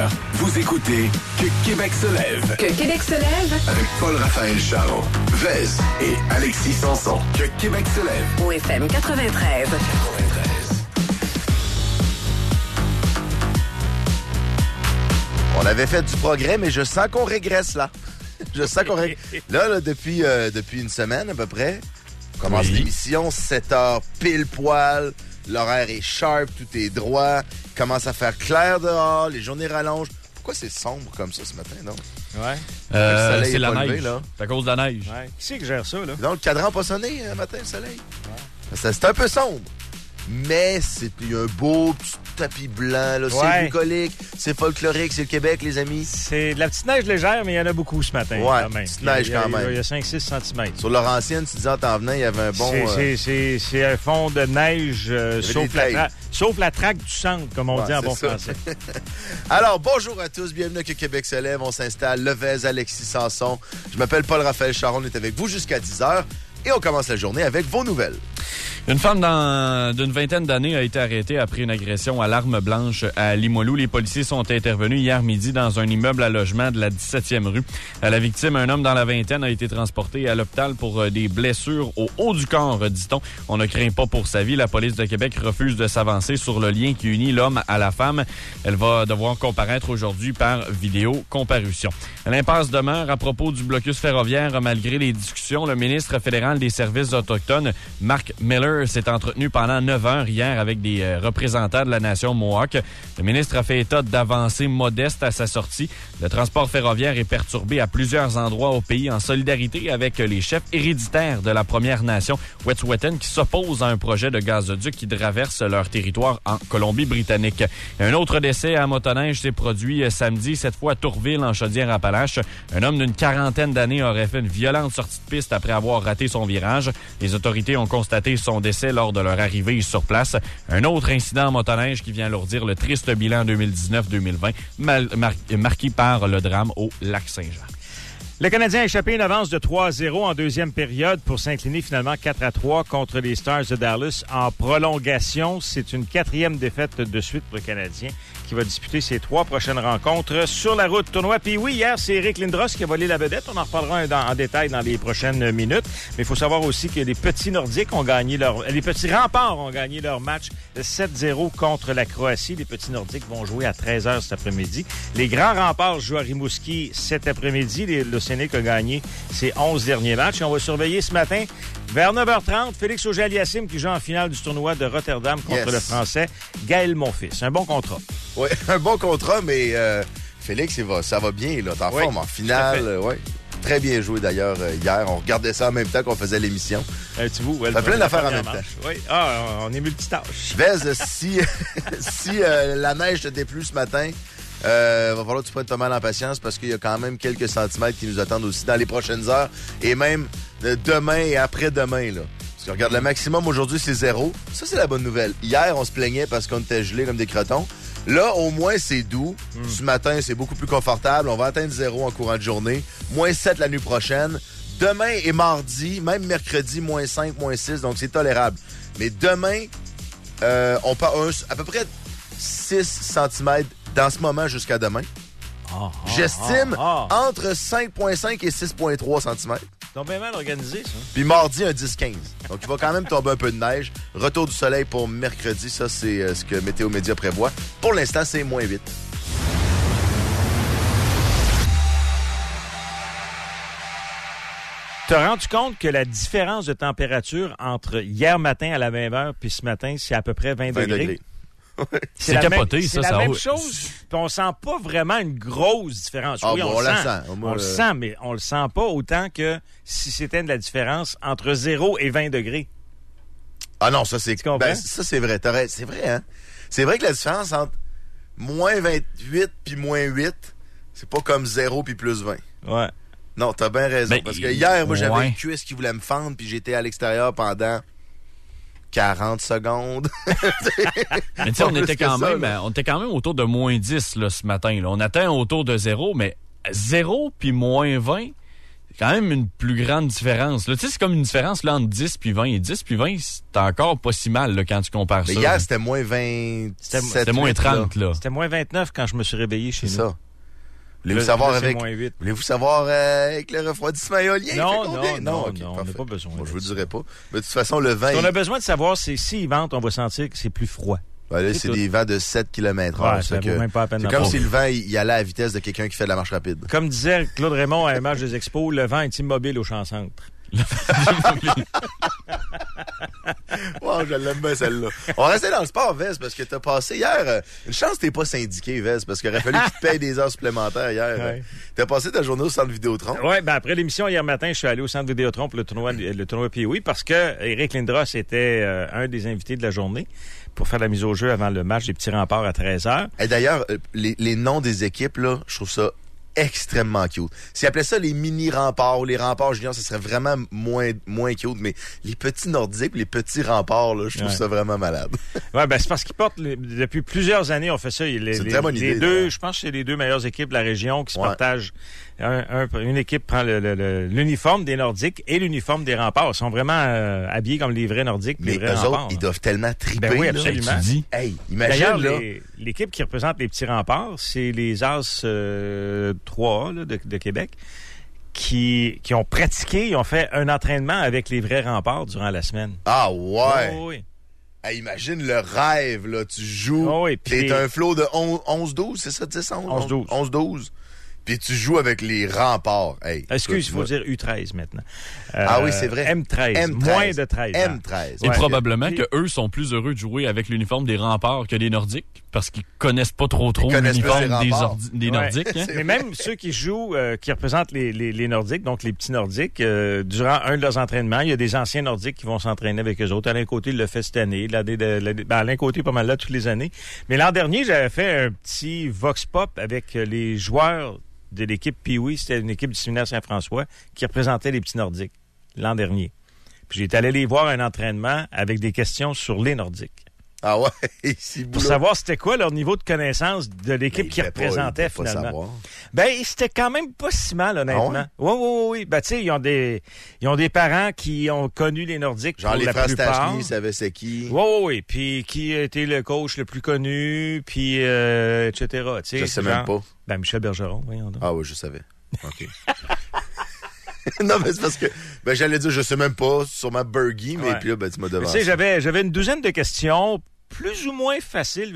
Vous écoutez Que Québec se lève. Que Québec se lève. Avec Paul-Raphaël Charon, Vez et Alexis Sanson. Que Québec se lève. Au FM 93. On avait fait du progrès, mais je sens qu'on régresse là. Je sens qu'on régresse. Là, depuis une semaine à peu près, on commence l'émission, 7h pile poil. L'horaire est sharp, tout est droit. Il commence à faire clair dehors, les journées rallongent. Pourquoi c'est sombre comme ça ce matin, non? Ouais. C'est la neige. Levé, là. C'est à cause de la neige. Ouais. Qui c'est qui gère ça, là? Donc, le cadran n'a pas sonné matin, le soleil. Ouais. C'est un peu sombre. Mais il y a un beau petit tapis blanc, là. C'est bucolique, c'est folklorique, c'est le Québec, les amis. C'est de la petite neige légère, mais il y en a beaucoup ce matin. Ouais, quand même. Petite neige quand même. Il y a 5-6 cm. Sur Laurentienne, tu disais en t'en venant, il y avait un bon... C'est un fond de neige, sauf la traque du centre, comme on dit en bon français. Alors, bonjour à tous, bienvenue à Que Québec se lève. On s'installe, Levez, Alexis Sanson. Je m'appelle Paul-Raphaël Charon, on est avec vous jusqu'à 10h. Et on commence la journée avec vos nouvelles. Une femme d'une vingtaine d'années a été arrêtée après une agression à l'arme blanche à Limoilou. Les policiers sont intervenus hier midi dans un immeuble à logement de la 17e rue. La victime, un homme dans la vingtaine, a été transporté à l'hôpital pour des blessures au haut du corps, dit-on. On ne craint pas pour sa vie. La police de Québec refuse de s'avancer sur le lien qui unit l'homme à la femme. Elle va devoir comparaître aujourd'hui par vidéo-comparution. L'impasse demeure à propos du blocus ferroviaire. Malgré les discussions, le ministre fédéral des services autochtones, Mark Miller, s'est entretenu pendant 9 heures hier avec des représentants de la nation Mohawk. Le ministre a fait état d'avancées modestes à sa sortie. Le transport ferroviaire est perturbé à plusieurs endroits au pays en solidarité avec les chefs héréditaires de la Première Nation Wet'suwet'en qui s'opposent à un projet de gazoduc qui traverse leur territoire en Colombie-Britannique. Un autre décès à motoneige s'est produit samedi, cette fois à Tourville, en Chaudière-Appalaches. Un homme d'une quarantaine d'années aurait fait une violente sortie de piste après avoir raté son virage. Les autorités ont constaté son décès lors de leur arrivée sur place. Un autre incident en motoneige qui vient alourdir le triste bilan 2019-2020 marqué par le drame au Lac-Saint-Jean. Le Canadien a échappé une avance de 3-0 en deuxième période pour s'incliner finalement 4-3 contre les Stars de Dallas en prolongation. C'est une 4e défaite de suite pour le Canadien qui va disputer ses 3 prochaines rencontres sur la route tournoi. Puis oui, hier, c'est Eric Lindros qui a volé la vedette. On en reparlera en détail dans les prochaines minutes. Mais il faut savoir aussi que les petits Nordiques ont gagné les petits Remparts ont gagné leur match 7-0 contre la Croatie. Les petits Nordiques vont jouer à 13h cet après-midi. Les grands Remparts jouent à Rimouski cet après-midi. L'Océanique a gagné ses 11 derniers matchs. Et on va surveiller ce matin, vers 9h30, Félix Auger-Aliassime qui joue en finale du tournoi de Rotterdam contre le Français Gaël Monfils. Un bon contrat. Oui, un bon contrat, mais Félix, ça va bien. Là, t'es en forme en finale. Très bien joué d'ailleurs hier. On regardait ça en même temps qu'on faisait l'émission. Tu vois, t'as plein d'affaires en même temps. Oui. On est multitâches. Vez, si la neige te déplut ce matin, va falloir que tu prennes ton mal en patience parce qu'il y a quand même quelques centimètres qui nous attendent aussi dans les prochaines heures et même demain et après-demain. Là. Parce que regarde, le maximum aujourd'hui, c'est 0. Ça, c'est la bonne nouvelle. Hier, on se plaignait parce qu'on était gelés comme des crotons. Là, au moins, c'est doux. Ce matin, c'est beaucoup plus confortable. On va atteindre 0 en courant de journée. Moins 7 la nuit prochaine. Demain et mardi, même mercredi, moins 5, moins 6. Donc, c'est tolérable. Mais demain, on part à peu près 6 cm dans ce moment jusqu'à demain. J'estime entre 5,5 et 6,3 cm. C'est bien mal organisé, ça. Puis mardi, un 10-15. Donc, il va quand même tomber un peu de neige. Retour du soleil pour mercredi. Ça, c'est ce que Météo Média prévoit. Pour l'instant, c'est moins 8. Tu as rendu compte que la différence de température entre hier matin à la même heure puis ce matin, c'est à peu près 20 degrés. C'est capoté, ça. C'est la même chose. Puis on sent pas vraiment une grosse différence. Oui, on le sent. On le sent, mais on le sent pas autant que si c'était de la différence entre 0 et 20 degrés. Ah non, ça c'est... ça c'est vrai. C'est vrai, hein? C'est vrai que la différence entre moins 28 puis moins 8, c'est pas comme 0 puis plus 20. Ouais. Non, t'as bien raison. Parce que hier, moi, j'avais une cuisse qui voulait me fendre puis j'étais à l'extérieur pendant 40 secondes. Mais tu sais, on était quand même autour de moins 10 là, ce matin. Là. On atteint autour de 0, mais 0 puis moins 20, quand même une plus grande différence. Tu sais, c'est comme une différence là, entre 10 puis 20. Et 10 puis 20, c'est encore pas si mal là, quand tu compares Mais ça. hier, c'était moins 20. C'était moins 30, là. C'était moins 29 quand je me suis réveillé chez nous. C'est ça. Voulez-vous savoir avec le refroidissement éolien? Non, on n'a pas besoin. Bon, je vous le dirai pas. Mais de toute façon, le vent... Ce qu'on a besoin de savoir, c'est s'il vente, on va sentir que c'est plus froid. Ben là, c'est des vents de 7 km/h. Ouais, ça vaut même pas la peine c'est comme si le vent il allait à la vitesse de quelqu'un qui fait de la marche rapide. Comme disait Claude Raymond à un match des Expos, le vent est immobile au champ-centre. Wow, je l'aime bien celle-là. On va rester dans le sport, Vez, parce que t'as passé hier... une chance que t'es pas syndiqué, Vez, parce qu'il aurait fallu qu'il te paye des heures supplémentaires hier. Ouais. T'as passé ta journée au Centre Vidéotron. Oui, ben après l'émission hier matin, je suis allé au Centre Vidéotron pour le tournoi Pee-Wee parce que Éric Lindros était un des invités de la journée pour faire la mise au jeu avant le match des Petits Remparts à 13h. Et d'ailleurs, les noms des équipes, là, je trouve ça extrêmement cute. S'ils appelaient ça les mini-remparts ou les remparts juniors, ça serait vraiment moins cute, mais les petits nordiques, les petits remparts, là, je trouve ça vraiment malade. Ouais, ben c'est parce qu'ils portent, depuis plusieurs années, on fait ça. C'est une très bonne idée. Je pense que c'est les deux meilleures équipes de la région qui se partagent. Une équipe prend l'uniforme des Nordiques et l'uniforme des remparts. Ils sont vraiment habillés comme les vrais Nordiques. Mais les vrais eux remparts, autres, ils doivent tellement triper. Ben oui, absolument. Là, tu dis, hey, imagine, d'ailleurs, là. L'équipe qui représente les Petits Remparts, c'est les As 3A là, de Québec qui ont pratiqué, ils ont fait un entraînement avec les vrais remparts durant la semaine. Ah ouais? Oh, oui. Hey, imagine le rêve, là. Tu joues. Oh oui, t'es un flot de 11-12, c'est ça, 10-11? 11-12. Puis tu joues avec les remparts. Hey, excuse, il faut dire U13 maintenant. Ah oui, c'est vrai. M13. Moins de 13 ans. M13. Et probablement que eux sont plus heureux de jouer avec l'uniforme des remparts que des Nordiques, parce qu'ils connaissent pas trop l'uniforme des Nordiques. Hein? Mais même ceux qui jouent, qui représentent les Nordiques, donc les petits Nordiques, durant un de leurs entraînements, il y a des anciens Nordiques qui vont s'entraîner avec eux autres. Alain Côté le fait cette année. Alain Côté pas mal là toutes les années. Mais l'an dernier, j'avais fait un petit vox pop avec les joueurs de l'équipe Pee-Wee, c'était une équipe du séminaire Saint-François qui représentait les petits Nordiques l'an dernier. Puis j'étais allé les voir à un entraînement avec des questions sur les Nordiques. Ah ouais, ici, pour savoir c'était quoi leur niveau de connaissance de l'équipe qui représentait finalement. Ben c'était quand même pas si mal honnêtement. Ah ouais? Oui. Ben tu sais ils ont des parents qui ont connu les Nordiques genre pour les la frères plupart. Stachny savaient c'est qui. Oui. Puis qui a été le coach le plus connu, puis etc. Tu sais. Je sais même pas. Ben Michel Bergeron, voyons donc. Ah oui, je savais. OK. Non, mais c'est parce que j'allais dire, je sais même pas, sur ma Bergie, mais puis là, tu m'as devancé. Tu sais, j'avais une douzaine de questions, plus ou moins faciles.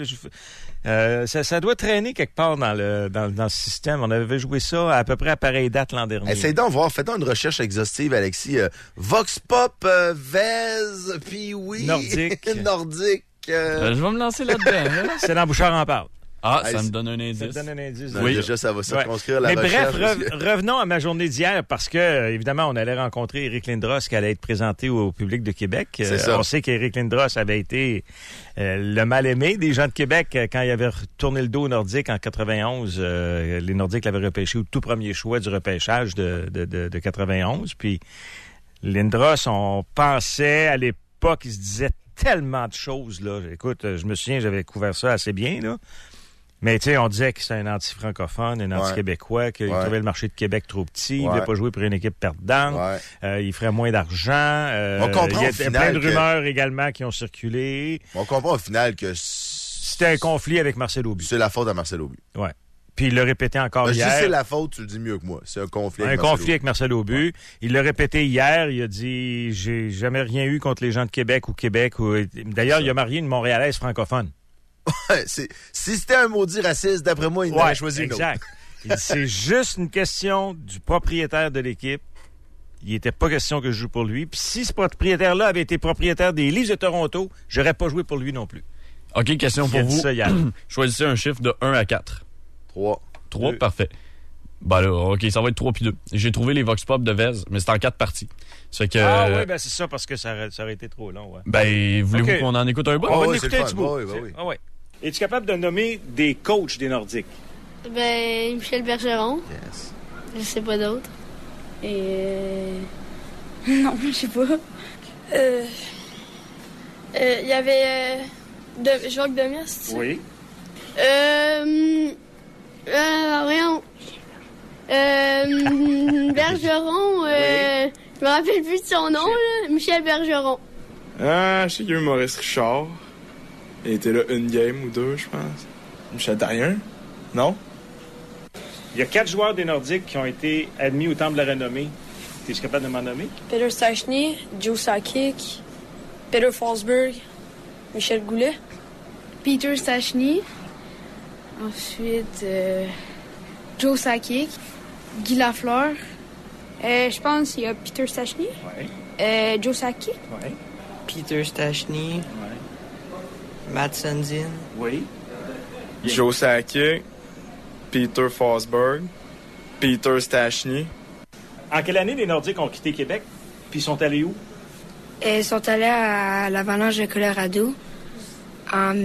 Ça doit traîner quelque part dans le système. On avait joué ça à peu près à pareille date l'an dernier. Essaye donc de voir, fais donc une recherche exhaustive, Alexis. Vox Pop, Vez, Pee-Wee. Nordique. Je vais me lancer là-dedans. C'est dans Bouchard en parle. Ah, ça me donne un indice. Ça me donne un indice. Oui, déjà, ça va circonscrire la recherche. Mais bref, revenons à ma journée d'hier parce que, évidemment, on allait rencontrer Éric Lindros qui allait être présenté au public de Québec. C'est ça. On sait qu'Éric Lindros avait été le mal-aimé des gens de Québec quand il avait retourné le dos aux Nordiques en 91. Les Nordiques l'avaient repêché au tout premier choix du repêchage de 91. Puis Lindros, on pensait à l'époque, il se disait tellement de choses. Là. Écoute, je me souviens, j'avais couvert ça assez bien, là. Mais tu sais, on disait que c'était un anti-francophone, un anti-québécois, qu'il trouvait le marché de Québec trop petit, il ne voulait pas jouer pour une équipe perdante, il ferait moins d'argent. On comprend il y a plein de rumeurs également qui ont circulé. On comprend au final que c'était un conflit avec Marcel Aubu. C'est la faute à Marcel Aubu. Ouais. Puis il l'a répété encore hier. Si c'est la faute, tu le dis mieux que moi. C'est un conflit avec Marcel Aubu. Ouais. Il l'a répété hier. Il a dit, j'ai jamais rien eu contre les gens de Québec ou Québec. D'ailleurs, il a marié une Montréalaise francophone. Ouais, si c'était un maudit raciste, d'après moi, il n'aurait choisi une autre. Exact. C'est juste une question du propriétaire de l'équipe. Il n'était pas question que je joue pour lui. Puis si ce propriétaire-là avait été propriétaire des Leafs de Toronto, j'aurais pas joué pour lui non plus. OK, question pour vous. Choisissez un chiffre de 1 à 4. 3. 3, parfait. Ben là, OK, ça va être 3 puis 2. J'ai trouvé les Vox Pop de Vez, mais c'est en 4 parties. C'est que, oui, ben c'est ça, parce que ça aurait été trop long. Ouais. Ben, voulez-vous qu'on en écoute un bout? On va en écouter un petit bout. Oui. Es-tu capable de nommer des coachs des Nordiques? Ben, Michel Bergeron. Yes. Je sais pas d'autres. Et... non, je sais pas. Il y avait... Jacques Demers, c'est ça? Oui. Voyons. Bergeron, je me rappelle plus de son nom, là. Michel Bergeron. Je sais qu'il y a eu Maurice Richard. Il était là une game ou deux, je pense. Michel Therrien? Non? Il y a 4 joueurs des Nordiques qui ont été admis au Temple de la Renommée. Es-tu capable de m'en nommer? Peter Stachny, Joe Sakic, Peter Forsberg, Michel Goulet. Peter Stachny. Ensuite, Joe Sakic, Guy Lafleur. Je pense qu'il y a Peter Stachny. Oui. Joe Sakic. Oui. Peter Stachny. Oui. Matt Sundin. Oui. Joe Sakic, Peter Forsberg, Peter Stachny. En quelle année les Nordiques ont quitté Québec? Puis ils sont allés où? Ils sont allés à l'Avalanche de Colorado en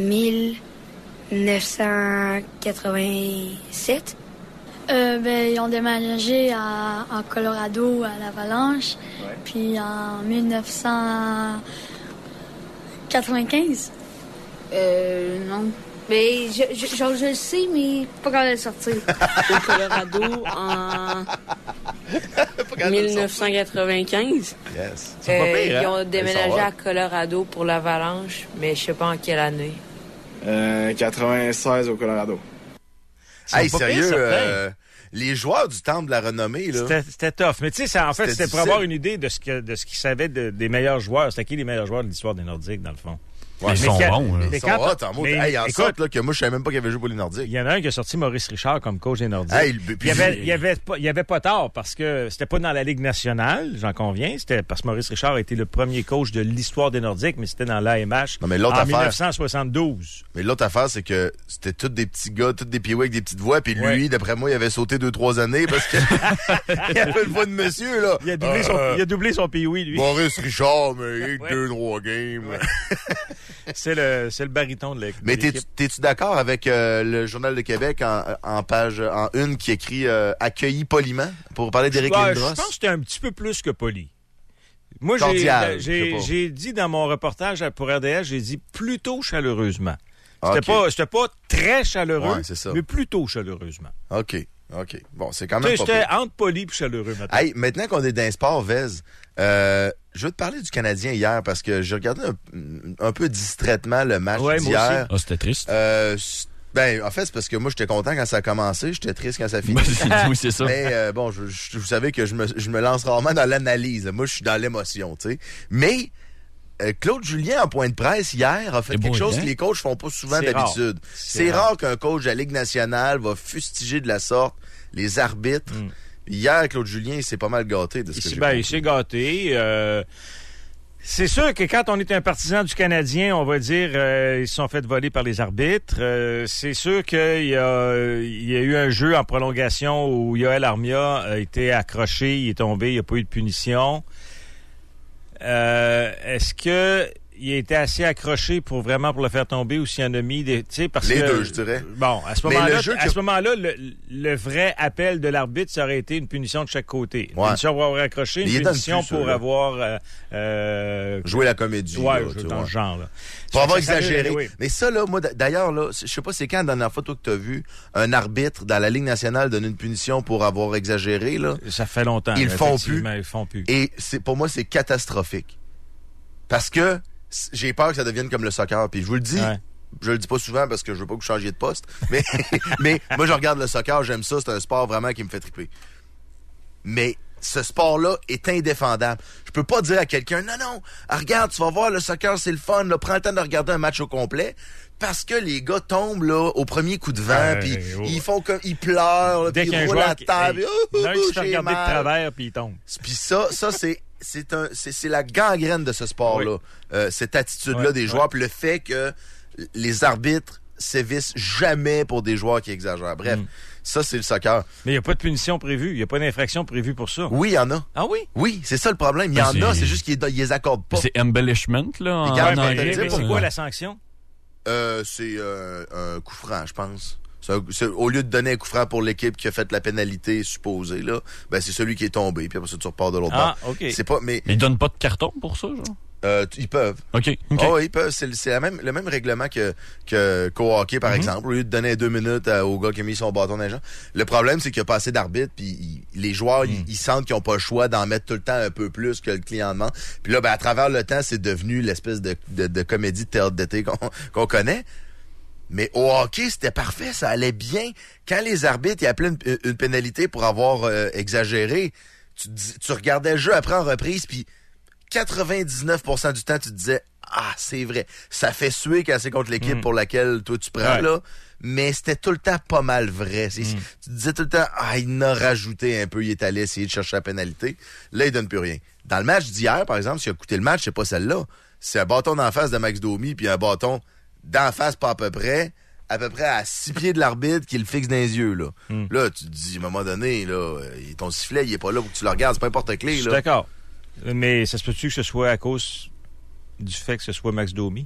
1987. Ils ont déménagé en Colorado à l'Avalanche. Ouais. Puis en 1995. Non. Mais je le sais, mais pas quand elle est sortie. Au Colorado en 1995. Yes. C'est pas pire, hein? Ils ont déménagé Ils sont à Colorado pour l'Avalanche, mais je sais pas en quelle année. 96 au Colorado. Hey, pas pire, sérieux, certains. les joueurs du Temple de la Renommée, là. C'était tough. Mais tu sais, en fait, c'était pour difficile. avoir une idée de ce qu'ils savaient des meilleurs joueurs. C'était qui les meilleurs joueurs de l'histoire des Nordiques, dans le fond? Ouais, ils sont bons. Là. Ils sont hot en mode. Hey, en sorte, là, que moi, je savais même pas qu'il avait joué pour les Nordiques. Il y en a un qui a sorti Maurice Richard comme coach des Nordiques. Hey, il y avait pas tort parce que c'était pas dans la Ligue nationale, j'en conviens. C'était parce que Maurice Richard a été le premier coach de l'histoire des Nordiques, mais c'était dans l'AMH Non, mais l'autre en affaire- 1972. Mais l'autre affaire, c'est que c'était tous des petits gars, tous des pieds avec des petites voix. Puis lui, Ouais. d'après moi, il avait sauté 2-3 années parce que il avait une voix de monsieur, là. Il a doublé son pee-wee, lui. Maurice Richard, mais il Ouais. 2-3 games. C'est le baryton de l'équipe. Mais t'es-tu d'accord avec le Journal de Québec en page en une qui écrit accueilli poliment pour parler d'Éric Je Lindros? pense que c'était un petit peu plus que poli. Moi, Cordial, je sais pas. j'ai dit dans mon reportage pour RDS, j'ai dit plutôt chaleureusement. Ok. C'était pas très chaleureux, Ouais, c'est ça. mais plutôt chaleureusement. OK. Bon, c'est quand Tu même sais, pas j'étais pire. entre poli et chaleureux maintenant. Hey, maintenant qu'on est dans le sport, Vez, je veux te parler du Canadien hier parce que j'ai regardé un peu distraitement le match Ouais, moi d'hier. Ah, c'était triste. En fait, c'est parce que moi, j'étais content quand ça a commencé. J'étais triste quand ça a fini. Oui, c'est ça. Mais bon, vous savez que je me lance rarement dans l'analyse. Moi, je suis dans l'émotion, tu sais. Mais Claude Julien, en point de presse, hier, a fait C'est quelque beau, chose hein? que les coachs font pas souvent C'est d'habitude. rare. C'est rare qu'un coach de la Ligue nationale va fustiger de la sorte les arbitres. Hier, Claude Julien, il s'est pas mal gâté de ce que j'ai Il compris. s'est gâté. C'est sûr que quand on est un partisan du Canadien, on va dire ils se sont fait voler par les arbitres. C'est sûr qu'il y a eu un jeu en prolongation où Yoel Armia a été accroché, il est tombé, il n'y a pas eu de punition. Est-ce que il a été assez accroché pour le faire tomber ou s'il y en a mis des... Parce Les que, deux, je dirais. Bon, à ce Mais moment-là, le jeu le vrai appel de l'arbitre, ça aurait été une punition de chaque côté. Une Ouais. punition pour avoir accroché, Mais il une est dans le punition plus, pour ça, là. avoir... Jouer la comédie. Ouais, là, tu dans vois. le genre. Là. Pour avoir Ça, exagéré. oui. Mais ça, là, moi, d'ailleurs, là, je sais pas c'est quand la dernière photo que tu as vu un arbitre dans la Ligue nationale donner une punition pour avoir exagéré, là. Ça fait longtemps. Ils là, le font effectivement, Ils le font plus. Et pour moi, c'est catastrophique. Parce que j'ai peur que ça devienne comme le soccer. Puis je vous le dis, Ouais. je le dis pas souvent parce que je veux pas que vous changiez de poste. Mais, mais moi, je regarde le soccer, j'aime ça. C'est un sport vraiment qui me fait triper. Mais ce sport-là est indéfendable. Je peux pas dire à quelqu'un, non, regarde, tu vas voir, le soccer, c'est le fun. Là, prends le temps de regarder un match au complet. Parce que les gars tombent là au premier coup de vent, puis ils font comme ils pleurent, là, Dès puis qu'il y a ils un roulent joueur la table. il y en a un qui se fait J'ai regarder de mal. travers puis il tombe. Puis ça c'est la gangrène de ce sport-là. Cette attitude-là Ouais, des joueurs, puis le fait que les arbitres sévissent jamais pour des joueurs qui exagèrent. Bref, ça, c'est le soccer. Mais il n'y a pas de punition prévue. Il n'y a pas d'infraction prévue pour ça. Oui, il y en a. Ah oui? Oui, c'est ça le problème. Il y en C'est- a, c'est juste qu'ils les accordent pas. C'est embellishment, là, en, Regarde, en mais anglais. dire c'est là. quoi la sanction? C'est un coup franc, je pense. Au lieu de donner un coup franc pour l'équipe qui a fait la pénalité supposée, là, ben c'est celui qui est tombé, puis après ça, tu repars de l'autre bord. Ah, OK. C'est pas, mais Mais ils donnent pas de carton pour ça, genre? Ils peuvent. OK. Oh, ils peuvent. C'est le même règlement qu'au hockey, par exemple. Au lieu de donner 2 minutes au gars qui a mis son bâton dans les jambes. Le problème, c'est qu'il y a pas assez d'arbitres, puis les joueurs, ils sentent qu'ils n'ont pas le choix d'en mettre tout le temps un peu plus que le client demande. Puis là, à travers le temps, c'est devenu l'espèce de comédie de théâtre d'été qu'on connaît. Mais au hockey, c'était parfait, ça allait bien. Quand les arbitres ils appelaient une pénalité pour avoir exagéré, tu regardais le jeu après en reprise, puis 99% du temps, tu te disais « Ah, c'est vrai, ça fait suer quand c'est contre l'équipe pour laquelle toi tu prends, là. » Mais c'était tout le temps pas mal vrai. Tu te disais tout le temps « Ah, il en a rajouté un peu, il est allé essayer de chercher la pénalité. » Là, il donne plus rien. Dans le match d'hier, par exemple, si tu as écouté le match, c'est pas celle-là. C'est un bâton d'en face de Max Domi, puis un bâton d'en face, pas à peu près à 6 pieds de l'arbitre qui le fixe dans les yeux, là. Là, tu te dis, à un moment donné, là, ton sifflet, il est pas là pour que tu le regardes, c'est pas un porte-clés, là. Je suis d'accord. Mais ça se peut-tu que ce soit à cause du fait que ce soit Max Domi?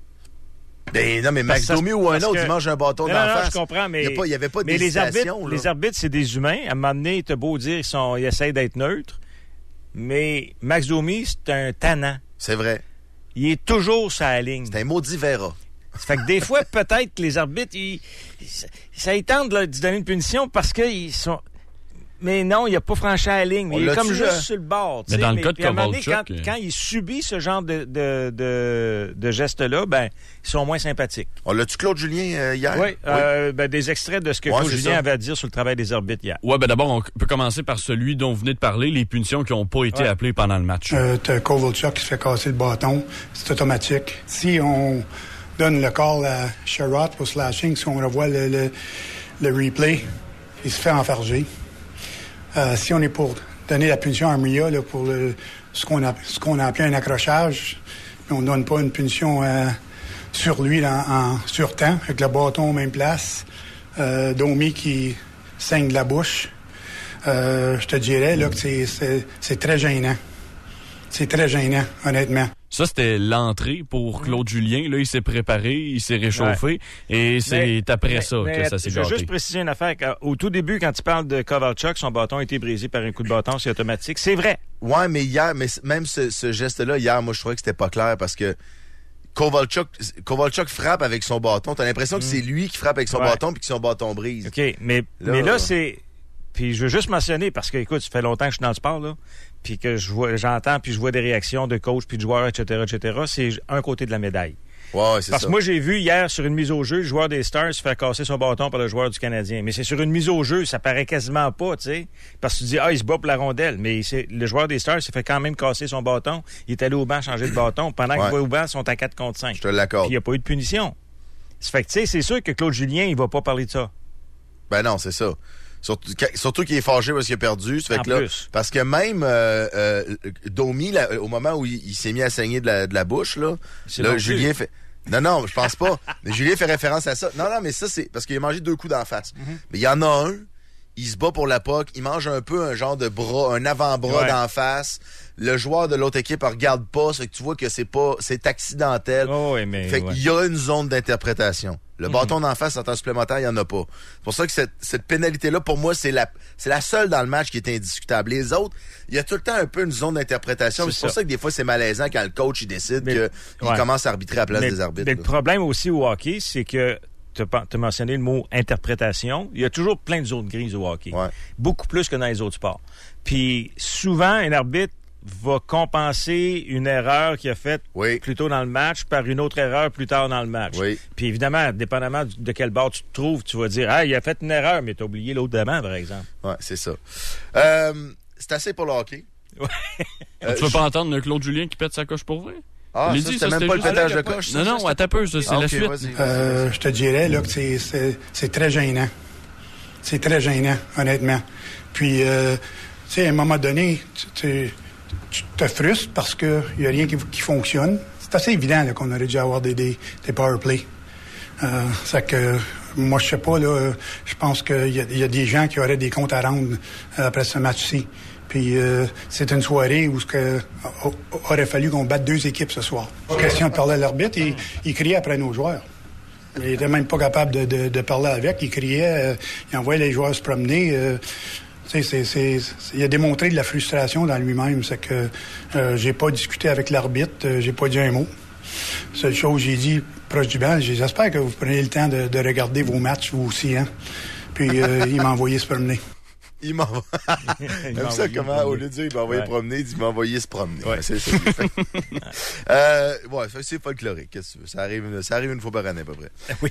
Ben non, mais Max Domi ou un autre, il mange un bâton d'en face. Je comprends, mais il y avait pas de mais décision, les arbitres, c'est des humains. À un moment donné, t'as beau dire, ils essayent d'être neutres, mais Max Domi, c'est un tannant. C'est vrai. Il est toujours sur la ligne. C'est un maudit Vera. Ça fait que des fois, peut-être que les arbitres, ça y tente de donner une punition parce qu'ils sont... Mais non, il n'a pas franchi la ligne. Mais il est comme juste sur le bord. Mais dans le cas de Kovalchuk... Quand il subit ce genre de geste-là, ben, ils sont moins sympathiques. On l'a-tu Claude Julien hier? Oui, des extraits de ce que Claude Julien avait à dire sur le travail des arbitres hier. Oui, d'abord, on peut commencer par celui dont vous venez de parler, les punitions qui n'ont pas été appelées pendant le match. T'as Kovalchuk qui se fait casser le bâton. C'est automatique. Si on donne le call à Sherrod pour slashing, si on revoit le replay, il se fait enfarger. Si on est pour donner la punition à Mria là, pour ce qu'on a appelé un accrochage, on ne donne pas une punition sur lui sur temps, avec le bâton aux mêmes places, Domi qui saigne de la bouche, je te dirais là, que c'est très gênant. C'est très gênant, honnêtement. Ça, c'était l'entrée pour Claude Julien. Là, il s'est préparé, il s'est réchauffé, et c'est après ça que ça s'est gâté. Je veux juste préciser une affaire. Au tout début, quand tu parles de Kovalchuk, son bâton a été brisé par un coup de bâton, c'est automatique. C'est vrai. Ouais, mais hier, même ce geste-là, hier, moi, je trouvais que c'était pas clair parce que Kovalchuk frappe avec son bâton. T'as l'impression que c'est lui qui frappe avec son bâton puis que son bâton brise. OK, mais là, c'est... Puis je veux juste mentionner, parce que, écoute, ça fait longtemps que je suis dans le sport, là, puis que j'entends, puis je vois des réactions de coach, puis de joueurs, etc., c'est un côté de la médaille. Ouais, c'est ça. Parce que moi, j'ai vu hier, sur une mise au jeu, le joueur des Stars se faire casser son bâton par le joueur du Canadien. Mais c'est sur une mise au jeu, ça paraît quasiment pas, tu sais. Parce que tu dis, il se bat pour la rondelle. Mais le joueur des Stars s'est fait quand même casser son bâton. Il est allé au banc changer de bâton. Pendant qu'il va au banc, ils sont à 4 contre 5. Je te l'accorde. Puis il n'y a pas eu de punition. Ça fait que, tu sais, c'est sûr que Claude Julien, il va pas parler de ça. Ben non, c'est ça. Surtout qu'il est fâché parce qu'il a perdu. Ça fait que là, parce que même Domi, là, au moment où il s'est mis à saigner de la bouche, là Julien fait... Non, je pense pas. Mais Julien fait référence à ça. Non, mais ça, c'est parce qu'il a mangé 2 coups d'en face. Mais il y en a un, il se bat pour la puck, il mange un peu un genre de bras, un avant-bras d'en face. Le joueur de l'autre équipe regarde pas, ça fait que tu vois que c'est accidentel. Fait qu'il y a une zone d'interprétation. Le bâton d'en face, en temps supplémentaire, il n'y en a pas. C'est pour ça que cette pénalité-là, pour moi, c'est la seule dans le match qui est indiscutable. Les autres, il y a tout le temps un peu une zone d'interprétation. C'est pour ça que des fois, c'est malaisant quand le coach il décide qu'il commence à arbitrer à la place des arbitres. Mais le problème aussi au hockey, c'est que tu as mentionné le mot interprétation. Il y a toujours plein de zones grises au hockey. Beaucoup plus que dans les autres sports. Puis souvent, un arbitre va compenser une erreur qu'il a faite plus tôt dans le match par une autre erreur plus tard dans le match. Puis évidemment, dépendamment de quel bord tu te trouves, tu vas dire « Ah, il a fait une erreur, mais tu as oublié l'autre d'avant, par exemple. » Ouais, c'est ça. C'est assez pour le hockey. Tu veux pas entendre Claude Julien qui pète sa coche pour vrai? Ah, ça, c'était même pas le pétage de coche. Non, attends un peu, ça, c'est la suite. Je te dirais là, que c'est très gênant. C'est très gênant, honnêtement. Puis, tu sais, à un moment donné, tu te frustres parce qu'il n'y a rien qui fonctionne. C'est assez évident là, qu'on aurait dû avoir des power play. C'est que moi, je sais pas, là, je pense qu'il y a des gens qui auraient des comptes à rendre après ce match-ci. Puis c'est une soirée où aurait fallu qu'on batte 2 équipes ce soir. Question de parler à l'arbitre, il criait après nos joueurs. Il était même pas capable de parler avec. Il criait, il envoyait les joueurs se promener. Il a démontré de la frustration dans lui-même. C'est que j'ai pas discuté avec l'arbitre, j'ai pas dit un mot. Seule chose j'ai dit proche du banc, j'espère que vous prenez le temps de regarder vos matchs, vous aussi, hein. Puis il m'a envoyé se promener. Il m'a J'aime ça comment, au lieu de dire il m'a envoyé promener, il m'a envoyé se promener. Ouais. C'est ça. C'est folklorique, qu'est-ce que tu veux. Ça arrive une fois par année à peu près. Oui.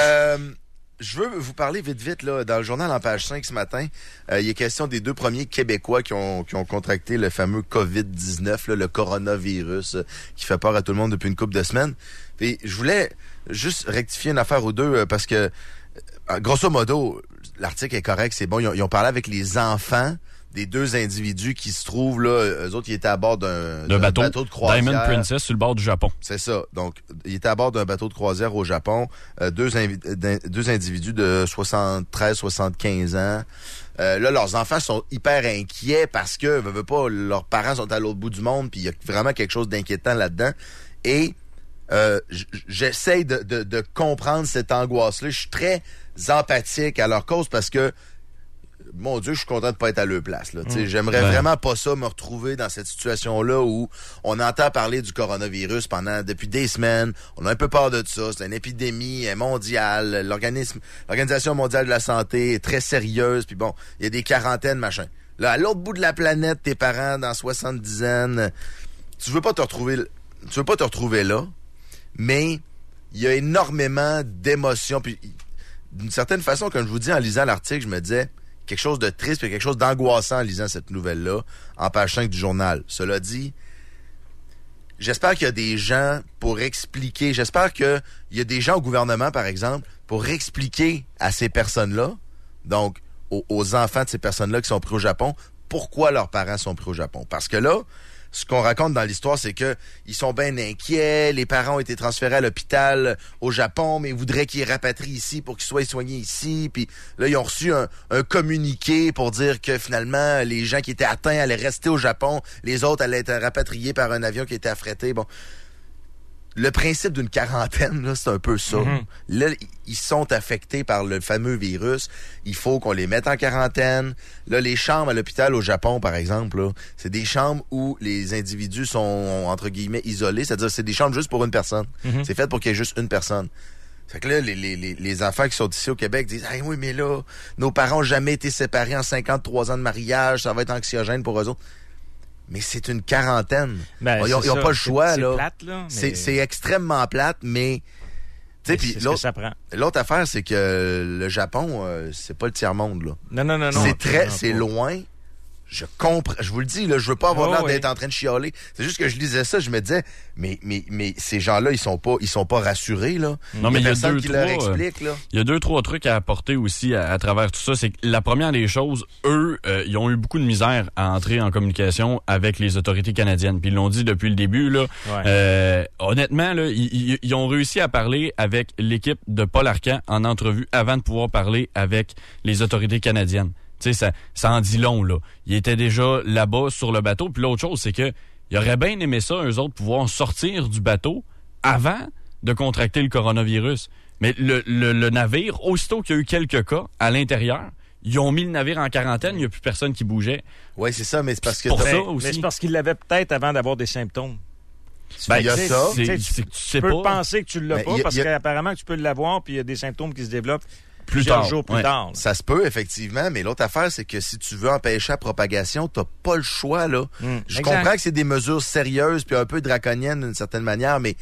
Je veux vous parler vite, là, dans le journal en page 5 ce matin, il est question des 2 premiers Québécois qui ont contracté le fameux COVID-19, là, le coronavirus, qui fait peur à tout le monde depuis une couple de semaines. Puis je voulais juste rectifier une affaire ou deux, parce que, grosso modo, l'article est correct, c'est bon. Ils ont parlé avec les enfants des 2 individus qui se trouvent, là, eux autres, ils étaient à bord d'un bateau de croisière. Diamond Princess sur le bord du Japon. C'est ça. Donc, ils étaient à bord d'un bateau de croisière au Japon. 2 individus de 73-75 ans. Là, leurs enfants sont hyper inquiets parce que, veut pas, leurs parents sont à l'autre bout du monde, puis il y a vraiment quelque chose d'inquiétant là-dedans. Et j'essaie de comprendre cette angoisse-là. Je suis très empathique à leur cause parce que, mon Dieu, je suis content de pas être à leur place. Là. J'aimerais vraiment pas ça, me retrouver dans cette situation-là où on entend parler du coronavirus depuis des semaines. On a un peu peur de ça. C'est une épidémie mondiale. L'Organisation mondiale de la santé est très sérieuse. Puis bon, il y a des quarantaines, machin. Là, à l'autre bout de la planète, tes parents dans 70 tu veux pas te retrouver là, mais il y a énormément d'émotions. Puis d'une certaine façon, comme je vous dis en lisant l'article, je me disais quelque chose de triste et quelque chose d'angoissant en lisant cette nouvelle-là en page 5 du journal. Cela dit, j'espère qu'il y a des gens pour expliquer, j'espère qu'il y a des gens au gouvernement, par exemple, pour expliquer à ces personnes-là, donc aux enfants de ces personnes-là qui sont pris au Japon, pourquoi leurs parents sont pris au Japon. Parce que là, ce qu'on raconte dans l'histoire, c'est que ils sont bien inquiets, les parents ont été transférés à l'hôpital au Japon, mais ils voudraient qu'ils les rapatrient ici pour qu'ils soient soignés ici. Puis là, ils ont reçu un communiqué pour dire que finalement, les gens qui étaient atteints allaient rester au Japon, les autres allaient être rapatriés par un avion qui était affrété. Bon, le principe d'une quarantaine, là, c'est un peu ça. Mm-hmm. Là, ils sont affectés par le fameux virus. Il faut qu'on les mette en quarantaine. Là, les chambres à l'hôpital au Japon, par exemple, là, c'est des chambres où les individus sont, entre guillemets, isolés. C'est-à-dire c'est des chambres juste pour une personne. Mm-hmm. C'est fait pour qu'il y ait juste une personne. Fait que là, les enfants qui sont ici au Québec disent « Ah oui, mais là, nos parents n'ont jamais été séparés en 53 ans de mariage. Ça va être anxiogène pour eux autres. » Mais c'est une quarantaine. Ben, ils n'ont pas le choix. Là. Plate, là. Mais... C'est extrêmement plate, mais... c'est ce que ça prend. L'autre affaire, c'est que le Japon, c'est pas le tiers-monde. Là. Non. C'est loin. Je comprends. Je vous le dis, là, je veux pas avoir l'air d'être en train de chialer. C'est juste que je lisais ça, je me disais, mais ces gens-là, ils sont pas rassurés, là. Non, mais il y a personne qui leur explique, là. Il y a 2-3 trucs à apporter aussi à travers tout ça. C'est que la première des choses, eux, ils ont eu beaucoup de misère à entrer en communication avec les autorités canadiennes. Puis ils l'ont dit depuis le début, là. Ouais. Honnêtement, là, ils ont réussi à parler avec l'équipe de Paul Arcand en entrevue avant de pouvoir parler avec les autorités canadiennes. Tu sais, ça en dit long, là. Ils étaient déjà là-bas sur le bateau. Puis l'autre chose, c'est que ils auraient bien aimé ça, eux autres, pouvoir sortir du bateau avant de contracter le coronavirus. Mais le navire, aussitôt qu'il y a eu quelques cas à l'intérieur, ils ont mis le navire en quarantaine, il n'y a plus personne qui bougeait. Oui, c'est ça, mais c'est parce que... Mais c'est parce qu'ils l'avaient peut-être avant d'avoir des symptômes. Ben, il y a ça. Tu peux penser que tu l'as pas, parce qu'apparemment tu peux l'avoir, puis il y a des symptômes qui se développent plusieurs jours plus tard. Ça se peut, effectivement, mais l'autre affaire, c'est que si tu veux empêcher la propagation, t'as pas le choix, là. Je comprends que c'est des mesures sérieuses puis un peu draconiennes d'une certaine manière, mais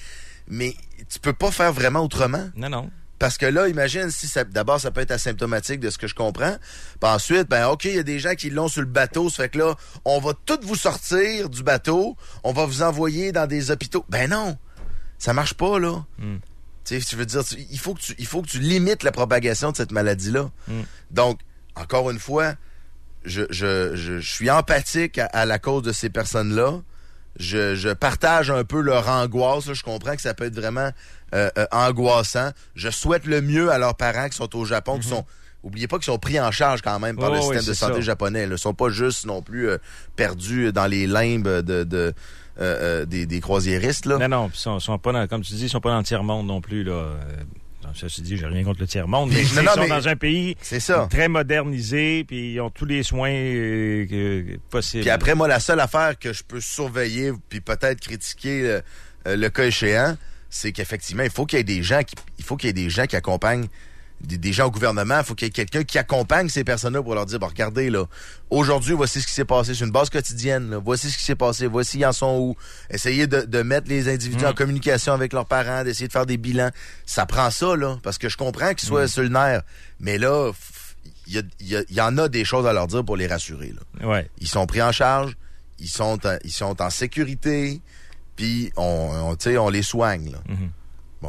tu peux pas faire vraiment autrement. Non. Parce que là, imagine, d'abord, ça peut être asymptomatique de ce que je comprends. Puis ensuite, OK, il y a des gens qui l'ont sur le bateau, ça fait que là, on va tous vous sortir du bateau, on va vous envoyer dans des hôpitaux. Ben non, ça marche pas, là. Tu sais, je veux dire, il faut que tu limites la propagation de cette maladie-là. Donc, encore une fois, je suis empathique à la cause de ces personnes-là. Je partage un peu leur angoisse. Là. Je comprends que ça peut être vraiment angoissant. Je souhaite le mieux à leurs parents qui sont au Japon, qui sont... Oubliez pas qu'ils sont pris en charge quand même par le système de santé japonais. Ils ne sont pas juste non plus perdus dans les limbes des croisiéristes. Là. Non, ils sont pas comme tu dis, ils sont pas dans le tiers-monde non plus. Là. ceci dit, j'ai rien contre le tiers-monde, mais ils sont dans un pays très modernisé, puis ils ont tous les soins possibles. Puis après, moi, la seule affaire que je peux surveiller, puis peut-être critiquer le cas échéant, c'est qu'effectivement, il faut qu'il y ait des gens qui accompagnent des gens au gouvernement. Il faut qu'il y ait quelqu'un qui accompagne ces personnes-là pour leur dire, bon, regardez, là, aujourd'hui, voici ce qui s'est passé. C'est une base quotidienne, là. Voici ce qui s'est passé. Voici, ils en sont où. Essayez de mettre les individus en communication avec leurs parents, d'essayer de faire des bilans. Ça prend ça, là, parce que je comprends qu'ils soient sur le nerf. Mais là, il y en a des choses à leur dire pour les rassurer, là. Ouais. Ils sont pris en charge. Ils sont en sécurité. Puis, on les soigne, là. Bon.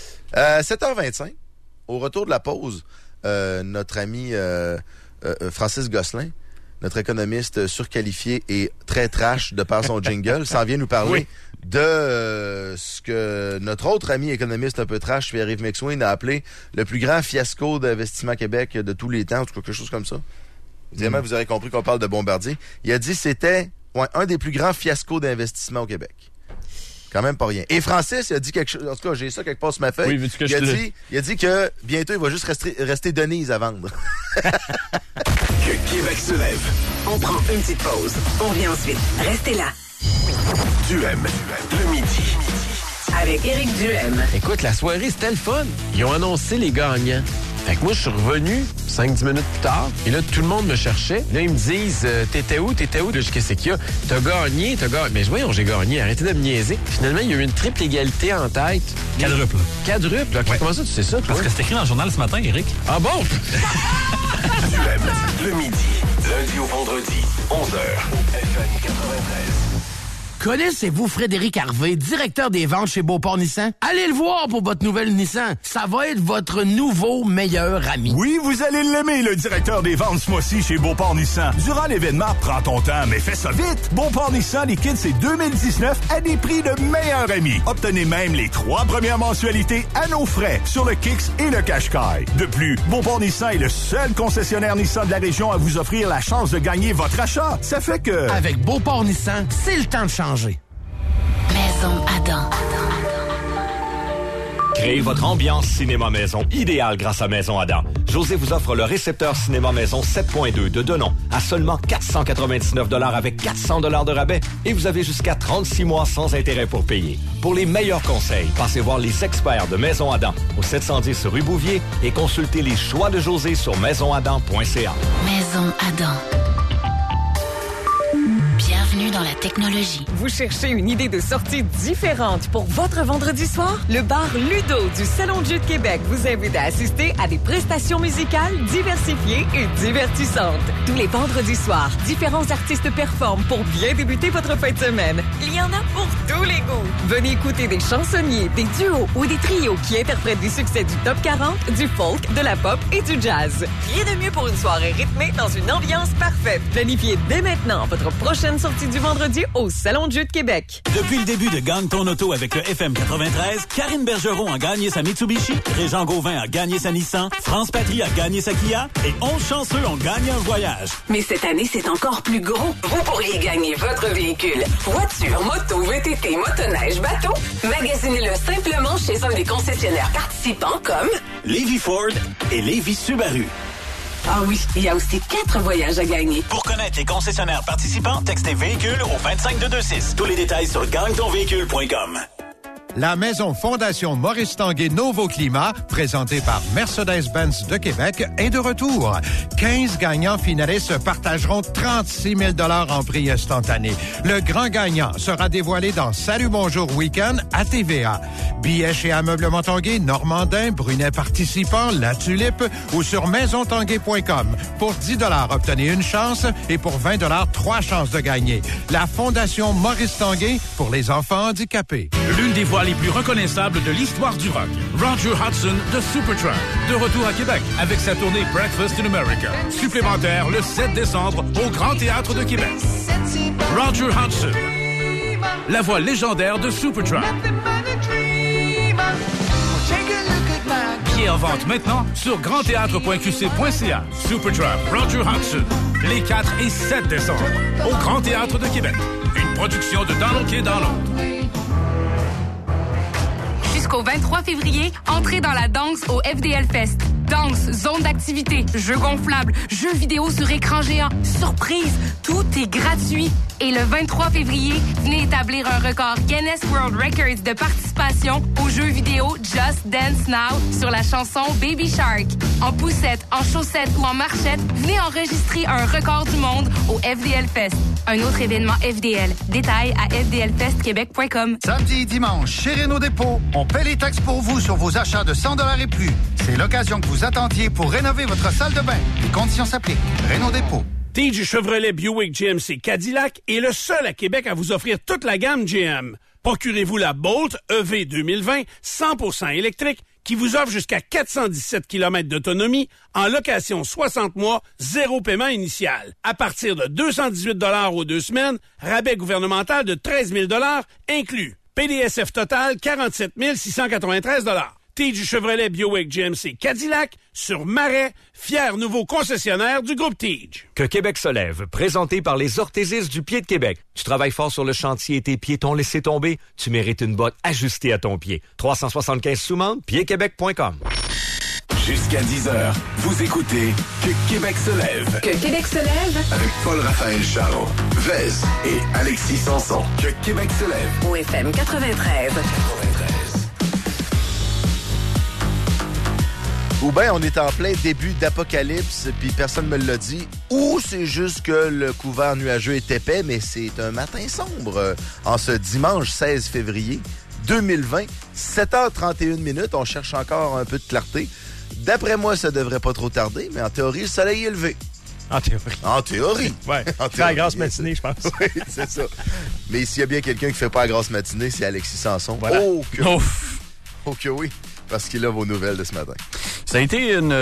7h25. Au retour de la pause, notre ami Francis Gosselin, notre économiste surqualifié et très trash de par son jingle, s'en vient nous parler de ce que notre autre ami économiste un peu trash, Pierre-Yves McSween, a appelé le plus grand fiasco d'Investissement Québec de tous les temps, ou quelque chose comme ça. Évidemment, vous aurez compris qu'on parle de Bombardier. Il a dit que c'était un des plus grands fiascos d'investissement au Québec. Quand même pas rien. Et Francis, il a dit quelque chose. En tout cas, j'ai ça quelque part sur ma feuille. Oui, il a dit que bientôt, il va juste rester Denise à vendre. Que Québec se lève. On prend une petite pause. On revient ensuite. Restez là. Duhem, le midi. Avec Éric Duhem. Écoute, la soirée, c'était le fun. Ils ont annoncé les gagnants. Fait que moi, je suis revenu 5-10 minutes plus tard. Et là, tout le monde me cherchait. Là, ils me disent, t'étais où? Là, je dis, qu'est-ce qu'il y a? T'as gagné. Mais voyons, j'ai gagné. Arrêtez de me niaiser. Finalement, il y a eu une triple égalité en tête. Quadruple. Ouais. Comment ça, tu sais ça, toi? Parce que c'est écrit dans le journal ce matin, Éric. Ah bon? Duhem, le midi. Lundi au vendredi, 11h. FM 93. Connaissez-vous Frédéric Harvey, directeur des ventes chez Beauport Nissan? Allez le voir pour votre nouvelle Nissan. Ça va être votre nouveau meilleur ami. Oui, vous allez l'aimer, le directeur des ventes ce mois-ci chez Beauport Nissan. Durant l'événement, prends ton temps, mais fais ça vite. Beauport Nissan liquide ses 2019 à des prix de meilleurs amis. Obtenez même les 3 premières mensualités à nos frais sur le Kicks et le Qashqai. De plus, Beauport Nissan est le seul concessionnaire Nissan de la région à vous offrir la chance de gagner votre achat. Ça fait que... Avec Beauport Nissan, c'est le temps de changer. Maison Adam. Créez votre ambiance cinéma maison idéale grâce à Maison Adam. José vous offre le récepteur cinéma maison 7.2 de Denon à seulement 499 $ avec 400 $ de rabais et vous avez jusqu'à 36 mois sans intérêt pour payer. Pour les meilleurs conseils, passez voir les experts de Maison Adam au 710 rue Bouvier et consultez les choix de José sur maisonadam.ca. Maison Adam. Bienvenue dans la technologie. Vous cherchez une idée de sortie différente pour votre vendredi soir? Le bar Ludo du Salon de jeu de Québec vous invite à assister à des prestations musicales diversifiées et divertissantes. Tous les vendredis soirs, différents artistes performent pour bien débuter votre fin de semaine. Il y en a pour tous les goûts. Venez écouter des chansonniers, des duos ou des trios qui interprètent des succès du top 40, du folk, de la pop et du jazz. Rien de mieux pour une soirée rythmée dans une ambiance parfaite. Planifiez dès maintenant votre prochaine sortie du vendredi au Salon de jeu de Québec. Depuis le début de Gagne ton auto avec le FM 93, Karine Bergeron a gagné sa Mitsubishi, Régent Gauvin a gagné sa Nissan, France Patrie a gagné sa Kia et 11 chanceux ont gagné un voyage. Mais cette année, c'est encore plus gros. Vous pourriez gagner votre véhicule. Voiture, moto, VTT, motoneige, bateau. Magasinez-le simplement chez un des concessionnaires participants comme Lévis Ford et Lévis Subaru. Ah oui, il y a aussi 4 voyages à gagner. Pour connaître les concessionnaires participants, textez véhicule au 25226. Tous les détails sur gagnetonvéhicule.com. La maison Fondation Maurice Tanguay Novo Climat, présentée par Mercedes-Benz de Québec, est de retour. 15 gagnants finalistes partageront 36 000 $ en prix instantané. Le grand gagnant sera dévoilé dans Salut Bonjour Week-end à TVA. Billets chez Ameublement Tanguay, Normandin, Brunet Participant, La Tulipe ou sur maisontanguay.com. Pour 10 $, obtenez une chance et pour 20 $, 3 chances de gagner. La Fondation Maurice Tanguay pour les enfants handicapés. L'une des voix les plus reconnaissables de l'histoire du rock, Roger Hodgson de Supertramp, de retour à Québec avec sa tournée Breakfast in America, supplémentaire le 7 décembre au Grand Théâtre de Québec. Roger Hodgson, la voix légendaire de Supertramp. Billets en vente maintenant sur grandthéâtre.qc.ca. Supertramp, Roger Hodgson, les 4 et 7 décembre au Grand Théâtre de Québec. Une production de Donald K. Donald. jusqu'au 23 février, entrez dans la danse au FDL Fest. Danse, zone d'activité, jeux gonflables, jeux vidéo sur écran géant, surprise, tout est gratuit. Et le 23 février, venez établir un record Guinness World Records de participation aux jeux vidéo Just Dance Now sur la chanson Baby Shark. En poussette, en chaussette ou en marchette, venez enregistrer un record du monde au FDL Fest. Un autre événement FDL. Détails à fdlfestquebec.com. Samedi et dimanche, chez Renault Dépôt, on paie les taxes pour vous sur vos achats de 100 $ et plus. C'est l'occasion que vous attendiez pour rénover votre salle de bain. Les conditions s'appliquent. Renault Dépôt. TJ Chevrolet Buick GMC Cadillac est le seul à Québec à vous offrir toute la gamme GM. Procurez-vous la Bolt EV 2020 100% électrique qui vous offre jusqu'à 417 km d'autonomie en location 60 mois, zéro paiement initial. À partir de 218 $ aux 2 semaines, rabais gouvernemental de 13 000 $ inclus. PDSF total 47 693 $. TJ Chevrolet Buick GMC Cadillac sur Marais, fier nouveau concessionnaire du groupe TJ. Que Québec se lève, présenté par les orthésistes du pied de Québec. Tu travailles fort sur le chantier et tes pieds t'ont laissé tomber? Tu mérites une botte ajustée à ton pied. 375 sous-mende, piedquebec.com. Jusqu'à 10h, vous écoutez Que Québec se lève. Que Québec se lève. Avec Paul-Raphaël Charron, Vez et Alexis Sanson. Que Québec se lève. Au FM 93. Ou bien on est en plein début d'apocalypse, puis personne ne me l'a dit. Ou c'est juste que le couvert nuageux est épais, mais c'est un matin sombre. En ce dimanche 16 février 2020, 7h31, on cherche encore un peu de clarté. D'après moi, ça devrait pas trop tarder, mais en théorie, le soleil est levé. En théorie. En théorie. Oui, c'est la grasse matinée, je pense. Oui, c'est ça. Mais s'il y a bien quelqu'un qui fait pas la grasse matinée, c'est Alexis Sanson. Voilà. Oh que oui. Parce qu'il a vos nouvelles de ce matin. Ça a été une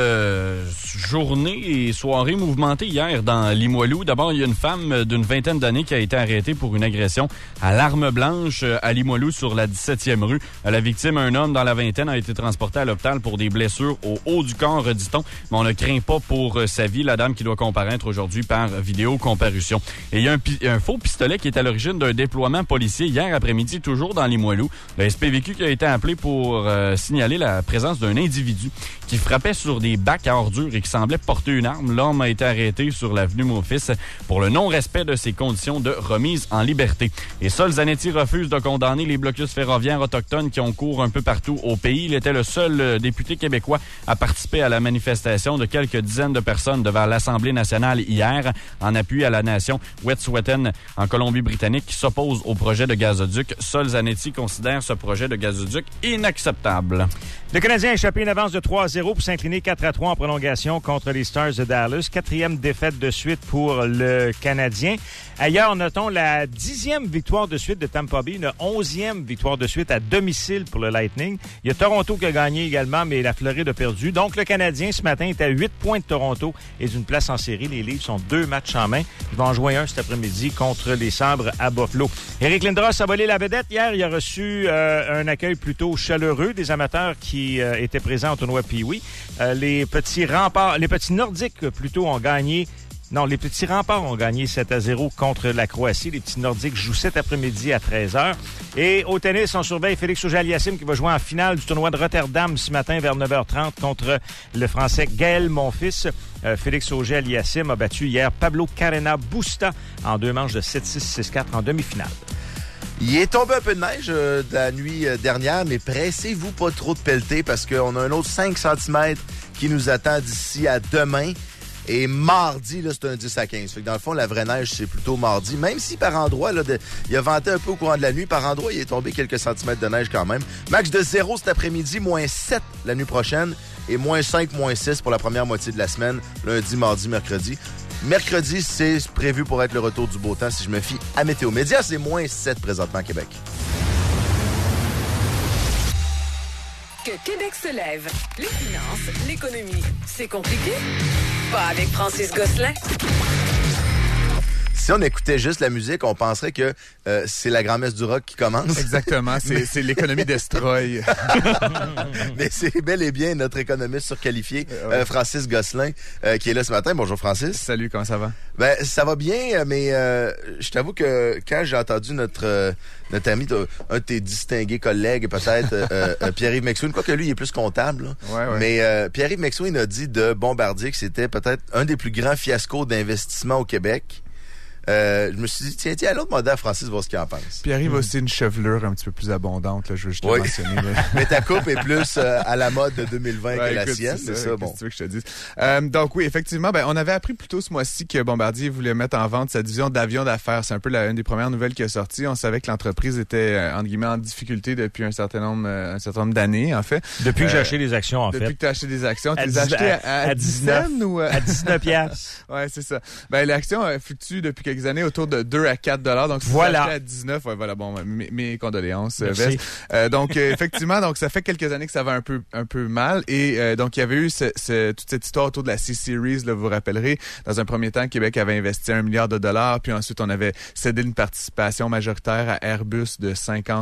journée et soirée mouvementée hier dans Limoilou. D'abord, il y a une femme d'une 20aine d'années qui a été arrêtée pour une agression à l'arme blanche à Limoilou sur la 17e rue. La victime, un homme dans la vingtaine, a été transporté à l'hôpital pour des blessures au haut du corps, dit-on. Mais on ne craint pas pour sa vie. La dame qui doit comparaître aujourd'hui par vidéocomparution. Et il y a un faux pistolet qui est à l'origine d'un déploiement policier hier après-midi, toujours dans Limoilou. Le SPVQ qui a été appelé pour signaler la présence d'un individu qui frappait sur des bacs à ordures et qui semblait porter une arme. L'homme a été arrêté sur l'avenue Maufis pour le non-respect de ses conditions de remise en liberté. Et Sol Zanetti refuse de condamner les blocus ferroviaires autochtones qui ont cours un peu partout au pays. Il était le seul député québécois à participer à la manifestation de quelques dizaines de personnes devant l'Assemblée nationale hier en appui à la nation Wet'suwet'en en Colombie-Britannique qui s'oppose au projet de gazoduc. Sol Zanetti considère ce projet de gazoduc inacceptable. Le Canadien a échappé une avance de 3-0 pour s'incliner 4-3 en prolongation contre les Stars de Dallas. 4e défaite de suite pour le Canadien. Ailleurs, notons la 10e victoire de suite de Tampa Bay, une 11e victoire de suite à domicile pour le Lightning. Il y a Toronto qui a gagné également, mais la Floride a perdu. Donc, le Canadien, ce matin, est à 8 points de Toronto et d'une place en série. Les Leafs sont 2 matchs en main. Ils vont en jouer un cet après-midi contre les Sabres à Buffalo. Éric Lindros a volé la vedette. Hier, il a reçu un accueil plutôt chaleureux des amateurs qui étaient présents au tournoi Pee-Wee. Les petits Nordiques plutôt ont gagné. Non, les petits remparts ont gagné 7-0 contre la Croatie. Les petits Nordiques jouent cet après-midi à 13h. Et au tennis, on surveille Félix Auger-Aliassime qui va jouer en finale du tournoi de Rotterdam ce matin vers 9h30 contre le Français Gaël Monfils. Félix Auger-Aliassime a battu hier Pablo Carrena Busta en 2 manches de 7-6, 6-4 en demi-finale. Il est tombé un peu de neige de la nuit dernière, mais pressez-vous pas trop de pelleter parce qu'on a un autre 5 cm qui nous attend d'ici à demain. Et mardi, là, c'est un 10 à 15. Fait que dans le fond, la vraie neige, c'est plutôt mardi. Même si par endroit, là, il a venté un peu au courant de la nuit. Par endroit, il est tombé quelques centimètres de neige quand même. Max de 0 cet après-midi, -7 la nuit prochaine. Et -5, -6 pour la première moitié de la semaine. Lundi, mardi, mercredi. Mercredi, c'est prévu pour être le retour du beau temps. Si je me fie à Météo Média, c'est -7 présentement à Québec. Que Québec se lève. Les finances, l'économie, c'est compliqué? Pas avec Francis Gosselin. Si on écoutait juste la musique, on penserait que c'est la grand-messe du rock qui commence. Exactement, c'est l'économie destroy. Mais c'est bel et bien notre économiste surqualifié, Francis Gosselin, qui est là ce matin. Bonjour Francis. Salut, comment ça va? Ben ça va bien, mais je t'avoue que quand j'ai entendu notre ami, un de tes distingués collègues, peut-être Pierre-Yves McSween, quoique lui il est plus comptable, là. Ouais. Mais Pierre-Yves McSween a dit de Bombardier que c'était peut-être un des plus grands fiascos d'investissement au Québec. Je me suis dit, tiens, à l'autre modèle, Francis, voir ce qu'il en pense. Pierre-Yves a aussi une chevelure un petit peu plus abondante, là, je veux juste le mentionner. Mais ta coupe est plus à la mode de 2020 que la sienne, c'est ça, bon. Qu'est-ce que tu veux que je te dise? Donc oui, effectivement, on avait appris plus tôt ce mois-ci que Bombardier voulait mettre en vente sa division d'avions d'affaires. C'est un peu une des premières nouvelles qui est sortie. On savait que l'entreprise était, entre guillemets, en difficulté depuis un certain nombre d'années, en fait. Depuis que j'ai acheté des actions, en fait. Depuis que tu as acheté des actions. Tu les as achetées à 19 ou... À 19 piastres. Ouais, c'est ça. L'action fluctue depuis quelques années autour de 2 à 4 $. Donc, si voilà. tu acheté à 19, voilà, bon, mes condoléances, Vest. Donc, effectivement, donc, ça fait quelques années que ça va un peu mal. Et donc, il y avait eu toute cette histoire autour de la C-Series, là, vous vous rappellerez. Dans un premier temps, Québec avait investi $1 milliard. Puis ensuite, on avait cédé une participation majoritaire à Airbus de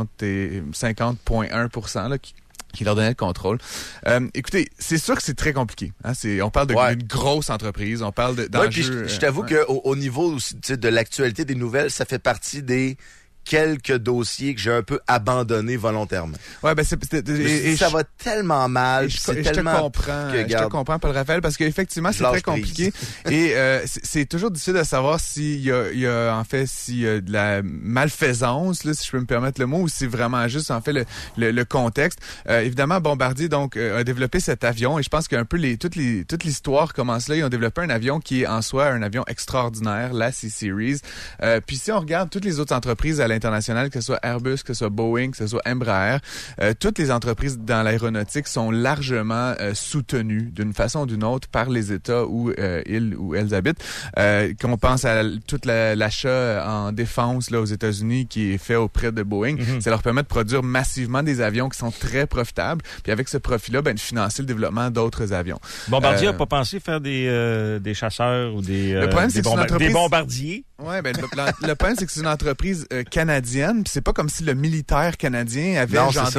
50,1%, là, qui leur donnait le contrôle. Écoutez, c'est sûr que c'est très compliqué. Hein? On parle d'une grosse entreprise, on parle d'enjeux... je t'avoue qu'au niveau aussi, de l'actualité des nouvelles, ça fait partie des quelques dossiers que j'ai un peu abandonnés volontairement. Ouais, ça va tellement mal. Je te comprends, Paul Raphaël, parce qu'effectivement, c'est très compliqué. Et c'est toujours difficile de savoir s'il y a de la malfaisance, là, si je peux me permettre le mot, ou si vraiment juste en fait le contexte. Évidemment, Bombardier donc a développé cet avion, et je pense qu'un peu toute l'histoire commence là. Ils ont développé un avion qui est en soi un avion extraordinaire, la C-Series. Puis si on regarde toutes les autres entreprises à l'international, que ce soit Airbus, que ce soit Boeing, que ce soit Embraer, toutes les entreprises dans l'aéronautique sont largement soutenues d'une façon ou d'une autre par les États où ils ou elles habitent. Qu'on pense à tout l'achat en défense là aux États-Unis qui est fait auprès de Boeing, ça leur permet de produire massivement des avions qui sont très profitables. Puis avec ce profit-là, de financer le développement d'autres avions. Bombardier n'a pas pensé faire des chasseurs ou des bombardiers? Ouais, le problème, c'est que c'est une entreprise canadienne, puis c'est pas comme si le militaire canadien avait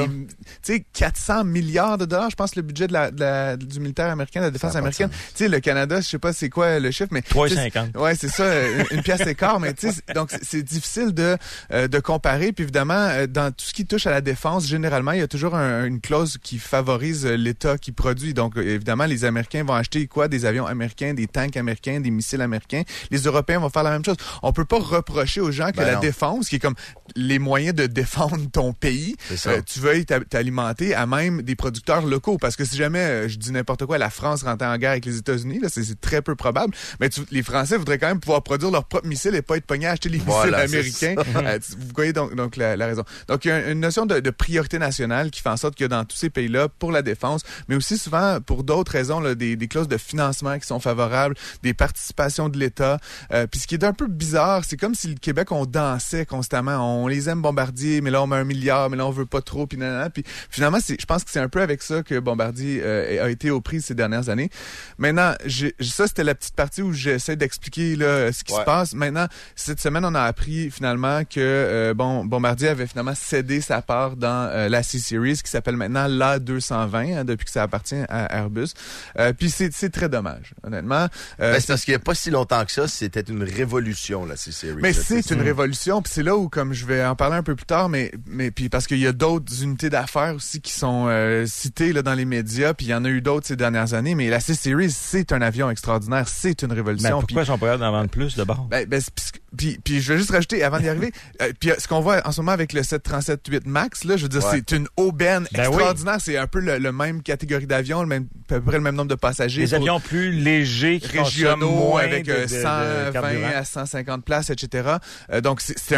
400 milliards de dollars, je pense, le budget du militaire américain, de la défense américaine. Tu sais, le Canada, je sais pas c'est quoi le chiffre, mais 3,50. Ouais, c'est ça, une pièce et quart, mais tu sais, donc c'est difficile de comparer. Puis évidemment, dans tout ce qui touche à la défense, généralement, il y a toujours une clause qui favorise l'État qui produit. Donc évidemment, les Américains vont acheter des avions américains, des tanks américains, des missiles américains. Les Européens vont faire la même chose. On peut pas reprocher aux gens que la défense, qui est comme les moyens de défendre ton pays, tu veuilles t'alimenter à même des producteurs locaux. Parce que si jamais, je dis n'importe quoi, la France rentrait en guerre avec les États-Unis, là, c'est très peu probable, mais les Français voudraient quand même pouvoir produire leurs propres missiles et pas être pognés à acheter les missiles américains. Vous voyez donc la raison. Donc, il y a une notion de priorité nationale qui fait en sorte que dans tous ces pays-là, pour la défense, mais aussi souvent pour d'autres raisons, là, des clauses de financement qui sont favorables, des participations de l'État. Puis ce qui est un peu bizarre, c'est comme si le Québec, on dansait constamment. On les aime Bombardier, mais là, on met 1 milliard, mais là, on veut pas trop, puis nanana. Puis finalement, je pense que c'est un peu avec ça que Bombardier a été aux prises ces dernières années. Maintenant, ça, c'était la petite partie où j'essaie d'expliquer là, ce qui se passe. Maintenant, cette semaine, on a appris finalement que Bombardier avait finalement cédé sa part dans la C-Series, qui s'appelle maintenant l'A220, depuis que ça appartient à Airbus. Puis c'est très dommage, honnêtement. C'est parce qu'il n'y a pas si longtemps que ça, c'était une révolution, la C-Series. Mais c'est une révolution, puis c'est là où, comme je vais en parler un peu plus tard, mais puis parce qu'il y a d'autres unités d'affaires aussi qui sont citées là dans les médias, puis il y en a eu d'autres ces dernières années, mais la C-Series, c'est un avion extraordinaire, c'est une révolution. Mais pourquoi ils sont pas capables d'en vendre plus d'abord? Puis je vais juste rajouter, avant d'y arriver, puis ce qu'on voit en ce moment avec le 737-8 MAX, là, je veux dire, c'est une aubaine extraordinaire. C'est un peu le même catégorie d'avion, à peu près le même nombre de passagers. Des avions plus légers, régionaux, moins avec 120 à 150 places, etc. Donc, c'est un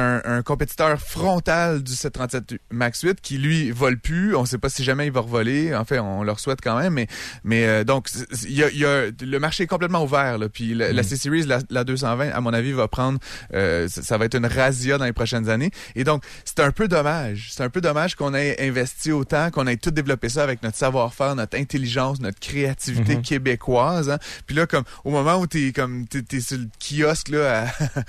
un compétiteur frontal du 737 MAX 8 qui, lui, vole plus. On sait pas si jamais il va revoler. En fait, on leur souhaite quand même, mais donc, il y a le marché est complètement ouvert, là. Puis la C-Series, la 220, à mon avis, va prendre, ça va être une razzia dans les prochaines années. Et donc, c'est un peu dommage. C'est un peu dommage qu'on ait investi autant, qu'on ait tout développé ça avec notre savoir-faire, notre intelligence, notre créativité québécoise. Hein. Puis là, comme au moment où t'es sur le kiosque là,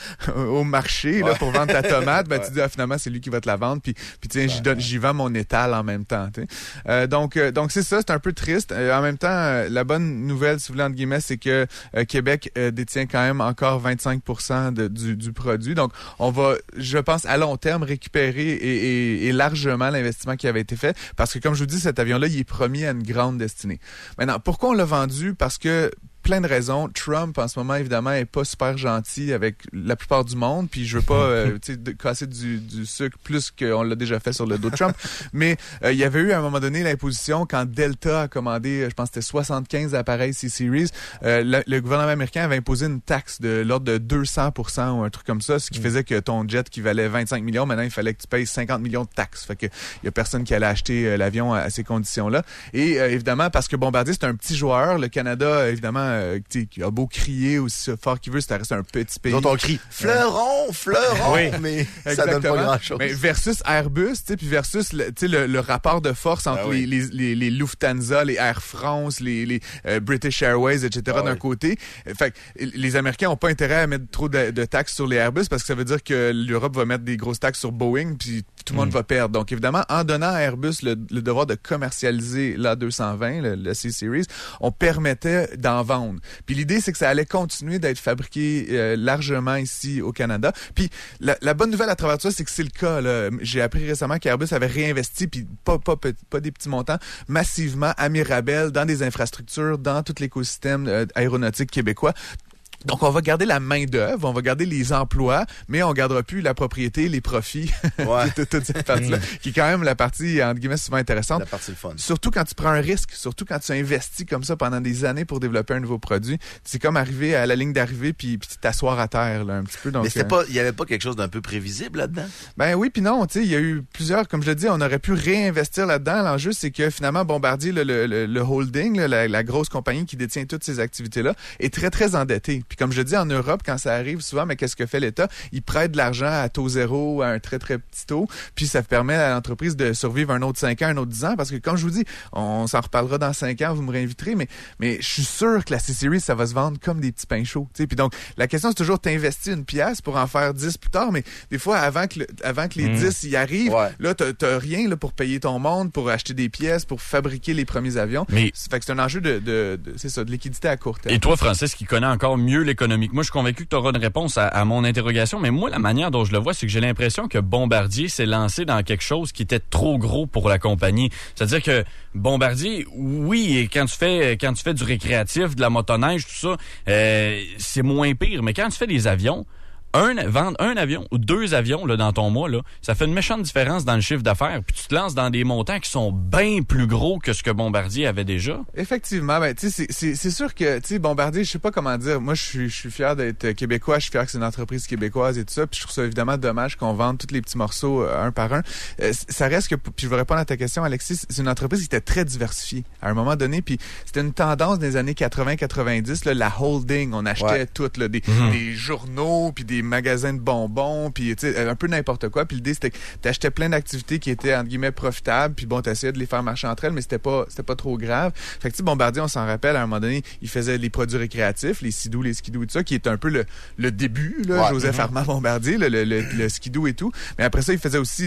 au marché là, pour vendre ta tomate, ben tu dis finalement c'est lui qui va te la vendre. Puis tiens, j'y vends mon étal en même temps. Donc c'est ça, c'est un peu triste. En même temps, la bonne nouvelle, si vous voulez entre guillemets, c'est que Québec détient quand même encore 25% du produit. Donc on va, je pense, à long terme récupérer et largement l'investissement qui avait été fait, parce que comme je vous dis, cet avion-là, il est promis à une grande destinée. Maintenant, pourquoi on l'a vendu? Parce que plein de raisons. Trump, en ce moment, évidemment, est pas super gentil avec la plupart du monde, puis je veux pas casser du sucre plus qu'on l'a déjà fait sur le dos de Trump, mais il y avait eu à un moment donné l'imposition quand Delta a commandé, je pense que c'était 75 appareils C-Series, le gouvernement américain avait imposé une taxe de l'ordre de 200% ou un truc comme ça, ce qui faisait que ton jet qui valait 25 millions, maintenant il fallait que tu payes 50 millions de taxes. Fait que il y a personne qui allait acheter l'avion à ces conditions-là. Et évidemment, parce que Bombardier, c'est un petit joueur, le Canada, évidemment, qui a beau crier aussi fort qu'il veut, ça reste un petit pays. Donc on crie fleuron, oui, mais ça donne pas grand-chose. Mais versus Airbus, puis versus le rapport de force entre les Lufthansa, les Air France, les British Airways, etc. d'un côté. Fait que les Américains ont pas intérêt à mettre trop de taxes sur les Airbus parce que ça veut dire que l'Europe va mettre des grosses taxes sur Boeing, puis tout le monde va perdre. Donc évidemment, en donnant à Airbus le devoir de commercialiser l'A220, le C-Series, on permettait d'en vendre. Puis l'idée, c'est que ça allait continuer d'être fabriqué largement ici au Canada. Puis la bonne nouvelle à travers tout ça, c'est que c'est le cas. Là. J'ai appris récemment qu'Airbus avait réinvesti, puis pas des petits montants, massivement à Mirabel, dans des infrastructures, dans tout l'écosystème aéronautique québécois. Donc, on va garder la main-d'œuvre, on va garder les emplois, mais on gardera plus la propriété, les profits, toute cette partie-là, qui est quand même la partie, entre guillemets, souvent intéressante. La partie le fun. Surtout quand tu prends un risque, surtout quand tu investis comme ça pendant des années pour développer un nouveau produit. C'est comme arriver à la ligne d'arrivée puis t'asseoir à terre, là, un petit peu. Donc, mais il y avait pas quelque chose d'un peu prévisible là-dedans? Ben oui, puis non, tu sais, il y a eu plusieurs, comme je le dis, on aurait pu réinvestir là-dedans. L'enjeu, c'est que finalement, Bombardier, le holding, la grosse compagnie qui détient toutes ces activités-là, est très, très endettée. Puis comme je dis, en Europe, quand ça arrive souvent, mais qu'est-ce que fait l'État? Il prête de l'argent à taux zéro, à un très, très petit taux, puis ça permet à l'entreprise de survivre un autre 5 ans, un autre 10 ans, parce que comme je vous dis, on s'en reparlera dans 5 ans, vous me réinviterez, mais je suis sûr que la C-Series, ça va se vendre comme des petits pains chauds. Puis donc, la question, c'est toujours t'investir une pièce pour en faire 10 plus tard, mais des fois, avant que les 10 y arrivent, là, t'as rien là, pour payer ton monde, pour acheter des pièces, pour fabriquer les premiers avions. Mais fait que c'est un enjeu de liquidité à court terme. Et toi, Francis, qui connais encore mieux l'économie que moi, je suis convaincu que tu auras une réponse à mon interrogation, mais moi, la manière dont je le vois, c'est que j'ai l'impression que Bombardier s'est lancé dans quelque chose qui était trop gros pour la compagnie. C'est-à-dire que Bombardier, oui, et quand tu fais du récréatif, de la motoneige, tout ça, c'est moins pire, mais quand tu fais des avions, vendre un avion ou 2 avions là, dans ton mois, là, ça fait une méchante différence dans le chiffre d'affaires. Puis tu te lances dans des montants qui sont bien plus gros que ce que Bombardier avait déjà. Effectivement, ben tu sais, c'est sûr que tu sais Bombardier, je sais pas comment dire. Moi, je suis fier d'être québécois. Je suis fier que c'est une entreprise québécoise et tout ça. Puis je trouve ça évidemment dommage qu'on vende tous les petits morceaux un par un. Ça reste que, puis je vais répondre à ta question, Alexis. C'est une entreprise qui était très diversifiée à un moment donné. Puis c'était une tendance des années 80-90, la holding. On achetait tout, là, des journaux, puis des magasins de bonbons, puis tu sais un peu n'importe quoi. Puis l'idée c'était que t'achetais plein d'activités qui étaient entre guillemets profitables, puis bon t'essayais de les faire marcher entre elles, mais c'était pas trop grave. Fait que tu sais Bombardier, on s'en rappelle, à un moment donné, il faisait les produits récréatifs, les Sea-Doo, les Ski-Doo et tout ça, qui est un peu le début là, Joseph Armand Bombardier, le Ski-Doo et tout. Mais après ça, il faisait aussi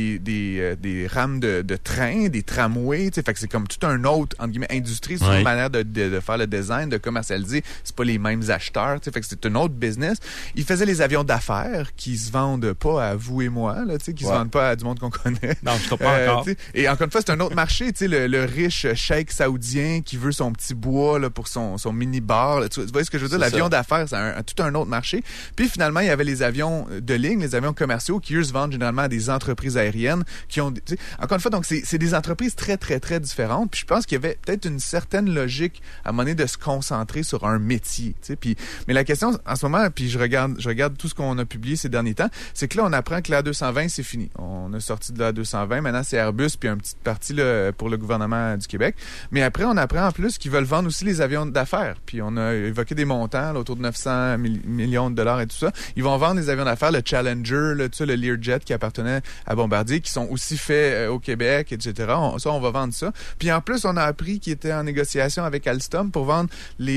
des rames de train, des tramways, tu sais. Fait que c'est comme tout un autre entre guillemets industrie, c'est une manière de faire le design, de commercialiser. C'est pas les mêmes acheteurs, tu sais. Fait que c'est un autre business. Il faisait les avions d'affaires qui se vendent pas à vous et moi, là, tu sais, qui se vendent pas à du monde qu'on connaît. Non, je ne pas encore. Et encore une fois, c'est un autre marché, tu sais, le riche cheikh saoudien qui veut son petit bois là, pour son mini-bar. Là, tu vois ce que je veux dire? L'avion d'affaires, c'est tout un autre marché. Puis finalement, il y avait les avions de ligne, les avions commerciaux qui, eux, se vendent généralement à des entreprises aériennes qui ont... Encore une fois, donc c'est des entreprises très, très, très différentes. Puis je pense qu'il y avait peut-être une certaine logique à un moment donné de se concentrer sur un métier. Tu sais. Mais la question, en ce moment, puis je regarde tout ce qu'on a publié ces derniers temps, c'est que là, on apprend que l'A220, c'est fini. On a sorti de l'A220. Maintenant, c'est Airbus, puis une petite partie là, pour le gouvernement du Québec. Mais après, on apprend en plus qu'ils veulent vendre aussi les avions d'affaires. Puis on a évoqué des montants, là, autour de 900 millions de dollars et tout ça. Ils vont vendre les avions d'affaires, le Challenger, là, le Learjet qui appartenait à Bombardier, qui sont aussi faits au Québec, etc. On va vendre ça. Puis en plus, on a appris qu'ils étaient en négociation avec Alstom pour vendre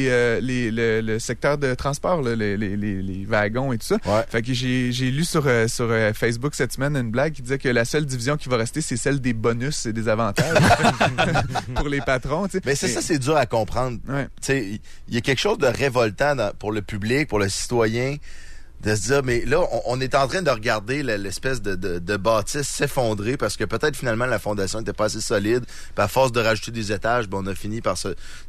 le secteur de transport, là, les wagons et tout ça. Ouais. Fait que j'ai lu sur Facebook cette semaine une blague qui disait que la seule division qui va rester, c'est celle des bonus et des avantages pour les patrons. T'sais. Mais ça, c'est dur à comprendre. Ouais. Il y a quelque chose de révoltant pour le public, pour le citoyen, de se dire, mais là, on est en train de regarder l'espèce de bâtisse s'effondrer parce que peut-être finalement la fondation n'était pas assez solide. Puis à force de rajouter des étages, on a fini par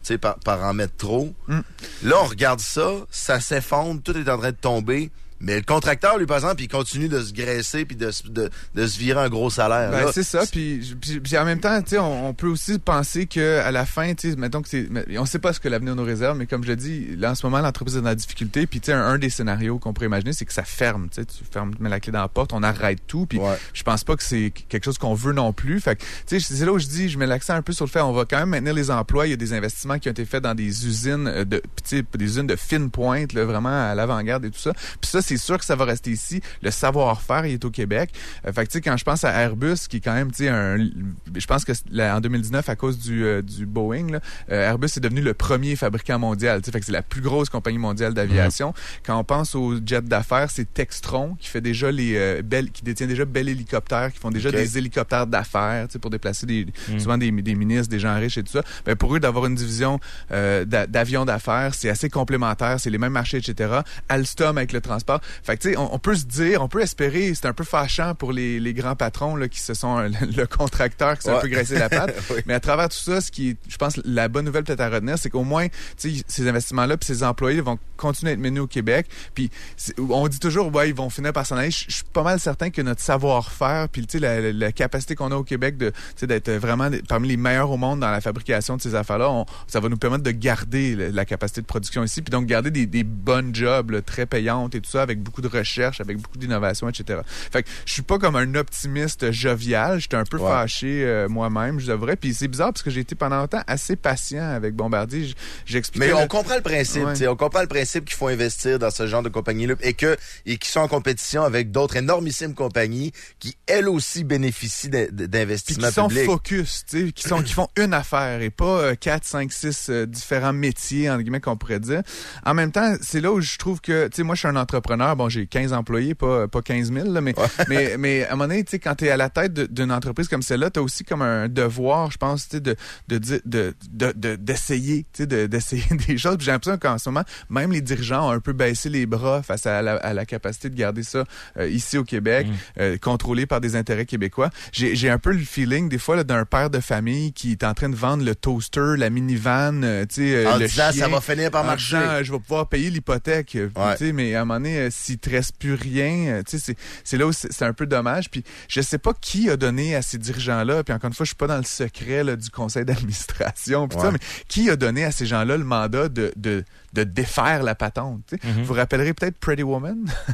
en mettre trop. Là, on regarde ça s'effondre, tout est en train de tomber. Mais le contracteur, lui, par exemple, il continue de se graisser puis de se virer un gros salaire. Ben, c'est ça. Puis en même temps, tu sais, on peut aussi penser que à la fin, tu sais, mettons que on sait pas ce que l'avenir nous réserve, mais comme je dis, là, en ce moment, l'entreprise est dans la difficulté. Puis, tu sais, un des scénarios qu'on pourrait imaginer, c'est que ça ferme. Tu sais, tu mets la clé dans la porte, on arrête tout. Puis, je pense pas que c'est quelque chose qu'on veut non plus. Fait que, tu sais, c'est là où je mets l'accent un peu sur le fait, on va quand même maintenir les emplois. Il y a des investissements qui ont été faits dans des usines des usines de fine pointe, là, vraiment à l'avant-garde et tout ça. Puis ça, c'est sûr que ça va rester ici. Le savoir-faire, il est au Québec. Fait que, tu sais, quand je pense à Airbus, qui est quand même, tu sais, je pense que en 2019, à cause du Boeing, là, Airbus est devenu le premier fabricant mondial. Tu sais, fait que c'est la plus grosse compagnie mondiale d'aviation. Quand on pense aux jets d'affaires, c'est Textron qui fait déjà qui détient déjà Bell Hélicoptère, qui font déjà des hélicoptères d'affaires, tu sais, pour déplacer souvent des ministres, des gens riches et tout ça. Ben, pour eux, d'avoir une division d'avions d'affaires, c'est assez complémentaire, c'est les mêmes marchés, etc. Alstom avec le transport. Fait que, tu sais, on peut se dire, on peut espérer, c'est un peu fâchant pour les grands patrons là, qui se sont le contracteur qui s'est un peu graissé la patte. Mais à travers tout ça, ce qui est, je pense, la bonne nouvelle peut-être à retenir, c'est qu'au moins, tu sais, ces investissements-là puis ces employés vont continuer à être menés au Québec. Puis on dit toujours, ils vont finir par s'en aller. Je suis pas mal certain que notre savoir-faire puis, tu sais, la capacité qu'on a au Québec d'être vraiment parmi les meilleurs au monde dans la fabrication de ces affaires-là, ça va nous permettre de garder la capacité de production ici, puis donc garder des bonnes jobs là, très payantes et tout ça, avec beaucoup de recherche, avec beaucoup d'innovation, etc. Fait que je suis pas comme un optimiste jovial, j'étais un peu fâché moi-même, je devrais. Puis c'est bizarre parce que j'ai été pendant longtemps assez patient avec Bombardier. J'expliquais. Mais on comprend le principe, on comprend le principe qu'il faut investir dans ce genre de compagnie-là et qui sont en compétition avec d'autres énormissimes compagnies qui elles aussi bénéficient d'investissements publics. Qui sont focus, tu sais, qui font une affaire et pas 4, 5, 6 différents métiers entre guillemets qu'on pourrait dire. En même temps, c'est là où je trouve que, tu sais, moi je suis un entrepreneur, bon j'ai 15 employés, pas 15 000, là, mais à un moment donné, tu sais, quand t'es à la tête d'une entreprise comme celle-là, t'as aussi comme un devoir, je pense, tu sais, d'essayer, tu sais, d'essayer des choses. Puis j'ai l'impression qu'en ce moment, même les dirigeants ont un peu baissé les bras face à la capacité de garder ça ici au Québec, contrôlé par des intérêts québécois. J'ai un peu le feeling, des fois, là, d'un père de famille qui est en train de vendre le toaster, la minivan, tu sais, en le disant, chien. Ça va finir par marcher. Je vais pouvoir payer l'hypothèque. Tu sais, mais à un moment donné, s'il te reste plus rien, tu sais, c'est là où c'est un peu dommage. Puis je sais pas qui a donné à ces dirigeants-là, puis encore une fois, je suis pas dans le secret là, du conseil d'administration, puis ça, mais qui a donné à ces gens-là le mandat de défaire la patente. Vous vous rappellerez peut-être Pretty Woman?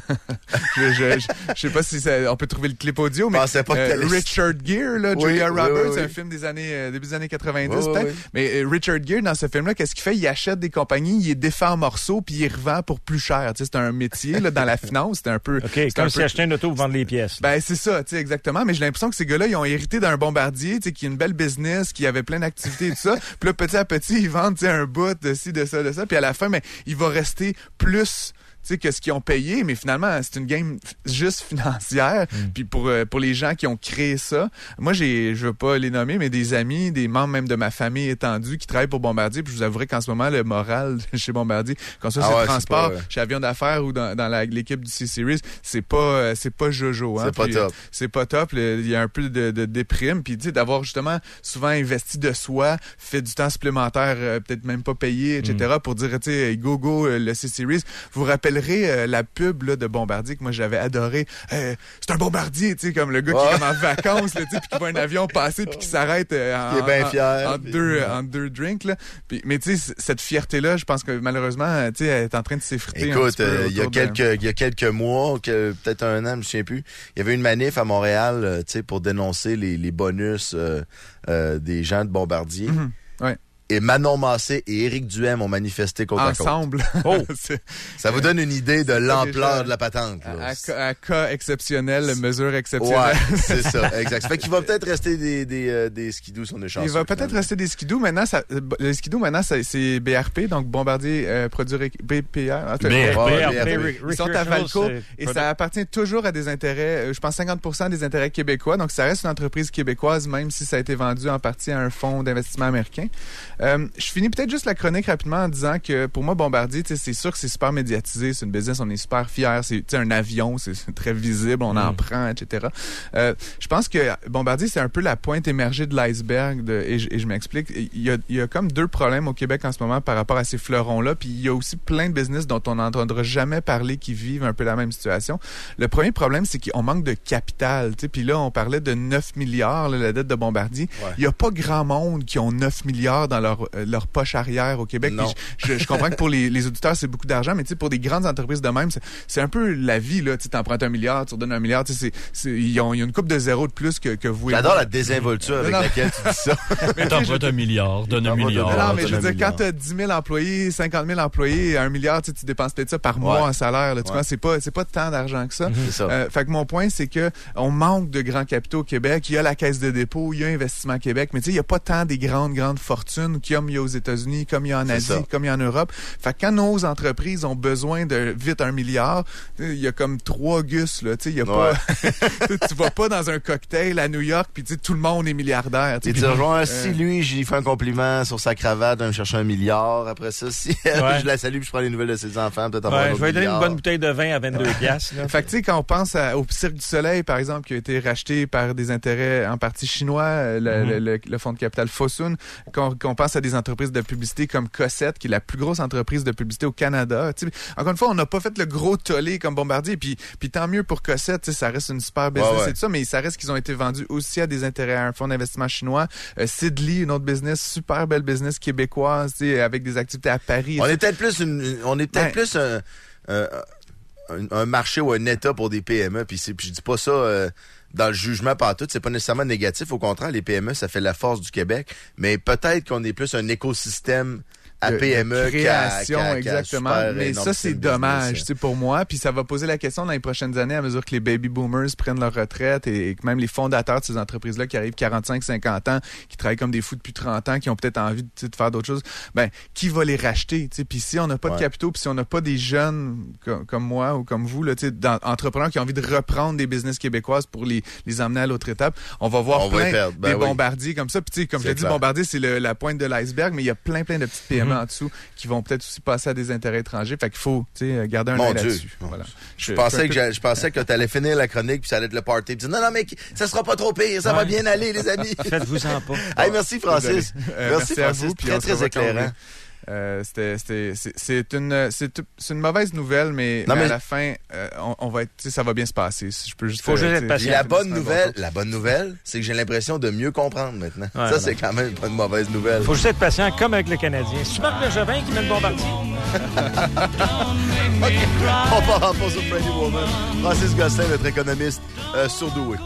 je sais pas si on peut trouver le clip audio, mais Richard Gere, là, Julia Roberts, un film des années début des années 90 peut-être. Mais Richard Gere, dans ce film-là, qu'est-ce qu'il fait? Il achète des compagnies, il les défait en morceaux, puis il les revend pour plus cher. Tu sais, c'est un métier là, dans la finance, c'est un peu... comme si acheter une auto pour vendre les pièces. Ben c'est ça, tu sais, exactement. Mais j'ai l'impression que ces gars-là, ils ont hérité d'un Bombardier, tu sais, qui a une belle business, qui avait plein d'activités et tout ça. Puis là, petit à petit, ils vendent, tu sais, un bout de ci, de ça. Puis à la fin, mais il va rester plus, tu sais, que ce qu'ils ont payé, mais finalement, c'est une game juste financière. Puis pour les gens qui ont créé ça, moi, je veux pas les nommer, mais des amis, des membres même de ma famille étendue qui travaillent pour Bombardier, puis je vous avouerai qu'en ce moment, le moral chez Bombardier, quand ça, c'est le transport, chez Avion d'affaires ou dans l'équipe du C-Series, c'est pas jojo. Hein, c'est pas top. C'est pas top. Il y a un peu de déprime. Puis, tu sais, d'avoir justement souvent investi de soi, fait du temps supplémentaire, peut-être même pas payé, etc., pour dire, tu sais, go, le C-Series. Vous vous rappelez rappellerai la pub là, de Bombardier que moi j'avais adoré. C'est un bombardier, tu sais, comme le gars qui est comme en vacances, là, tu sais, puis qui voit un avion passer puis qui s'arrête en deux drinks. Là. Puis, mais tu sais, cette fierté-là, je pense que malheureusement, tu sais, elle est en train de s'effriter. Écoute, il y a quelques mois, peut-être un an, je me souviens plus, il y avait une manif à Montréal, tu sais, pour dénoncer les bonus des gens de Bombardier. Ouais. Et Manon Massé et Éric Duhem ont manifesté côte à côte. Ensemble. Oh! Ça vous donne une idée de l'ampleur de la patente. À cas exceptionnel, mesure exceptionnelle. Ouais, c'est ça, exact. Ça fait qu'il va peut-être rester des skidoo sur nos chansons. Il va peut-être rester des skidoo. Maintenant, les skidoo, c'est BRP, donc Bombardier Produits BPR. Ils sont à Valco et ça appartient toujours à des intérêts, je pense 50% des intérêts québécois. Donc, ça reste une entreprise québécoise, même si ça a été vendu en partie à un fonds d'investissement américain. Je finis peut-être juste la chronique rapidement en disant que pour moi, Bombardier, c'est sûr que c'est super médiatisé, c'est une business, on est super fiers, c'est un avion, c'est très visible, on en prend, etc. Je pense que Bombardier, c'est un peu la pointe émergée de l'iceberg, et je m'explique. Il y a comme deux problèmes au Québec en ce moment par rapport à ces fleurons-là, puis il y a aussi plein de business dont on n'entendra jamais parler qui vivent un peu la même situation. Le premier problème, c'est qu'on manque de capital, puis là, on parlait de 9 milliards, là, la dette de Bombardier. Ouais. Il n'y a pas grand monde qui ont 9 milliards dans leur poche arrière au Québec. Je comprends que pour les auditeurs, c'est beaucoup d'argent, mais pour des grandes entreprises de même, c'est un peu la vie. Tu empruntes 1 milliard, tu redonnes 1 milliard. Il y a une coupe de zéro de plus que vous. J'adore la désinvolture avec laquelle tu dis ça. T'empruntes 1 milliard, donne 1 milliard. Non, mais je veux dire, quand tu as 10 000 employés, 50 000 employés, 1 milliard, tu dépenses peut-être ça par mois en salaire. Là, tu vois, c'est pas tant d'argent que ça. Fait que mon point, c'est que on manque de grands capitaux au Québec. Il y a la Caisse de dépôt, il y a Investissement Québec, mais il n'y a pas tant des grandes fortunes comme il y a aux États-Unis, comme il y a en Asie, comme il y a en Europe. Fait que quand nos entreprises ont besoin de vite 1 milliard, il y a comme 3 gus, là. Il y a pas, tu vas pas dans un cocktail à New York puis tout le monde est milliardaire. Et tu rejoins, si lui, j'y fais un compliment sur sa cravate, de me chercher 1 milliard. Après ça, si je la salue puis je prends les nouvelles de ses enfants, peut-être je vais lui donner une bonne bouteille de vin à 22 piastres. Fait que tu sais, quand on pense au Cirque du Soleil, par exemple, qui a été racheté par des intérêts en partie chinois, le fonds de capital Fosun, qu'on pense à des entreprises de publicité comme Cossette, qui est la plus grosse entreprise de publicité au Canada. T'sais, encore une fois, on n'a pas fait le gros tollé comme Bombardier, puis tant mieux pour Cossette, ça reste une super business et tout ça, mais ça reste qu'ils ont été vendus aussi à des intérêts à un fonds d'investissement chinois. Sidley, une autre business, super belle business québécoise, avec des activités à Paris. On est peut-être plus un marché ou un État pour des PME, puis je dis pas ça dans le jugement par tout, c'est pas nécessairement négatif. Au contraire, les PME, ça fait la force du Québec, mais peut-être qu'on est plus un écosystème à PME création, exactement. Mais ça, c'est dommage, pour moi. Puis ça va poser la question dans les prochaines années, à mesure que les baby boomers prennent leur retraite et que même les fondateurs de ces entreprises-là qui arrivent 45-50 ans, qui travaillent comme des fous depuis 30 ans, qui ont peut-être envie de faire d'autres choses, qui va les racheter? Puis si on n'a pas de capitaux, puis si on n'a pas des jeunes comme moi ou comme vous, là, entrepreneurs qui ont envie de reprendre des business québécoises pour les amener à l'autre étape, on va voir des Bombardiers comme ça. Puis comme je l'ai dit, Bombardier, c'est la pointe de l'iceberg, mais il y a plein de petites PME en dessous qui vont peut-être aussi passer à des intérêts étrangers. Fait qu'il faut garder un œil là-dessus. Voilà. Je pensais que tu allais finir la chronique puis ça allait être le party. Puis non, mais ça sera pas trop pire. Ça va bien aller, les amis. Faites-vous-en pas. Hey, merci, Francis. Merci, Francis. À vous, très éclairant. C'est une mauvaise nouvelle, mais à la fin, on va être, ça va bien se passer. Je peux juste. Faut juste être patient. La bonne nouvelle, c'est que j'ai l'impression de mieux comprendre maintenant. Ça, c'est quand même pas une mauvaise nouvelle. Faut juste être patient, comme avec le Canadien. C'est Marc Bergevin qui mène Bombardier. Okay. On part en pause sur Pretty Woman. Francis Gosselin, notre économiste surdoué.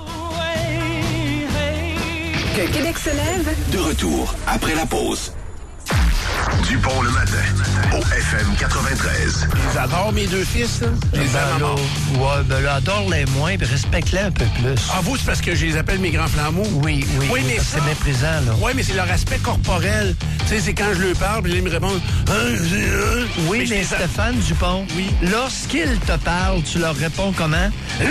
Que Québec se lève. De retour après la pause. Dupont le matin, au FM 93. Ils adorent mes deux fils, là. Adore-les moins, puis respecte-les un peu plus. Ah, vous, c'est parce que je les appelle mes grands flambeaux? Oui, mais c'est méprisant, là. Oui, mais c'est leur aspect corporel. Tu sais, c'est quand je leur parle, puis ils me répondent... Oui, mais Stéphane Dupont, lorsqu'ils te parlent, tu leur réponds comment?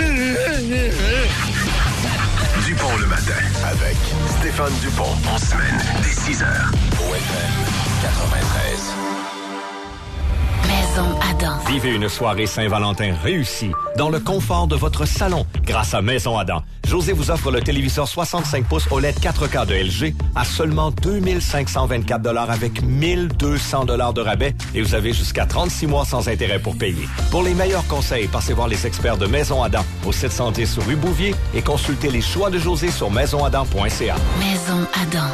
Dupont le matin, avec Stéphane Dupont, en semaine, dès 6h, au FM 93. Maison Adam. Vivez une soirée Saint-Valentin réussie dans le confort de votre salon grâce à Maison Adam. José vous offre le téléviseur 65 pouces OLED 4K de LG à seulement 2524 $ avec 1200 $ de rabais et vous avez jusqu'à 36 mois sans intérêt pour payer. Pour les meilleurs conseils, passez voir les experts de Maison Adam au 710 rue Bouvier et consultez les choix de José sur maisonadam.ca. Maison Adam.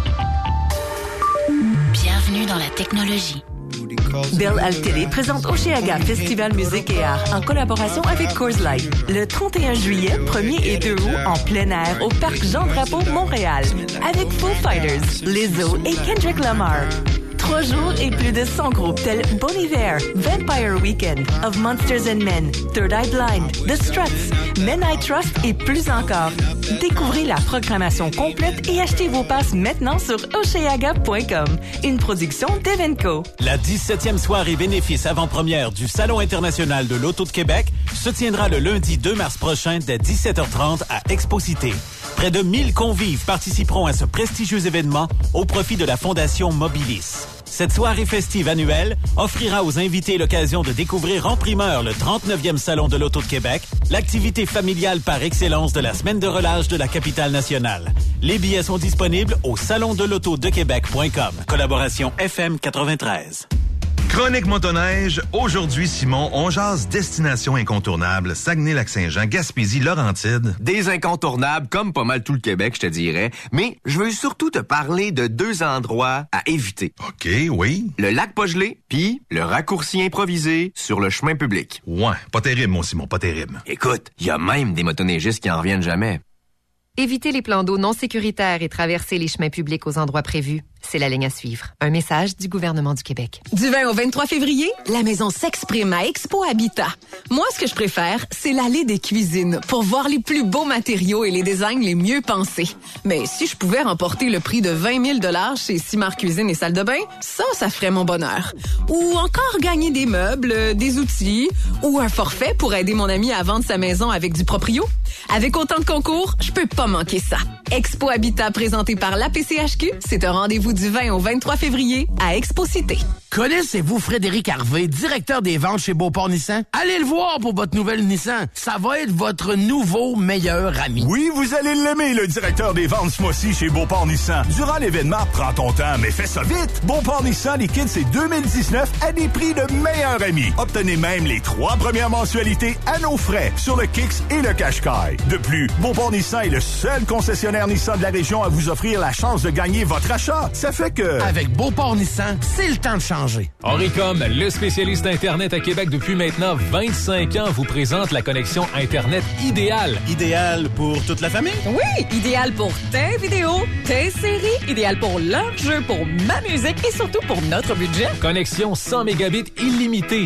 Bienvenue dans la technologie. Bell Altéré présente Oceaga Festival Musique et Art en collaboration avec Coors Light. Le 31 juillet, 1er et 2 août, en plein air au Parc Jean-Drapeau, Montréal. Avec Foo Fighters, Lizzo et Kendrick Lamar. 3 jours et plus de 100 groupes tels Bon Iver, Vampire Weekend, Of Monsters and Men, Third Eye Blind, The Struts, Men I Trust et plus encore. Découvrez la programmation complète et achetez vos passes maintenant sur oceaga.com. Une production d'Evenco. La 17e soirée bénéfice avant-première du Salon international de l'Auto de Québec se tiendra le lundi 2 mars prochain dès 17h30 à Expo-Cité. Près de 1000 convives participeront à ce prestigieux événement au profit de la Fondation Mobilis. Cette soirée festive annuelle offrira aux invités l'occasion de découvrir en primeur le 39e Salon de l'Auto de Québec, l'activité familiale par excellence de la semaine de relâche de la capitale nationale. Les billets sont disponibles au salonddelautodequebec.com. Collaboration FM 93. Chronique motoneige. Aujourd'hui, Simon, on jase destination incontournable. Saguenay-Lac-Saint-Jean, Gaspésie, Laurentides. Des incontournables, comme pas mal tout le Québec, je te dirais. Mais je veux surtout te parler de 2 endroits à éviter. OK, oui. Le lac pas gelé, puis le raccourci improvisé sur le chemin public. Ouais, pas terrible, mon Simon, pas terrible. Écoute, il y a même des motoneigistes qui en reviennent jamais. Éviter les plans d'eau non sécuritaires et traverser les chemins publics aux endroits prévus, c'est la ligne à suivre. Un message du gouvernement du Québec. Du 20 au 23 février, la maison s'exprime à Expo Habitat. Moi, ce que je préfère, c'est l'allée des cuisines pour voir les plus beaux matériaux et les designs les mieux pensés. Mais si je pouvais remporter le prix de 20 000 $ chez Simard Cuisine et Salle de bain, ça ferait mon bonheur. Ou encore gagner des meubles, des outils ou un forfait pour aider mon ami à vendre sa maison avec du proprio. Avec autant de concours, je peux pas manquer ça. Expo Habitat présenté par l'APCHQ, c'est un rendez-vous du 20 au 23 février à Expo-Cité. Connaissez-vous Frédéric Harvey, directeur des ventes chez Beauport Nissan? Allez le voir pour votre nouvelle Nissan. Ça va être votre nouveau meilleur ami. Oui, vous allez l'aimer, le directeur des ventes ce mois-ci chez Beauport Nissan. Durant l'événement, prends ton temps, mais fais ça vite. Beauport Nissan liquide ses 2019 à des prix de meilleurs amis. Obtenez même les 3 premières mensualités à nos frais sur le Kicks et le Qashqai. De plus, Beauport Nissan est le seul concessionnaire Nissan de la région à vous offrir la chance de gagner votre achat. Ça fait que... Avec Beauport Nissan, c'est le temps de changer. Oricom, le spécialiste d'Internet à Québec depuis maintenant 25 ans, vous présente la connexion Internet idéale. Idéal pour toute la famille? Oui, idéal pour tes vidéos, tes séries, idéal pour leurs jeux, pour ma musique et surtout pour notre budget. Connexion 100 mégabits illimité,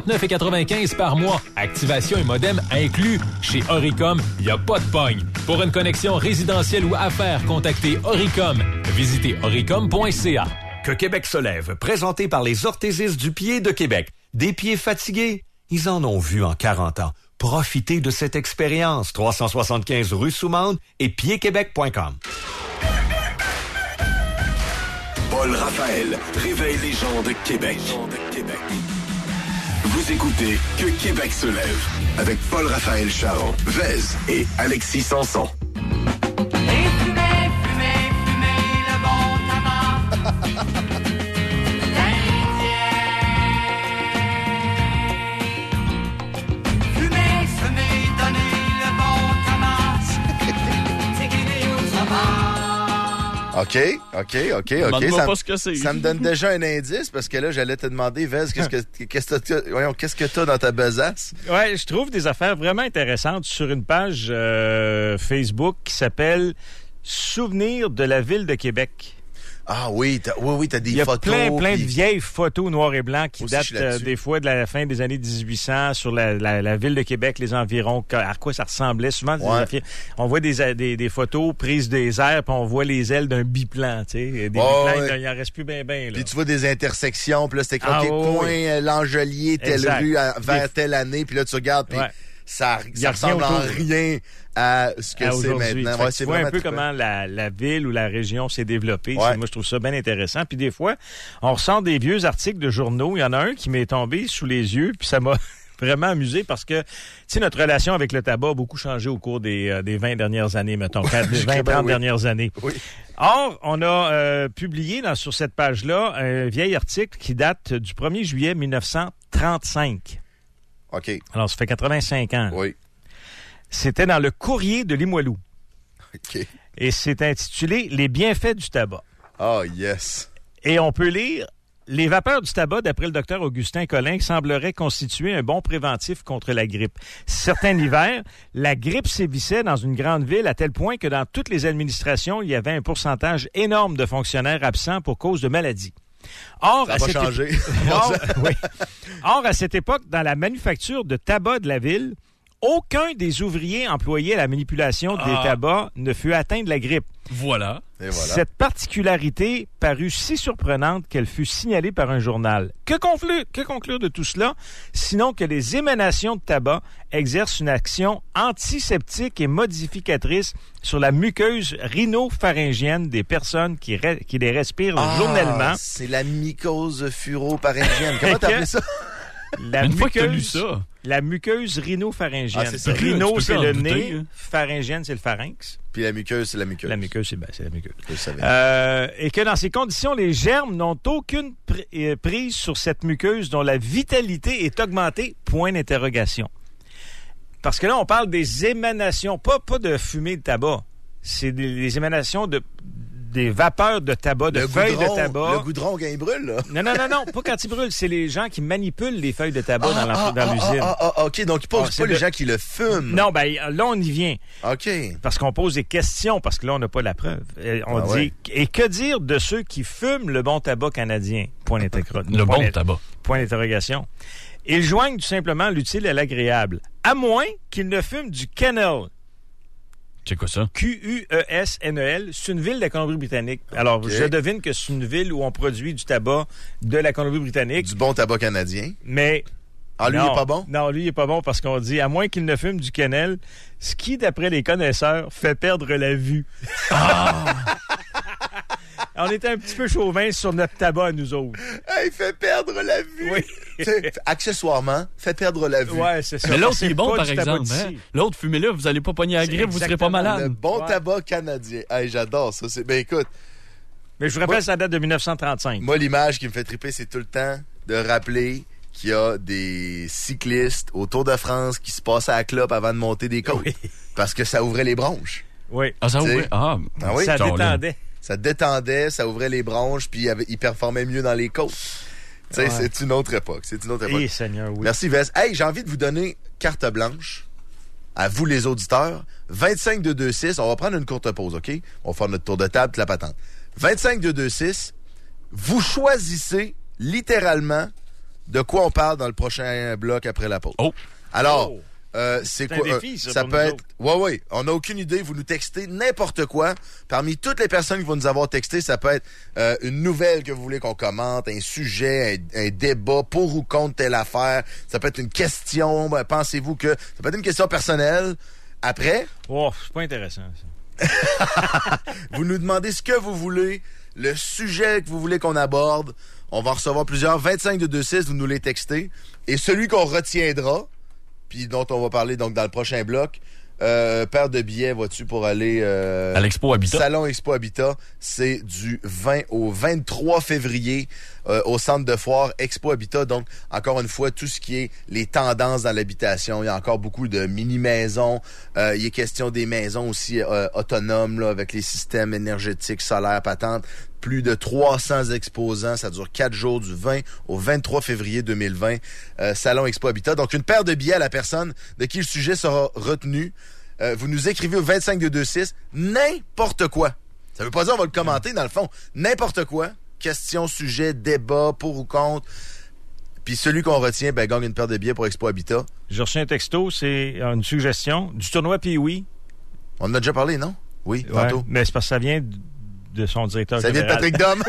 59,95 par mois. Activation et modem inclus. Chez Oricom, il n'y a pas de pogne. Pour une connexion résidentielle ou affaires, contactez Oricom. Visitez oricom.ca. Que Québec se lève, présenté par les orthésistes du pied de Québec. Des pieds fatigués? Ils en ont vu en 40 ans. Profitez de cette expérience. 375 rue Soumande et piedquebec.com. Paul Raphaël réveille les gens de Québec. Vous écoutez Que Québec se lève avec Paul Raphaël Charon, Vez et Alexis Sanson. OK. Ça me donne déjà un indice parce que là, j'allais te demander, Vez, qu'est-ce que t'as dans ta besace? Ouais, je trouve des affaires vraiment intéressantes sur une page Facebook qui s'appelle Souvenirs de la ville de Québec. Ah oui, t'as des photos. Il y a plein de vieilles photos noir et blanc qui datent des fois de la fin des années 1800 sur la ville de Québec, les environs, à quoi ça ressemblait. Souvent, on voit des photos prises des airs, puis on voit les ailes d'un biplan, tu sais. Des biplans, il en reste plus bien. Puis tu vois des intersections, puis là, c'était coin L'Angelier, telle rue, vers telle année, puis là, tu regardes, puis ça ressemble en rien à ce que c'est maintenant. Ouais, tu vois un peu comment la ville ou la région s'est développée. Ouais. Moi, je trouve ça bien intéressant. Puis des fois, on ressort des vieux articles de journaux. Il y en a un qui m'est tombé sous les yeux, puis ça m'a vraiment amusé parce que, tu sais, notre relation avec le tabac a beaucoup changé au cours des 20 dernières années, mettons, 20-30 dernières années. Oui. Or, on a publié sur cette page-là un vieil article qui date du 1er juillet 1935. OK. Alors, ça fait 85 ans. Oui. C'était dans le Courrier de Limoilou. OK. Et c'est intitulé « Les bienfaits du tabac ». Oh, yes. Et on peut lire « Les vapeurs du tabac, d'après le docteur Augustin Collin, sembleraient constituer un bon préventif contre la grippe. Certain hiver, la grippe sévissait dans une grande ville à tel point que dans toutes les administrations, il y avait un pourcentage énorme de fonctionnaires absents pour cause de maladie. » Or, ça va changer. Or, à cette époque, dans la manufacture de tabac de la ville, aucun des ouvriers employés à la manipulation des tabacs ne fut atteint de la grippe. Voilà. Et voilà. Cette particularité parut si surprenante qu'elle fut signalée par un journal. Que conclure de tout cela, sinon que les émanations de tabac exercent une action antiseptique et modificatrice sur la muqueuse rhinopharyngienne des personnes qui les respirent journellement. C'est la mycose furopharyngienne. Comment t'appelles ça? Fois que t'as lu ça. La muqueuse rhinopharyngienne. Ah, c'est ça. Rhino, c'est le douter, nez. hein. Pharyngienne, c'est le pharynx. Puis la muqueuse, c'est la muqueuse. La muqueuse, c'est la muqueuse. Je le savais. Et que dans ces conditions, les germes n'ont aucune prise sur cette muqueuse dont la vitalité est augmentée. Point d'interrogation. Parce que là, on parle des émanations, pas de fumée de tabac. C'est des émanations des vapeurs de tabac, de feuilles de tabac. Le goudron quand il brûle, là. Non, pas quand il brûle. C'est les gens qui manipulent les feuilles de tabac dans l'usine. OK, donc pas les gens qui le fument. Non, ben là, on y vient. OK. Parce qu'on pose des questions, parce que là, on n'a pas la preuve. On dit, ouais. Et que dire de ceux qui fument le bon tabac canadien? Point d'interrogation. Le bon tabac. Point d'interrogation. Ils joignent tout simplement l'utile à l'agréable, à moins qu'ils ne fument du Kennel. C'est quoi ça? Q-U-E-S-N-E-L. C'est une ville de la Colombie-Britannique. Alors, je devine que c'est une ville où on produit du tabac de la Colombie-Britannique. Du bon tabac canadien. Mais... Ah, lui, il est pas bon? Non, lui, il est pas bon parce qu'on dit, à moins qu'il ne fume du Kennel, ce qui, d'après les connaisseurs, fait perdre la vue. On était un petit peu chauvin sur notre tabac, nous autres. Il fait perdre la vue. Oui. Accessoirement, fait perdre la vue. Ouais, c'est ça. Mais l'autre, il est bon, pas par du tabac exemple. Hein? d'ici. L'autre, fumez-le, vous allez pas pogner la grippe, vous serez pas malade. Le bon tabac canadien. Hey, j'adore ça. Ben écoute. Mais je vous rappelle, ça date de 1935. Moi, l'image qui me fait triper, c'est tout le temps de rappeler qu'il y a des cyclistes au Tour de France qui se passaient à la clope avant de monter des côtes. Oui. Parce que ça ouvrait les bronches. Oui. Ah, ça ouvrait? Oui. Ça détendait. Ça détendait, ça ouvrait les bronches, puis il performait mieux dans les côtes. Tu sais, c'est une autre époque. Eh, Seigneur, oui. Merci, Vess. Hey, j'ai envie de vous donner carte blanche à vous, les auditeurs. 25-226, on va prendre une courte pause, OK? On va faire notre tour de table, la patente. 25-226, vous choisissez littéralement de quoi on parle dans le prochain bloc après la pause. Oh! Alors... c'est quoi? Un défi, ça peut être. Oui. On n'a aucune idée. Vous nous textez n'importe quoi. Parmi toutes les personnes qui vont nous avoir texté, ça peut être une nouvelle que vous voulez qu'on commente, un sujet, un débat pour ou contre telle affaire. Ça peut être une question. Pensez-vous que ça peut être une question personnelle. Après. Oh, c'est pas intéressant, ça. Vous nous demandez ce que vous voulez, le sujet que vous voulez qu'on aborde. On va en recevoir plusieurs. 25-226, vous nous les textez. Et celui qu'on retiendra, puis dont on va parler donc dans le prochain bloc. Paire de billets, vois-tu, pour aller... à l'Expo Habitat. Salon Expo Habitat, c'est du 20 au 23 février au centre de foire Expo Habitat. Donc, encore une fois, tout ce qui est les tendances dans l'habitation. Il y a encore beaucoup de mini-maisons. Il est question des maisons aussi autonomes, là, avec les systèmes énergétiques, solaires, patentes. Plus de 300 exposants. Ça dure 4 jours du 20 au 23 février 2020. Salon Expo Habitat. Donc, une paire de billets à la personne de qui le sujet sera retenu. Vous nous écrivez au 25226 n'importe quoi. Ça veut pas dire on va le commenter, dans le fond. N'importe quoi. Question, sujet, débat, pour ou contre. Puis celui qu'on retient, gagne une paire de billets pour Expo Habitat. J'ai reçu un texto, c'est une suggestion. Du tournoi Pee-Wee. On en a déjà parlé, non? Oui, ouais, tantôt. Mais c'est parce que ça vient de son directeur Ça vient général. de Patrick Dom.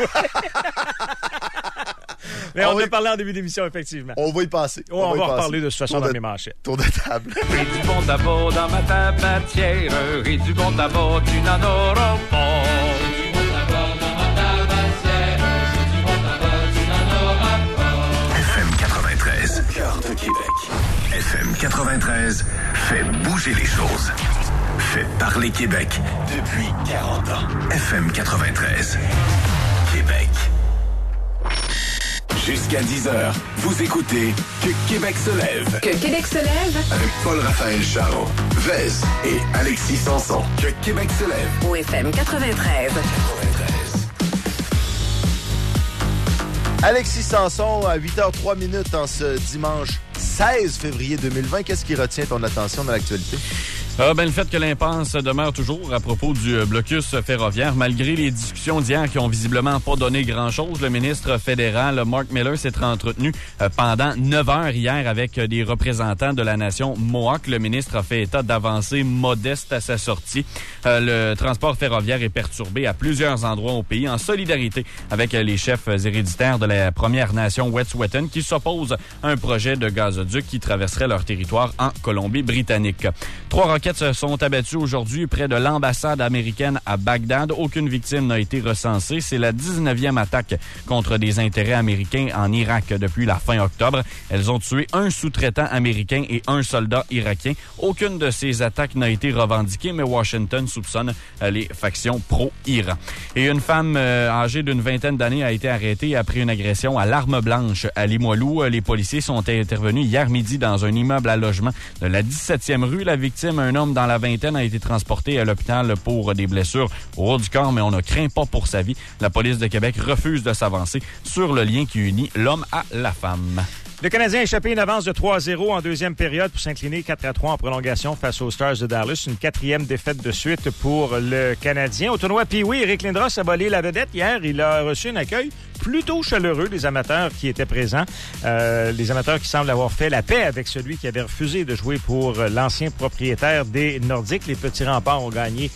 Mais on a parlé en début d'émission, effectivement. On va y passer. On va reparler de toute façon dans les manchettes. Tour de table. Et du bon tabac dans ma tabatière, et du bon tabac, tu n'en auras pas. Et du bon tabac dans ma tabatière, et du bon tabac, tu n'en auras pas. FM 93, cœur de Québec. FM 93 fait bouger les choses. Fait parler Québec depuis 40 ans. FM 93, Québec. Jusqu'à 10h, vous écoutez Que Québec se lève. Que Québec se lève. Avec Paul-Raphaël Charron, Vez et Alexis Sanson. Que Québec se lève. Au FM 93. Alexis Sanson à 8h03 en ce dimanche 16 février 2020. Qu'est-ce qui retient ton attention dans l'actualité? Le fait que l'impasse demeure toujours à propos du blocus ferroviaire, malgré les discussions d'hier qui ont visiblement pas donné grand-chose. Le ministre fédéral, Mark Miller, s'est entretenu pendant 9 heures hier avec des représentants de la nation Mohawk. Le ministre a fait état d'avancées modestes à sa sortie. Le transport ferroviaire est perturbé à plusieurs endroits au pays en solidarité avec les chefs héréditaires de la Première Nation Wet'suwet'en qui s'opposent à un projet de gazoduc qui traverserait leur territoire en Colombie-Britannique. 3 roquettes se sont abattues aujourd'hui près de l'ambassade américaine à Bagdad. Aucune victime n'a été recensée. C'est la 19e attaque contre des intérêts américains en Irak depuis la fin octobre. Elles ont tué un sous-traitant américain et un soldat irakien. Aucune de ces attaques n'a été revendiquée, mais Washington soupçonne les factions pro-Iran. Et une femme âgée d'une vingtaine d'années a été arrêtée après une agression à l'arme blanche à Limoilou. Les policiers sont intervenus hier midi dans un immeuble à logement de la 17e rue. La victime, un homme dans la vingtaine, a été transporté à l'hôpital pour des blessures au haut du corps, mais on ne craint pas pour sa vie. La police de Québec refuse de s'avancer sur le lien qui unit l'homme à la femme. Le Canadien a échappé une avance de 3-0 en deuxième période pour s'incliner 4-3 en prolongation face aux Stars de Dallas. Une 4e défaite de suite pour le Canadien. Au tournoi Pee-Wee, Eric Lindros a volé la vedette hier. Il a reçu un accueil plutôt chaleureux des amateurs qui étaient présents. Les amateurs qui semblent avoir fait la paix avec celui qui avait refusé de jouer pour l'ancien propriétaire des Nordiques. Les Petits Remparts ont gagné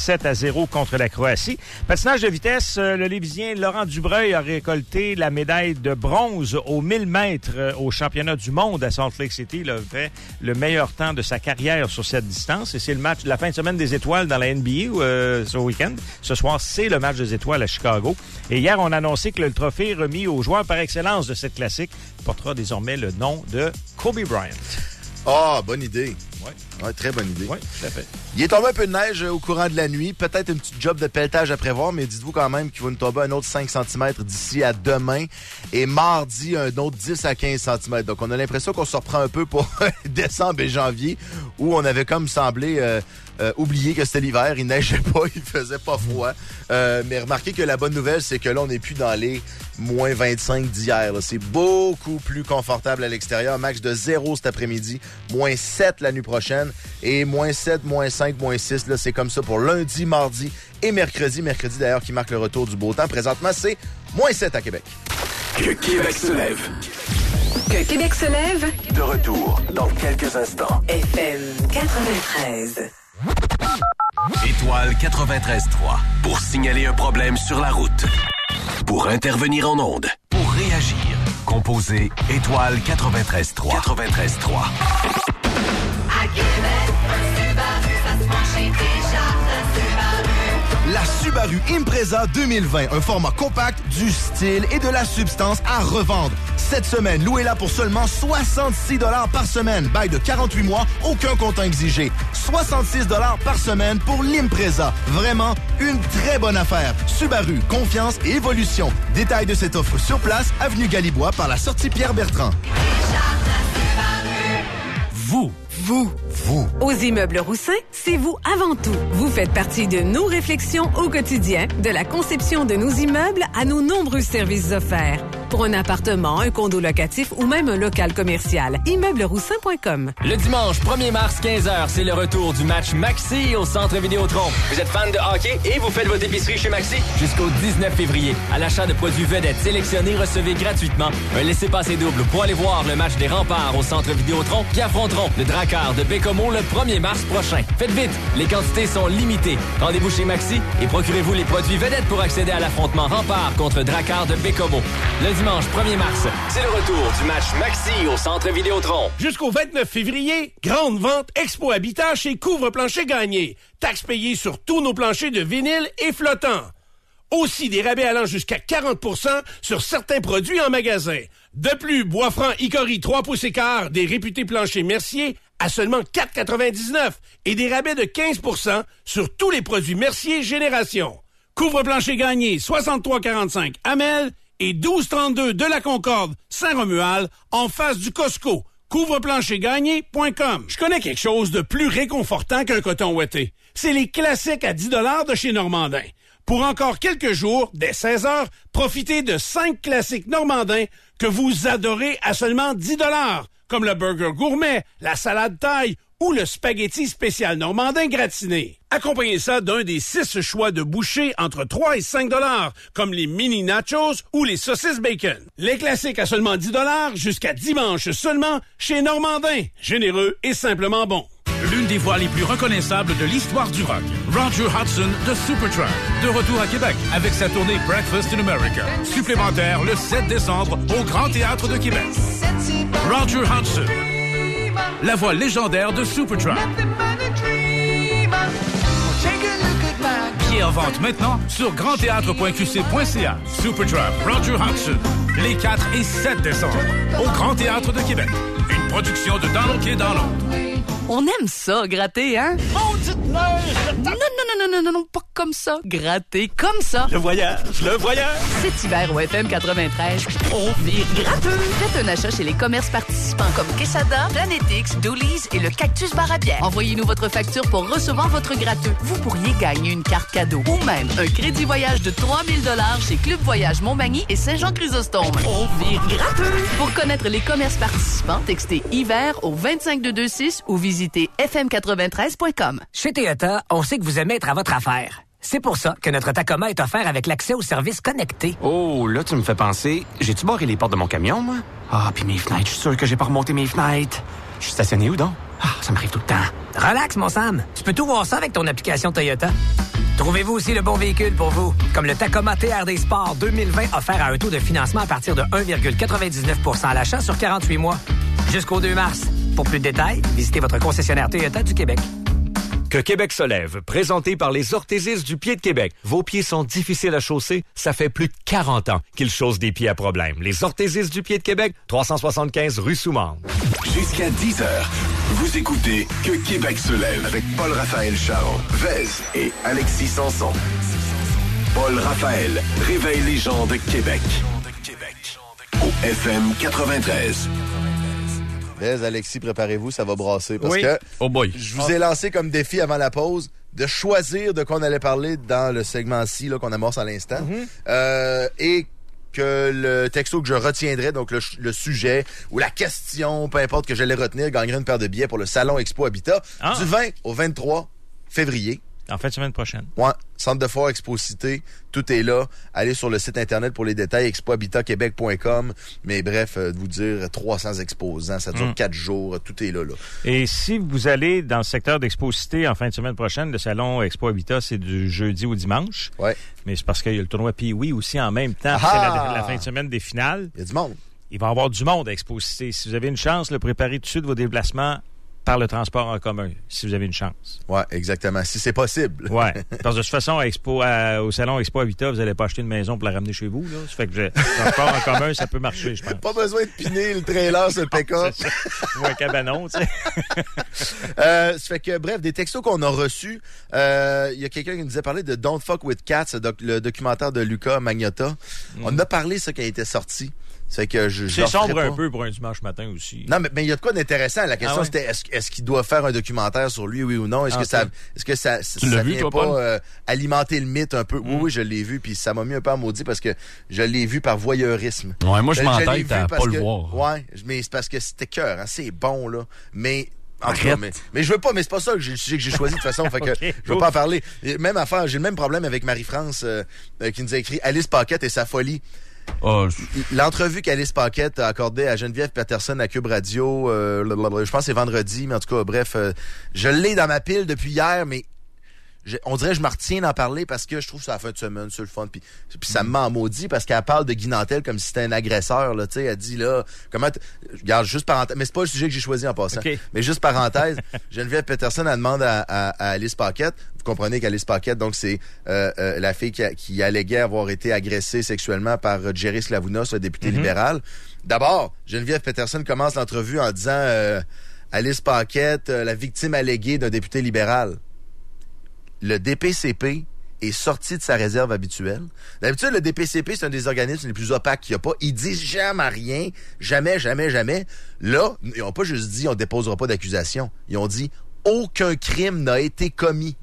7-0 contre la Croatie. Patinage de vitesse, le Lévisien Laurent Dubreuil a récolté la médaille de bronze aux 1000 mètres au championnat du monde à Salt Lake City. Il a fait le meilleur temps de sa carrière sur cette distance. Et c'est le match de la fin de semaine des étoiles dans la NBA ce week-end. Ce soir, c'est le match des étoiles à Chicago. Et hier, on a annoncé que le trophée remis au joueur par excellence de cette classique portera désormais le nom de Kobe Bryant. Ah, bonne idée. Oui. Ouais, très bonne idée. Oui, tout à fait. Il est tombé un peu de neige au courant de la nuit. Peut-être une petite job de pelletage à prévoir, mais dites-vous quand même qu'il va nous tomber un autre 5 cm d'ici à demain. Et mardi, un autre 10 à 15 cm. Donc, on a l'impression qu'on se reprend un peu pour décembre et janvier, où on avait comme semblé oublier que c'était l'hiver. Il neigeait pas, il faisait pas froid. Mais remarquez que la bonne nouvelle, c'est que là, on n'est plus dans les moins 25 d'hier. Là. C'est beaucoup plus confortable à l'extérieur. Max de 0 cet après-midi, moins 7 la nuit prochaine et moins 7, moins 5, moins 6. Là, c'est comme ça pour lundi, mardi et mercredi. Mercredi, d'ailleurs, qui marque le retour du beau temps. Présentement, c'est moins 7 à Québec. Que Québec se lève. Que Québec se lève. De retour dans quelques instants. FM 93. Étoile 93.3. Pour signaler un problème sur la route. Pour intervenir en ondes. Pour réagir. Composez Étoile 93.3. 93.3. À Québec, un Subaru, ça se penche chez Desjardins Subaru. La Subaru Impreza 2020, un format compact, du style et de la substance à revendre. Cette semaine, louez-la pour seulement 66 $ par semaine. Bail de 48 mois, aucun comptant exigé. 66 $ par semaine pour l'Impreza. Vraiment une très bonne affaire. Subaru, confiance et évolution. Détails de cette offre sur place, avenue Galibois par la sortie Pierre-Bertrand. Vous. Aux Immeubles Roussin, c'est vous avant tout. Vous faites partie de nos réflexions au quotidien, de la conception de nos immeubles à nos nombreux services offerts. pour un appartement, un condo locatif ou même un local commercial. Immeublesroussin.com. Le dimanche 1er mars, 15h, c'est le retour du match Maxi au Centre Vidéotron. Vous êtes fan de hockey et vous faites votre épicerie chez Maxi? Jusqu'au 19 février, à l'achat de produits vedettes sélectionnés, recevez gratuitement un laissez-passer double pour aller voir le match des Remparts au Centre Vidéotron qui affronteront le Drakkar de Bécomo le 1er mars prochain. Faites vite, les quantités sont limitées. Rendez-vous chez Maxi et procurez-vous les produits vedettes pour accéder à l'affrontement Remparts contre Drakkar de Bécomo. Le dimanche 1er mars, c'est le retour du match Maxi au Centre Vidéotron. Jusqu'au 29 février, grande vente Expo Habitat chez Couvre-Plancher Gagné. Taxes payées sur tous nos planchers de vinyle et flottants. Aussi des rabais allant jusqu'à 40% sur certains produits en magasin. De plus, bois franc Icori 3 pouces écart des réputés planchers Mercier à seulement 4,99 et des rabais de 15% sur tous les produits Mercier Génération. Couvre-plancher Gagné 6345 Amel et 1232 de la Concorde Saint-Romuald en face du Costco. Couvre-planchergagné.com. Je connais quelque chose de plus réconfortant qu'un coton ouaté. C'est les classiques à 10 $ de chez Normandin. Pour encore quelques jours, dès 16h, profitez de 5 classiques normandins que vous adorez à seulement 10 $, comme le burger gourmet, la salade thaï ou le spaghetti spécial normandin gratiné. Accompagnez ça d'un des 6 choix de bouchées entre 3 et 5 $, comme les mini nachos ou les saucisses bacon. Les classiques à seulement 10 $ jusqu'à dimanche seulement chez Normandin. Généreux et simplement bon. L'une des voix les plus reconnaissables de l'histoire du rock, Roger Hodgson de Supertramp, de retour à Québec avec sa tournée Breakfast in America. Supplémentaire le 7 décembre au Grand Théâtre de Québec. Roger Hodgson, la voix légendaire de Supertramp. Billets en vente maintenant sur grandthéâtre.qc.ca. Supertramp, Roger Hodgson, les 4 et 7 décembre au Grand Théâtre de Québec. Une production de Donald K. Donald. On aime ça, gratter, hein? Maudite neige! Non, pas comme ça. Gratter comme ça. Le voyage. Cet hiver au FM 93, on vire gratteux. Faites un achat chez les commerces participants comme Quesada, Planetix, Doolies et le Cactus Bar à bière. Envoyez-nous votre facture pour recevoir votre gratteux. Vous pourriez gagner une carte cadeau ou même un crédit voyage de 3 000 $ chez Club Voyage Montmagny et Saint-Jean-Chrysostome. On vire gratteux. Pour connaître les commerces participants, textez hiver au 25226 ou visitez fm93.com. Chez Toyota, on sait que vous aimez être à votre affaire. C'est pour ça que notre Tacoma est offert avec l'accès aux services connectés. Oh, là, tu me fais penser. J'ai-tu barré les portes de mon camion, moi? Ah, puis mes fenêtres, je suis sûr que j'ai pas remonté mes fenêtres. Je suis stationné où donc? Ah, ça m'arrive tout le temps. Relax, mon Sam. Tu peux tout voir ça avec ton application Toyota. Trouvez-vous aussi le bon véhicule pour vous, comme le Tacoma TRD Sport 2020 offert à un taux de financement à partir de 1,99 % à l'achat sur 48 mois. Jusqu'au 2 mars. Pour plus de détails, visitez votre concessionnaire Toyota du Québec. Que Québec se lève, présenté par les orthésistes du pied de Québec. Vos pieds sont difficiles à chausser? Ça fait plus de 40 ans qu'ils chaussent des pieds à problème. Les orthésistes du pied de Québec, 375 rue Soumande. Jusqu'à 10h, vous écoutez Que Québec se lève avec Paul-Raphaël Charon, Vez et Alexis Sanson. Paul-Raphaël réveille les gens de Québec. Au FM 93. Alexis, préparez-vous, ça va brasser. Parce oui. que Je vous ai lancé comme défi avant la pause de choisir de quoi on allait parler dans le segment-ci là, qu'on amorce à l'instant. Et que le texto que je retiendrai, donc le sujet ou la question, peu importe que j'allais retenir, gagnerait une paire de billets pour le Salon Expo Habitat du 20 au 23 février. En fin de semaine prochaine. Ouais. Centre de foire Expo-Cité, tout est là. Allez sur le site internet pour les détails, expohabitatquebec.com. Mais bref, de vous dire 300 exposants, ça dure 4 jours, tout est là. Et si vous allez dans le secteur d'Expo-Cité en fin de semaine prochaine, le salon Expo Habitat, c'est du jeudi au dimanche. Ouais. Mais c'est parce qu'il y a le tournoi Pee-Wee aussi en même temps. C'est la fin de semaine des finales. Il y a du monde. Il va y avoir du monde à Expo-Cité. Si vous avez une chance, préparez tout de suite vos déplacements par le transport en commun, si vous avez une chance. Oui, exactement. Si c'est possible. Oui. Parce que de toute façon, au salon Expo Habitat, vous n'allez pas acheter une maison pour la ramener chez vous. Là. Ça fait que le transport en commun, ça peut marcher, je pense. Pas besoin de piner le trailer sur le pick-up. Ou un cabanon, tu sais. Ça fait que, bref, des textos qu'on a reçus. Il y a quelqu'un qui nous a parlé de Don't Fuck With Cats, le documentaire de Luca Magnotta. On en a parlé, ça, quand il était sorti. C'est que c'est sombre un peu pour un dimanche matin aussi. Non, mais il y a de quoi d'intéressant. La question, c'était est-ce qu'il doit faire un documentaire sur lui, oui ou non? Est-ce que ça vient pas alimenter le mythe un peu? Oui, je l'ai vu, puis ça m'a mis un peu en maudit parce que je l'ai vu par voyeurisme. Ouais, moi, je m'entête à pas le voir. Ouais, mais c'est parce que c'était cœur, hein, c'est bon, là. Mais je veux pas, mais c'est pas ça que j'ai choisi de toute façon, fait que je veux pas en parler. Même affaire, j'ai le même problème avec Marie-France qui nous a écrit Alice Paquette et sa folie. L'entrevue qu'Alice Paquette a accordée à Geneviève Peterson à Cube Radio, je pense que c'est vendredi, mais en tout cas, bref, je l'ai dans ma pile depuis hier, mais on dirait que je me retiens d'en parler parce que je trouve que c'est la fin de semaine, c'est le fun. Puis ça me m'en maudit parce qu'elle parle de Guy Nantel comme si c'était un agresseur. Là, elle dit là, regarde, juste parenthèse, mais c'est pas le sujet que j'ai choisi en passant. Okay. Mais juste parenthèse, Geneviève Peterson, elle demande à Alice Paquette, vous comprenez qu'Alice Paquette, donc c'est la fille qui alléguait avoir été agressée sexuellement par Jerry Slavounos, le député libéral. D'abord, Geneviève Peterson commence l'entrevue en disant Alice Paquette, la victime alléguée d'un député libéral. Le DPCP est sorti de sa réserve habituelle. D'habitude, le DPCP, c'est un des organismes les plus opaques qu'il n'y a pas. Ils disent jamais rien. Jamais, jamais, jamais. Là, ils n'ont pas juste dit on ne déposera pas d'accusation. Ils ont dit aucun crime n'a été commis.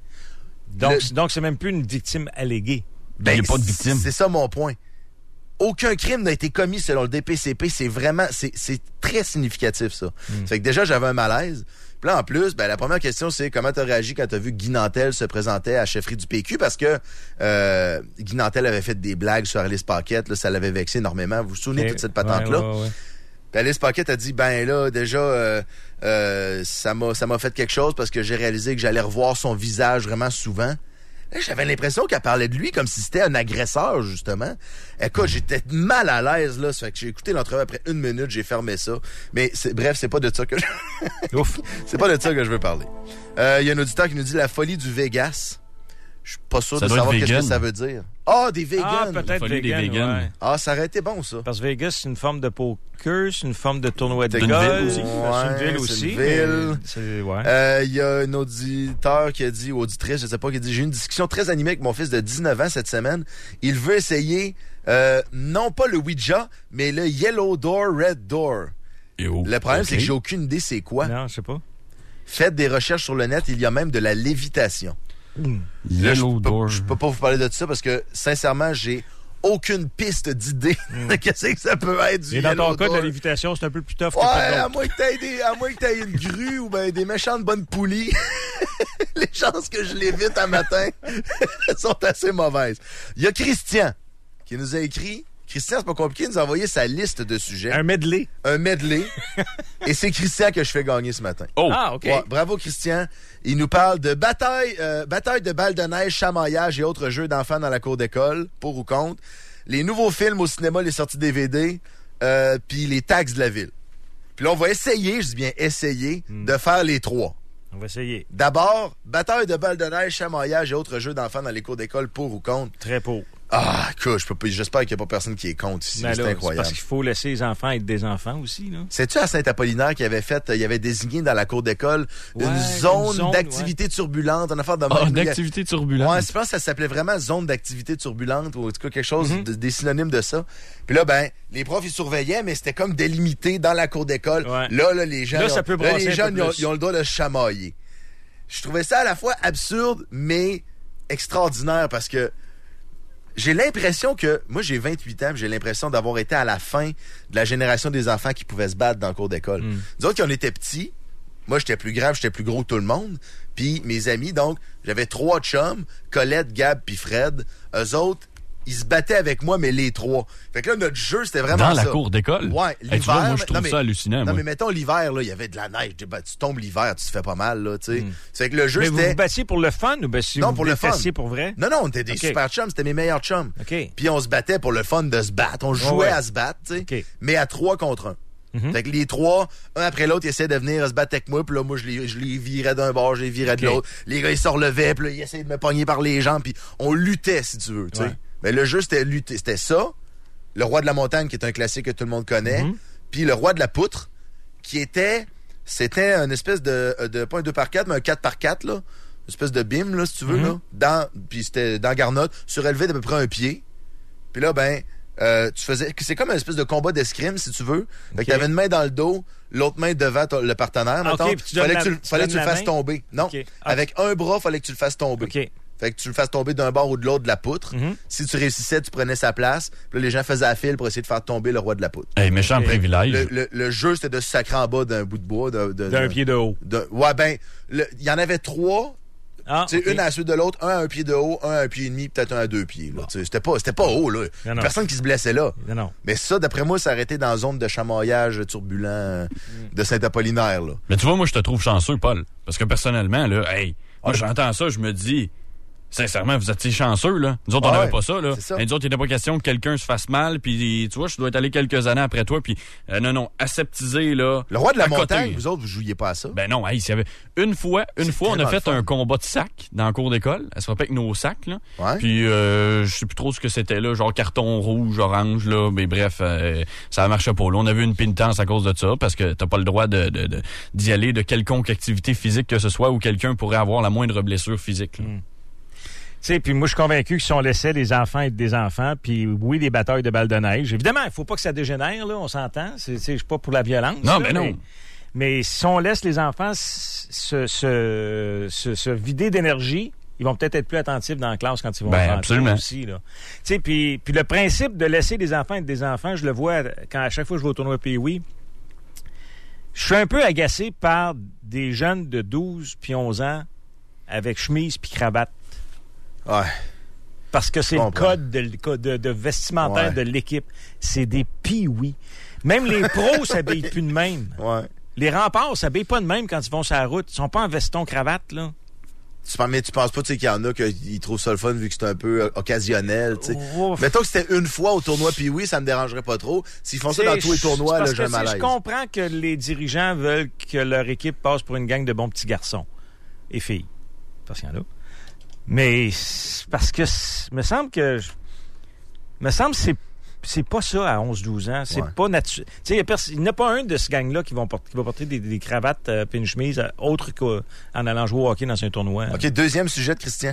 Donc, c'est même plus une victime alléguée. Il n'y a pas de victime. C'est ça mon point. Aucun crime n'a été commis selon le DPCP. C'est vraiment, c'est très significatif, ça. Fait que déjà, j'avais un malaise. Puis là, en plus, la première question, c'est comment tu as réagi quand tu as vu Guy Nantel se présenter à la chefferie du PQ parce que Guy Nantel avait fait des blagues sur Alice Paquette, là, ça l'avait vexé énormément. Vous vous souvenez de toute cette patente-là? Ouais. Puis Alice Paquette a dit, déjà, ça m'a fait quelque chose parce que j'ai réalisé que j'allais revoir son visage vraiment souvent. Là, j'avais l'impression qu'elle parlait de lui comme si c'était un agresseur, justement. Écoute, j'étais mal à l'aise, là. Ça fait que j'ai écouté l'entrevue après 1 minute, j'ai fermé ça. Mais bref, c'est pas de ça que c'est pas de ça que je veux parler. Il y a un auditeur qui nous dit la folie du Vegas. Je suis pas sûr de savoir qu'est-ce que ça veut dire. Des vegans. Peut-être des vegans. Ouais. Ça aurait été bon, ça. Parce que Vegas, c'est une forme de poker, c'est une forme de tournoi de golf. C'est une ville aussi. C'est une ville. Il y a un auditeur qui a dit, auditrice, je sais pas, qui a dit, j'ai eu une discussion très animée avec mon fils de 19 ans cette semaine. Il veut essayer, non pas le Ouija, mais le Yellow Door, Red Door. Le problème, c'est que j'ai aucune idée c'est quoi. Non, je sais pas. Faites des recherches sur le net, il y a même de la lévitation. Là, je peux pas vous parler de ça parce que, sincèrement, j'ai aucune piste d'idée de qu'est-ce que ça peut être. Et dans ton cas, de la lévitation, c'est un peu plus tough. Ouais, à moins que t'aies une grue ou des méchantes bonnes poulies. Les chances que je l'évite un matin sont assez mauvaises. Il y a Christian qui nous a écrit. Christian, c'est pas compliqué, il nous a envoyé sa liste de sujets. Un medley. Et c'est Christian que je fais gagner ce matin. OK. Ouais, bravo, Christian. Il nous parle de bataille de balles de neige, chamaillage et autres jeux d'enfants dans la cour d'école, pour ou contre. Les nouveaux films au cinéma, les sorties DVD, puis les taxes de la ville. Puis là, on va essayer, je dis bien essayer, de faire les 3. On va essayer. D'abord, bataille de balles de neige, chamaillage et autres jeux d'enfants dans les cours d'école, pour ou contre. Très pour. Écoute, j'espère qu'il n'y a pas personne qui est contre ici. C'est incroyable. C'est parce qu'il faut laisser les enfants être des enfants aussi, là. C'est-tu à Saint-Apollinaire qu'il avait désigné dans la cour d'école une zone d'activité turbulente, une affaire de même. D'activité turbulente. Ouais, je pense que ça s'appelait vraiment zone d'activité turbulente ou en tout cas quelque chose des synonymes de ça. Puis là, les profs, ils surveillaient, mais c'était comme délimité dans la cour d'école. Ouais. Là, les gens, ils ont le droit de se chamailler. Je trouvais ça à la fois absurde, mais extraordinaire parce que j'ai l'impression que... Moi, j'ai 28 ans, j'ai l'impression d'avoir été à la fin de la génération des enfants qui pouvaient se battre dans le cours d'école. Nous autres, quand on était petits, moi, j'étais plus grand, j'étais plus gros que tout le monde. Puis mes amis, donc, j'avais 3 chums, Colette, Gab, puis Fred. Eux autres, ils se battaient avec moi, mais les 3. Fait que là, notre jeu, c'était vraiment dans ça. Dans la cour d'école? Ouais, l'hiver. Tu vois, moi, je trouve ça hallucinant. Non, mais mettons, l'hiver, là, il y avait de la neige. Tu tombes l'hiver, tu te fais pas mal, là, tu sais. C'est que le jeu, mais c'était... vous vous battiez pour le fun ou non, pour le fun. Pour vrai? Non, on était des super chums. C'était mes meilleurs chums. Okay. Puis on se battait pour le fun de se battre. On jouait à se battre, tu sais. Mais à 3 contre 1. Fait que les 3, un après l'autre, ils essaient de venir se battre avec moi. Puis là, moi, je les virais d'un bord, je les virais de l'autre. Les gars, ils se relevaient. Puis là, ils essayaient de me pogner par les jambes. Puis on luttait, si tu veux, tu sais. Mais le jeu, c'était lutter. C'était ça. Le roi de la montagne, qui est un classique que tout le monde connaît. Puis le roi de la poutre, c'était une espèce de pas un 2x4, mais un 4x4, là. Une espèce de bim, là, si tu veux, là. Puis c'était dans Garnotte, surélevé d'à peu près un pied. Puis là, c'est comme une espèce de combat d'escrime, si tu veux. Fait que t'avais une main dans le dos, l'autre main devant le partenaire, mettons. Fallait que tu le fasses tomber. Non. Avec un bras, fallait que tu le fasses tomber. Fait que tu le fasses tomber d'un bord ou de l'autre de la poutre. Si tu réussissais, tu prenais sa place. Puis là, les gens faisaient la file pour essayer de faire tomber le roi de la poutre. Hey, méchant privilège. Le jeu, c'était de se sacrer en bas d'un bout de bois. D'un pied de haut. Il y en avait 3. Une à la suite de l'autre, un à un pied de haut, un à un pied et demi, peut-être un à 2 pieds. Là. C'était pas haut, là. Personne qui se blessait là. Non. Mais ça, d'après moi, ça aurait été dans la zone de chamaillage turbulent de Saint-Apollinaire. Là. Mais tu vois, moi, je te trouve chanceux, Paul. Parce que personnellement, là, moi, j'entends ça, je me dis... Sincèrement, vous êtes chanceux, là. Nous autres, on n'avait pas ça, là. Mais nous autres, il n'était pas question que quelqu'un se fasse mal, puis tu vois, je dois être allé quelques années après toi, puis non, aseptisé, là. Le roi de la montagne, vous autres, vous jouiez pas à ça? Ben non, s'il y avait... Une fois, on a fait un combat de sac dans le cours d'école. Elle se frappait avec nos sacs, là. Ouais. Puis je sais plus trop ce que c'était, là, genre carton rouge, orange, là. Mais bref, ça marchait pas, là. On avait une pénitence à cause de ça, parce que t'as pas le droit d'y aller de quelconque activité physique que ce soit, où quelqu'un pourrait avoir la moindre blessure physique, là. Tu sais, puis moi, je suis convaincu que si on laissait les enfants être des enfants, puis oui, des batailles de balles de neige, évidemment, il faut pas que ça dégénère, là, on s'entend. Je suis pas pour la violence. Non, là, mais non. Mais si on laisse les enfants se vider d'énergie, ils vont peut-être être plus attentifs dans la classe quand ils vont rentrer aussi, là. Tu sais, puis le principe de laisser les enfants être des enfants, je le vois quand à chaque fois que je vais au tournoi Pee-Wee. Je suis un peu agacé par des jeunes de 12 puis 11 ans avec chemise puis cravate. Ouais. Parce que c'est le code de vestimentaire de l'équipe. C'est des Pee-Wee. Même les pros s'habillent plus de même. Ouais. Les remparts s'habillent pas de même quand ils vont sur la route. Ils sont pas en veston-cravate, là. Mais tu penses pas qu'il y en a qui trouvent ça le fun vu que c'est un peu occasionnel, tu sais. Mettons que c'était une fois au tournoi Pee-Wee, ça me dérangerait pas trop. S'ils font ça dans tous les tournois, là, j'ai un malaise. Je comprends que les dirigeants veulent que leur équipe passe pour une gang de bons petits garçons et filles. Parce qu'il y en a. Mais parce que me semble que c'est pas ça à 11-12 ans. C'est pas naturel. Tu sais, il n'y a pas un de ce gang-là qui va porter des cravates et une chemise autre qu'en allant jouer au hockey dans un tournoi. OK, deuxième sujet de Christian.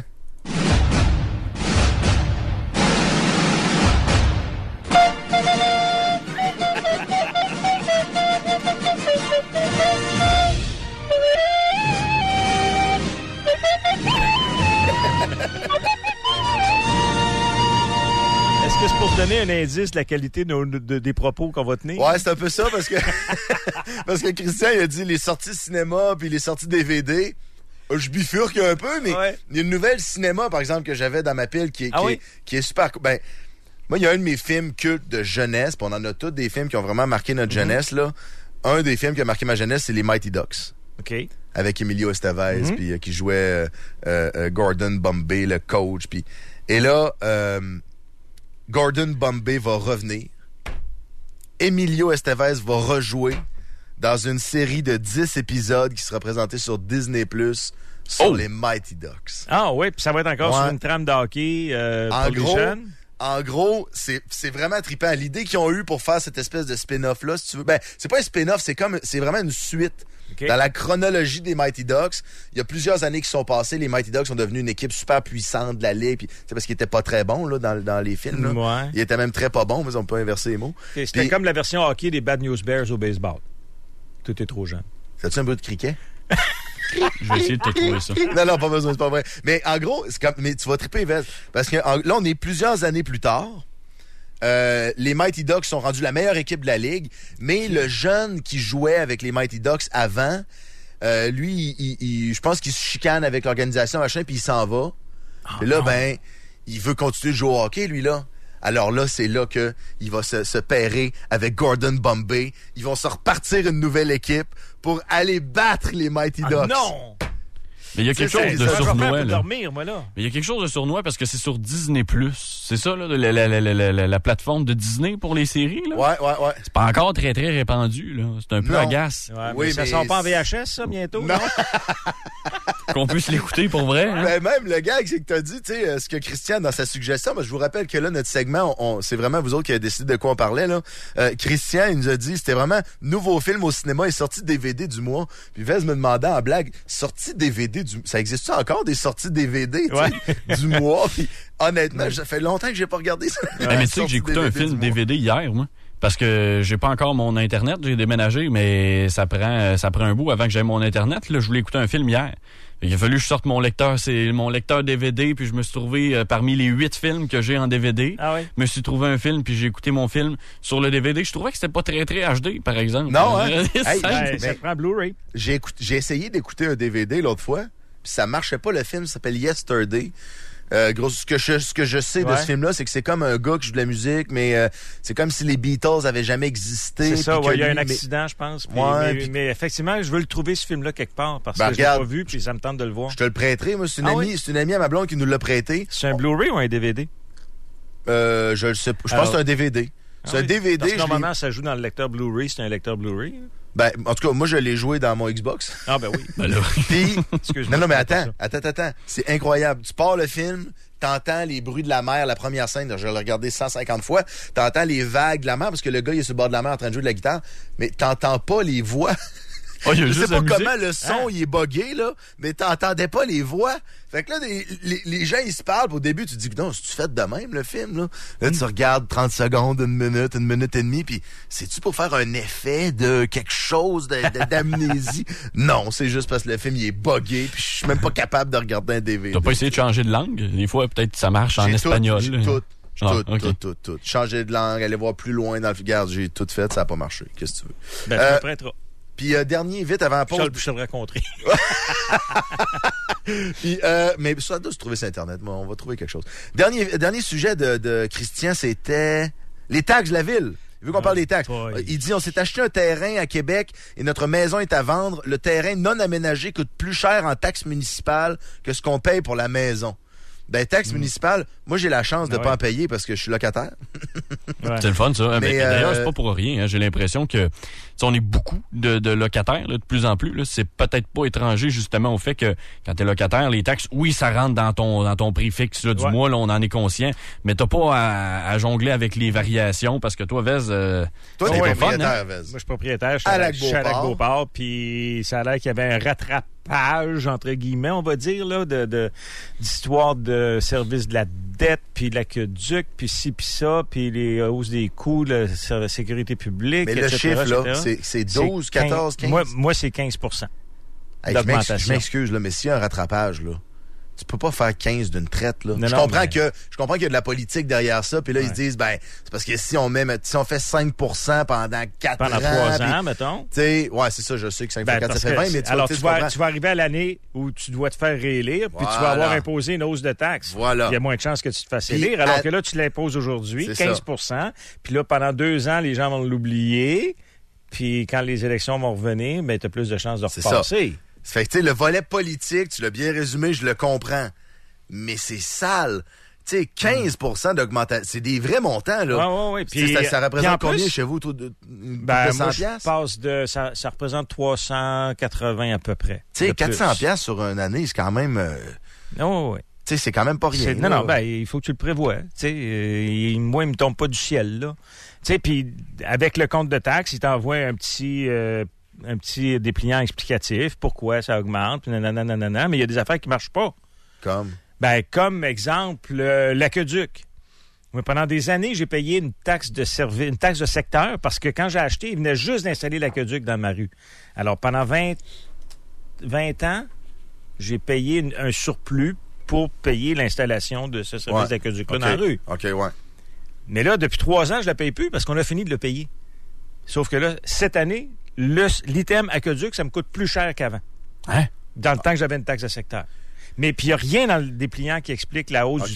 Est-ce que c'est pour donner un indice de la qualité des propos qu'on va tenir? Ouais, c'est un peu ça, parce que parce que Christian, il a dit les sorties cinéma puis les sorties DVD. Je bifurque un peu, mais il y a une nouvelle cinéma, par exemple, que j'avais dans ma pile qui est super... Ben, moi, il y a un de mes films cultes de jeunesse, puis on en a tous des films qui ont vraiment marqué notre jeunesse, là. Un des films qui a marqué ma jeunesse, c'est les Mighty Ducks. OK. Avec Emilio Estevez, puis qui jouait Gordon Bombay, le coach. Puis et là, Gordon Bombay va revenir. Emilio Estevez va rejouer dans une série de 10 épisodes qui sera présentée sur Disney+, sur les Mighty Ducks. Ah oui, puis ça va être encore sur une trame de hockey pour les jeunes. En gros, c'est vraiment trippant. L'idée qu'ils ont eue pour faire cette espèce de spin-off-là, si tu veux, ben, c'est pas un spin-off, c'est vraiment une suite. Okay. Dans la chronologie des Mighty Ducks, il y a plusieurs années qui sont passées, les Mighty Ducks sont devenus une équipe super puissante de la Ligue, puis c'est parce qu'ils étaient pas très bons là dans les films. Là. Ouais. Ils étaient même très pas bons, mais on peut inverser les mots. Okay, c'était comme la version hockey des Bad News Bears au baseball. Tout est trop jeune. C'est-tu un bruit de criquet? Je vais essayer de te trouver ça. Non, pas besoin, c'est pas vrai. Mais en gros, mais tu vas triper, Yves, parce que là, on est plusieurs années plus tard. Les Mighty Ducks sont rendus la meilleure équipe de la Ligue, mais le jeune qui jouait avec les Mighty Ducks avant, lui, je pense qu'il se chicane avec l'organisation, machin, puis il s'en va. Et là, ben, il veut continuer de jouer au hockey, lui, là. Alors là, c'est là que il va se pairer avec Gordon Bombay. Ils vont se repartir une nouvelle équipe pour aller battre les Mighty Ducks. Non! Mais il y a quelque chose de sournois, là. Dormir, moi, là. Mais il y a quelque chose de sournois parce que c'est sur Disney+. C'est ça, là, la plateforme de Disney pour les séries, là? Ouais. C'est pas encore très, très répandu, là. C'est un peu agace. Ouais, oui, mais ça sort pas en VHS, ça, bientôt? Non. qu'on puisse l'écouter pour vrai. Hein? Ben, même le gag, c'est que t'as dit, tu sais, ce que Christian, dans sa suggestion, moi, je vous rappelle que là, notre segment, c'est vraiment vous autres qui avez décidé de quoi on parlait, là. Christian, il nous a dit, c'était vraiment nouveau film au cinéma et sortie DVD du mois. Puis Vez me demandait en blague, sortie DVD ça existe-tu encore des sorties DVD, du mois? Puis honnêtement, ça fait longtemps que j'ai pas regardé ça. Mais tu sais que j'ai écouté un film DVD hier, moi. Parce que j'ai pas encore mon Internet, j'ai déménagé, mais ça prend un bout avant que j'aie mon Internet. Là, je voulais écouter un film hier. Il a fallu que je sorte mon lecteur, c'est mon lecteur DVD, puis je me suis trouvé parmi les 8 films que j'ai en DVD. Ah oui? Je me suis trouvé un film, puis j'ai écouté mon film sur le DVD. Je trouvais que c'était pas très HD, par exemple. Non, hein? Ça prend Blu-ray. J'ai essayé d'écouter un DVD l'autre fois, puis ça marchait pas. Le film s'appelle Yesterday. Ce que je sais de ce film-là, c'est que c'est comme un gars qui joue de la musique, mais c'est comme si les Beatles avaient jamais existé. C'est ça, il y a un accident, je pense. Mais effectivement, je veux le trouver, ce film-là, quelque part, parce que je l'ai pas vu, puis ça me tente de le voir. Je te le prêterai, moi. C'est une amie à ma blonde qui nous l'a prêté. C'est un Blu-ray ou un DVD? Je le sais pas. Je pense que c'est un DVD. C'est un DVD. Parce que normalement, ça joue dans le lecteur Blu-ray. C'est un lecteur Blu-ray. Ben, en tout cas, moi, je l'ai joué dans mon Xbox. Ah, ben oui. Puis, non, mais attends. C'est incroyable. Tu pars le film, t'entends les bruits de la mer, la première scène, je l'ai regardé 150 fois, t'entends les vagues de la mer, parce que le gars, il est sur le bord de la mer en train de jouer de la guitare, mais t'entends pas les voix. Je sais pas comment le son il est buggé, là, mais t'entendais pas les voix. Fait que là, les gens, ils se parlent. Au début, tu te dis, non, c'est-tu fait de même, le film, là? Là, tu regardes 30 secondes, une minute et demie, puis c'est-tu pour faire un effet de quelque chose d'amnésie? Non, c'est juste parce que le film, il est buggé, puis je suis même pas capable de regarder un DVD. T'as pas essayé de changer de langue? Des fois, peut-être ça marche en espagnol. Tout. Changer de langue, aller voir plus loin dans le regard, j'ai tout fait, ça a pas marché. Qu'est-ce que tu veux? Ben, tu me prêteras. Puis dernier, vite avant la pause. Je te le raconterai. Puis, mais ça doit se trouver sur Internet. Moi, on va trouver quelque chose. Dernier sujet de Christian, c'était les taxes de la ville. Il veut qu'on parle des taxes. Il dit, on s'est acheté un terrain à Québec et notre maison est à vendre. Le terrain non aménagé coûte plus cher en taxes municipales que ce qu'on paye pour la maison. Ben, taxes municipales, moi, j'ai la chance de pas en payer parce que je suis locataire. C'est le fun, ça. Mais d'ailleurs, c'est pas pour rien. Hein. J'ai l'impression que on est beaucoup de locataires, là, de plus en plus. Là. C'est peut-être pas étranger, justement, au fait que quand t'es locataire, les taxes, oui, ça rentre dans ton prix fixe là, du mois, là, on en est conscient, mais t'as pas à jongler avec les variations parce que toi, Vez... toi, t'es propriétaire, Moi, Vez. je suis propriétaire. Je suis à Lac-Beauport, puis ça a l'air qu'il y avait un rattrapage, entre guillemets, on va dire, là, d'histoire de service de la dette, puis de l'aqueduc, puis ci, puis ça, puis les hausses des coûts, la sécurité publique, mais etc., le chiffre, là, etc. c'est 12, 14, 15? Moi, c'est 15 hey, d'augmentation. Je m'excuse, là, mais s'il y a un rattrapage, là, tu peux pas faire 15 d'une traite, là. Je comprends qu'il y a de la politique derrière ça, puis là, ils se disent, ben, c'est parce que si on fait 5% pendant 4 ans. Pendant 3 ans, mettons. Tu sais, ouais, c'est ça, je sais que 5 fois 4, ça fait 20, mais tu vas arriver à l'année où tu dois te faire réélire, puis tu vas avoir imposé une hausse de taxes. Voilà. Il y a moins de chances que tu te fasses élire, alors que là, tu l'imposes aujourd'hui, 15%, puis là, pendant 2 ans, les gens vont l'oublier, puis quand les élections vont revenir, ben, tu as plus de chances de repasser. Fait que, tu sais, le volet politique, tu l'as bien résumé, je le comprends. Mais c'est sale. Tu sais, 15% d'augmentation, c'est des vrais montants, là. Oui. Puis ça représente combien chez vous, de 100 piastres? Ça représente 380 à peu près. Tu sais, 400 piastres sur une année, c'est quand même... Oui. Tu sais, c'est quand même pas rien. Non, il faut que tu le prévois. Tu sais, moi, il me tombe pas du ciel, là. Tu sais, puis avec le compte de taxes, il t'envoie un petit dépliant explicatif, pourquoi ça augmente, nanana, mais il y a des affaires qui marchent pas. Comme? Ben, comme exemple, l'aqueduc. Moi, pendant des années, j'ai payé une taxe de secteur parce que quand j'ai acheté, ils venaient juste d'installer l'aqueduc dans ma rue. Alors, pendant 20 ans, j'ai payé un surplus pour payer l'installation de ce service d'aqueduc-là dans la rue. OK, ouais. Mais là, depuis 3 ans, je ne la paye plus parce qu'on a fini de le payer. Sauf que là, cette année, l'item aqueduc, ça me coûte plus cher qu'avant. Hein? Dans le temps que j'avais une taxe de secteur. Mais puis il n'y a rien dans le dépliant qui explique la hausse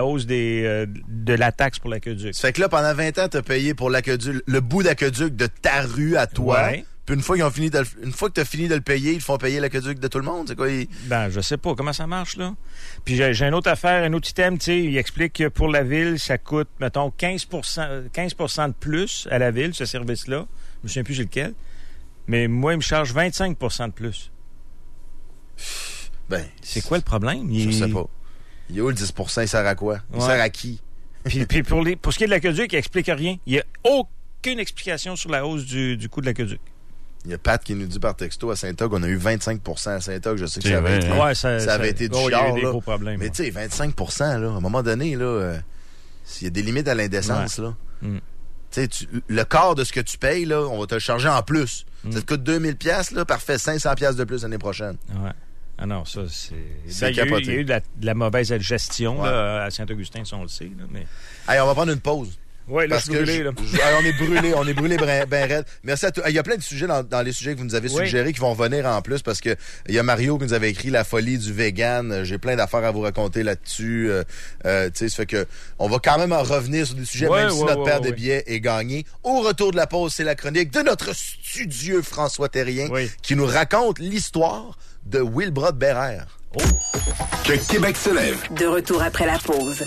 de la taxe pour l'aqueduc. Ça fait que là, pendant 20 ans, tu as payé pour l'aqueduc, le bout d'aqueduc de ta rue à toi. Ouais. Puis une fois que tu as fini de le payer, ils font payer l'aqueduc de tout le monde. C'est quoi? Ben, je sais pas comment ça marche, là. Puis j'ai une autre affaire, un autre item, tu sais, il explique que pour la ville, ça coûte, mettons, 15% de plus à la ville, ce service-là. Je me souviens plus lequel. Mais moi, il me charge 25% de plus. Ben, c'est quoi le problème? Je sais pas. Il y a où le 10%? Il sert à quoi? Il sert à qui? Puis pour ce qui est de l'aqueduc, il explique rien. Il n'y a aucune explication sur la hausse du coût de l'aqueduc. Il y a Pat qui nous dit par texto à Saint-Og, on a eu 25% à Saint-Og. Je sais que ça avait été, ça avait été du chiard. Il y a eu des gros problèmes. Mais tu sais, 25%, là, à un moment donné, là, il y a des limites à l'indécence. Là. Tu sais, le quart de ce que tu payes, là, on va te le charger en plus. Ça te coûte 2000$, là, parfait, 500$ de plus l'année prochaine. Ouais. Ah non, ça, c'est... C'est capoté. Il y a eu de la mauvaise gestion là, à Saint-Augustin, ça on le sait. Là, mais... Allez, on va prendre une pause. Oui, là, je suis brûlé. On est brûlé ben raide. Merci à tous. Il y a plein de sujets dans les sujets que vous nous avez suggérés qui vont revenir en plus parce que il y a Mario qui nous avait écrit La folie du vegan. J'ai plein d'affaires à vous raconter là-dessus. Tu sais, ça fait que on va quand même en revenir sur des sujets même si notre paire de billets est gagné. Au retour de la pause, c'est la chronique de notre studieux François Terrien qui nous raconte l'histoire de Wilbrod Bérère. Que Québec se lève. De retour après la pause.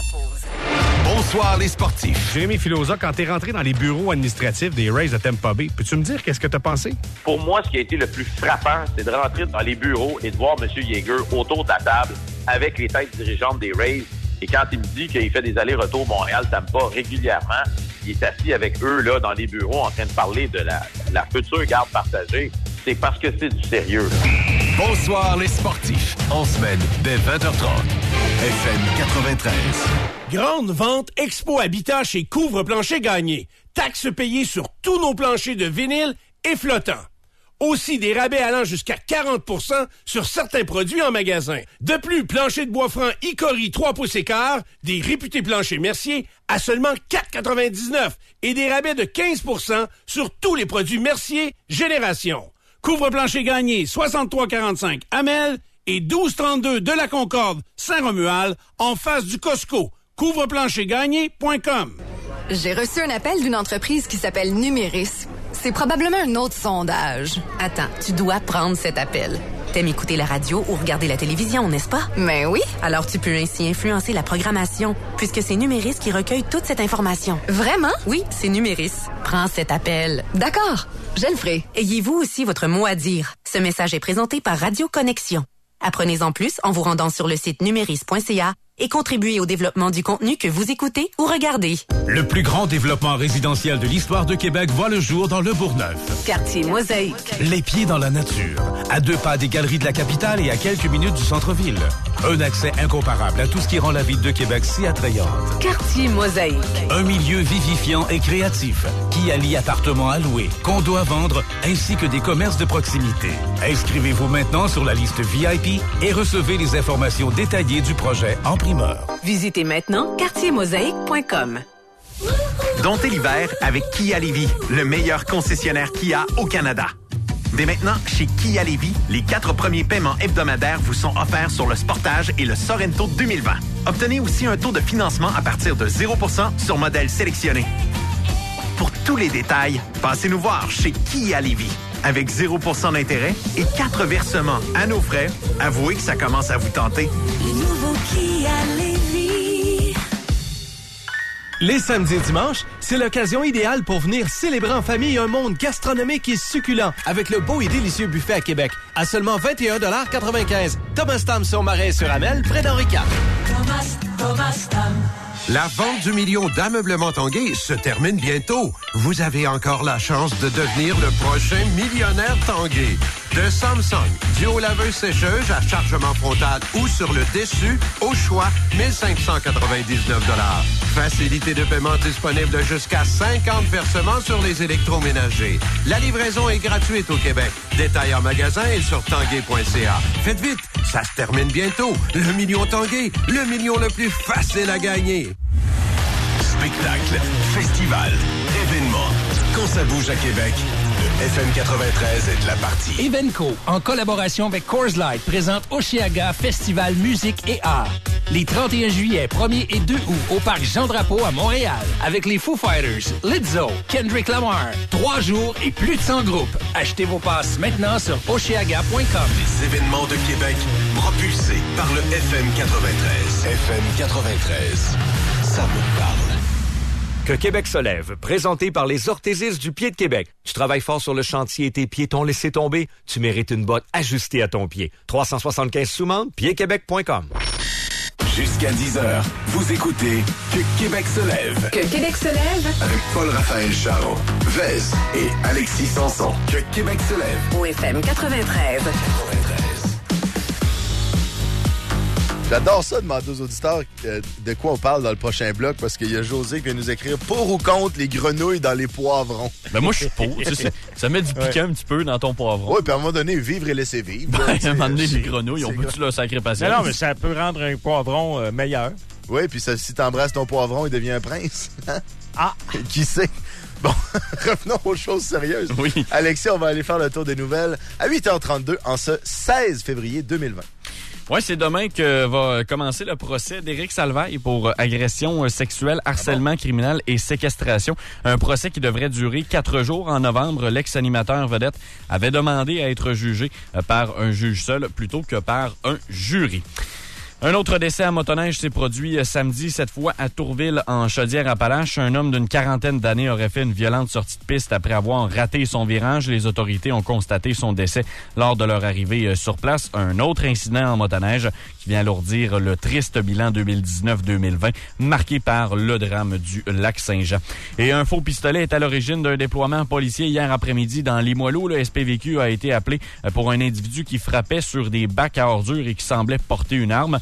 Bonsoir les sportifs. Jérémy Filosa, quand t'es rentré dans les bureaux administratifs des Rays de Tampa Bay, peux-tu me dire qu'est-ce que t'as pensé? Pour moi, ce qui a été le plus frappant, c'est de rentrer dans les bureaux et de voir M. Yeager autour de la table avec les têtes dirigeantes des Rays. Et quand il me dit qu'il fait des allers-retours Montréal-Tampa régulièrement, il est assis avec eux là dans les bureaux en train de parler de la future garde partagée. C'est parce que c'est du sérieux. Bonsoir les sportifs. En semaine, dès 20h30. FM 93. Grande vente Expo Habitat chez Couvre-Plancher Gagné. Taxes payées sur tous nos planchers de vinyle et flottants. Aussi des rabais allant jusqu'à 40% sur certains produits en magasin. De plus, plancher de bois franc Icori 3 pouces écart, des réputés planchers Mercier à seulement 4,99 et des rabais de 15% sur tous les produits Mercier Génération. Couvre-plancher Gagné 6345 Amel et 1232 de la Concorde Saint-Romuald en face du Costco. Couvre-planchergagné.com. J'ai reçu un appel d'une entreprise qui s'appelle Numéris. C'est probablement un autre sondage. Attends, tu dois prendre cet appel. T'aimes écouter la radio ou regarder la télévision, n'est-ce pas? Mais oui. Alors tu peux ainsi influencer la programmation, puisque c'est Numéris qui recueille toute cette information. Vraiment? Oui, c'est Numéris. Prends cet appel. D'accord, je le ferai. Ayez-vous aussi votre mot à dire. Ce message est présenté par Radio Connexion. Apprenez-en plus en vous rendant sur le site numéris.ca et contribuez au développement du contenu que vous écoutez ou regardez. Le plus grand développement résidentiel de l'histoire de Québec voit le jour dans le Bourgneuf. Quartier Mosaïque. Les pieds dans la nature, à 2 pas des galeries de la capitale et à quelques minutes du centre-ville. Un accès incomparable à tout ce qui rend la ville de Québec si attrayante. Quartier Mosaïque. Un milieu vivifiant et créatif qui allie appartements à louer, condos à vendre ainsi que des commerces de proximité. Inscrivez-vous maintenant sur la liste VIP et recevez les informations détaillées du projet en primeur. Visitez maintenant quartiermosaïque.com. Domptez l'hiver avec Kia Lévis, le meilleur concessionnaire Kia au Canada. Dès maintenant, chez Kia Lévis, les 4 premiers paiements hebdomadaires vous sont offerts sur le Sportage et le Sorento 2020. Obtenez aussi un taux de financement à partir de 0% sur modèles sélectionnés. Pour tous les détails, passez nous voir chez Kia Lévis. Avec 0% d'intérêt et 4 versements à nos frais, avouez que ça commence à vous tenter. Le nouveau Kia Lévis. Les samedis et dimanches, c'est l'occasion idéale pour venir célébrer en famille un monde gastronomique et succulent avec le beau et délicieux buffet à Québec à seulement 21,95 $. Thomas Tam sur Marais sur Amel, près d'Henri IV. Thomas Tam. La vente du million d'ameublement Tanguay se termine bientôt. Vous avez encore la chance de devenir le prochain millionnaire Tanguay. De Samsung, duo laveuse-sécheuse à chargement frontal ou sur le dessus, au choix, 1 599 $. Facilité de paiement disponible de jusqu'à 50 versements sur les électroménagers. La livraison est gratuite au Québec. Détails en magasin et sur tanguay.ca. Faites vite, ça se termine bientôt. Le million Tanguay, le million le plus facile à gagner. Spectacle, festival, événement. Quand ça bouge à Québec, le FM 93 est de la partie. Evenco, en collaboration avec Coors Light, présente Oshéaga Festival Musique et Art. Les 31 juillet, 1er et 2 août au Parc Jean-Drapeau à Montréal. Avec les Foo Fighters, Lizzo, Kendrick Lamar. 3 jours et plus de 100 groupes. Achetez vos passes maintenant sur oshéaga.com. Les événements de Québec, propulsés par le FM 93. FM 93, ça me parle. Que Québec se lève, présenté par les orthésistes du pied de Québec. Tu travailles fort sur le chantier et tes pieds t'ont laissé tomber? Tu mérites une botte ajustée à ton pied. 375 Soumande, piedquebec.com. Jusqu'à 10h, vous écoutez Que Québec se lève. Que Québec se lève. Avec Paul-Raphaël Charron, Vez et Alexis Sanson. Que Québec se lève. Au FM 93. J'adore ça, demander aux auditeurs de quoi on parle dans le prochain bloc, parce qu'il y a José qui vient nous écrire pour ou contre les grenouilles dans les poivrons. Ben moi, je suis pour. Ça met du piquant un petit peu dans ton poivron. Oui, puis à un moment donné, vivre et laisser vivre. À un moment donné, les grenouilles, on peut-tu leur sacrer patience? Non, mais ça peut rendre un poivron meilleur. Oui, puis si t'embrasses ton poivron, il devient un prince. Ah! Qui sait? Bon, revenons aux choses sérieuses. Oui. Alexis, on va aller faire le tour des nouvelles à 8h32 en ce 16 février 2020. Oui, c'est demain que va commencer le procès d'Éric Salvaille pour agression sexuelle, harcèlement criminel et séquestration. Un procès qui devrait durer 4 jours. En novembre, l'ex-animateur vedette avait demandé à être jugé par un juge seul plutôt que par un jury. Un autre décès à motoneige s'est produit samedi, cette fois à Tourville, en Chaudière-Appalaches. Un homme d'une quarantaine d'années aurait fait une violente sortie de piste après avoir raté son virage. Les autorités ont constaté son décès lors de leur arrivée sur place. Un autre incident en motoneige qui vient alourdir le triste bilan 2019-2020, marqué par le drame du Lac-Saint-Jean. Et un faux pistolet est à l'origine d'un déploiement policier hier après-midi dans Limoilou. Le SPVQ a été appelé pour un individu qui frappait sur des bacs à ordures et qui semblait porter une arme.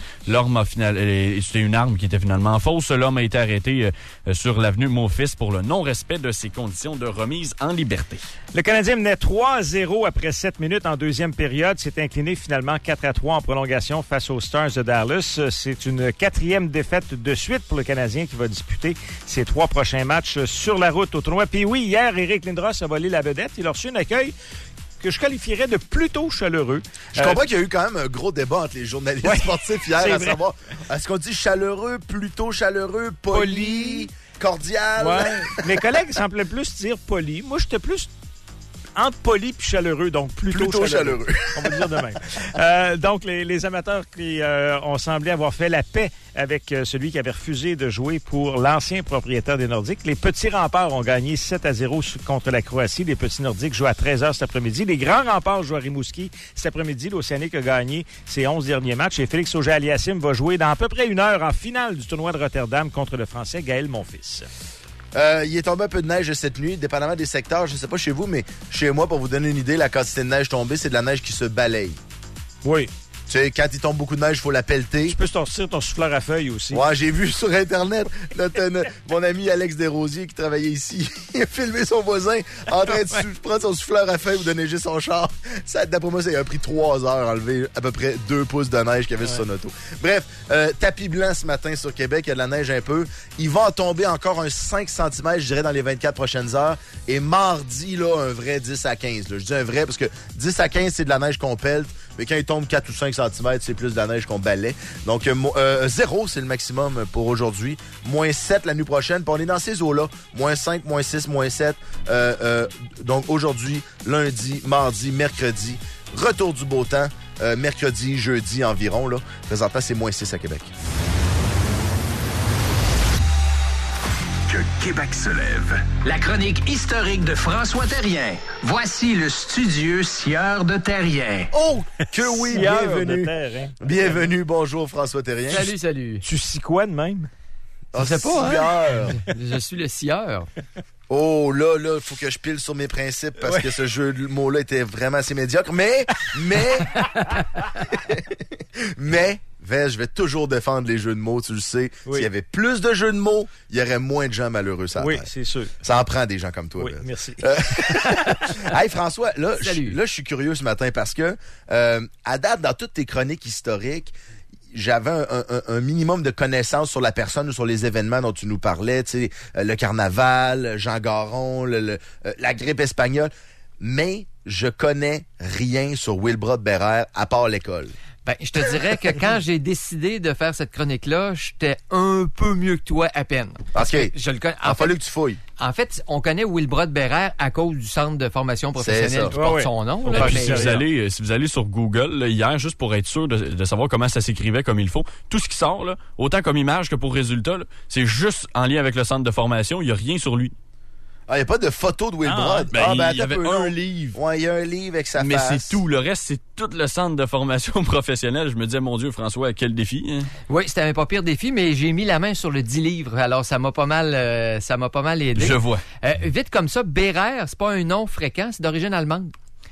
C'était une arme qui était finalement fausse. L'homme a été arrêté sur l'avenue Maufis pour le non-respect de ses conditions de remise en liberté. Le Canadien menait 3-0 après 7 minutes en deuxième période. S'est incliné finalement 4-3 en prolongation face aux Stars de Dallas. C'est une 4e défaite de suite pour le Canadien qui va disputer ses 3 prochains matchs sur la route au tournoi. Puis oui, hier, Éric Lindros a volé la vedette. Il a reçu un accueil que je qualifierais de plutôt chaleureux. Je comprends qu'il y a eu quand même un gros débat entre les journalistes sportifs hier à savoir, est-ce qu'on dit chaleureux, plutôt chaleureux, poli, cordial? Ouais. Mes collègues semblaient plus dire poli. Moi, j'étais plus entre poli puis chaleureux, donc plutôt chaleureux. On va dire de même. Donc, les amateurs qui ont semblé avoir fait la paix avec celui qui avait refusé de jouer pour l'ancien propriétaire des Nordiques. Les petits remparts ont gagné 7-0 contre la Croatie. Les petits Nordiques jouent à 13h cet après-midi. Les grands remparts jouent à Rimouski cet après-midi. L'Océanique a gagné ses 11 derniers matchs. Et Félix Auger-Aliassime va jouer dans à peu près 1 heure en finale du tournoi de Rotterdam contre le Français Gaël Monfils. Il est tombé un peu de neige cette nuit, dépendamment des secteurs. Je sais pas chez vous, mais chez moi, pour vous donner une idée, la quantité de neige tombée, c'est de la neige qui se balaye. Oui. Tu sais, quand il tombe beaucoup de neige, il faut la pelleter. Tu peux sortir ton souffleur à feuilles aussi. Ouais, j'ai vu sur Internet, mon ami Alex Desrosiers qui travaillait ici, il a filmé son voisin en train de prendre son souffleur à feuilles ou de neiger son char. Ça, d'après moi, ça a pris 3 heures à enlever à peu près 2 pouces de neige qu'il y avait sur son auto. Bref, tapis blanc ce matin sur Québec, il y a de la neige un peu. Il va en tomber encore un 5 cm, je dirais, dans les 24 prochaines heures. Et mardi, là, un vrai 10 à 15. Là. Je dis un vrai parce que 10 à 15, c'est de la neige qu'on pèle. Mais quand il tombe 4 ou 5 cm, c'est plus de la neige qu'on balaie. Donc, 0, c'est le maximum pour aujourd'hui. Moins 7 la nuit prochaine. Puis on est dans ces eaux-là. Moins 5, moins 6, moins 7. Donc, aujourd'hui, lundi, mardi, mercredi. Retour du beau temps. Mercredi, jeudi environ. Là. Présentement, c'est moins 6 à Québec. Que Québec se lève. La chronique historique de François Terrien. Voici le studieux sieur de Terrien. Oh, que oui, bienvenue. Bienvenue, Ouais. bonjour François Terrien. Salut. Tu scies quoi de même? Je sais pas, sieur. hein? Je suis le sieur. Oh, là, il faut que je pile sur mes principes parce que ce jeu de mots-là était vraiment assez médiocre. Mais, Vez, je vais toujours défendre les jeux de mots, tu le sais. Oui. S'il y avait plus de jeux de mots, il y aurait moins de gens malheureux sur la terre. Oui, c'est sûr. Ça en prend des gens comme toi. Oui, Vez. merci. Hey, François, là, je suis curieux ce matin parce que, à date, dans toutes tes chroniques historiques, j'avais un minimum de connaissances sur la personne ou sur les événements dont tu nous parlais, tu sais, le carnaval, Jean Garon, la grippe espagnole, mais je connais rien sur Wilbrod Bérère à part l'école. Ben, je te dirais que quand j'ai décidé de faire cette chronique-là, j'étais un peu mieux que toi à peine. OK. Je le connais. Il a fallu que tu fouilles. En fait, on connaît Wilbrod Bérère à cause du centre de formation professionnelle qui porte son nom. Là, si vous allez sur Google, là, hier, juste pour être sûr de savoir comment ça s'écrivait comme il faut, tout ce qui sort, là, autant comme image que pour résultat, là, c'est juste en lien avec le centre de formation. Il n'y a rien sur lui. Ah, il n'y a pas de photo de Wilbrod. Il y avait un livre. Ouais, il y a un livre avec sa face. Mais c'est tout. Le reste, c'est tout le centre de formation professionnelle. Je me disais, mon Dieu, François, quel défi. Hein? Oui, c'était un pas pire défi, mais j'ai mis la main sur le 10 livres. Alors, ça m'a pas mal aidé. Je vois. Vite comme ça, Bérère, c'est pas un nom fréquent, c'est d'origine allemande.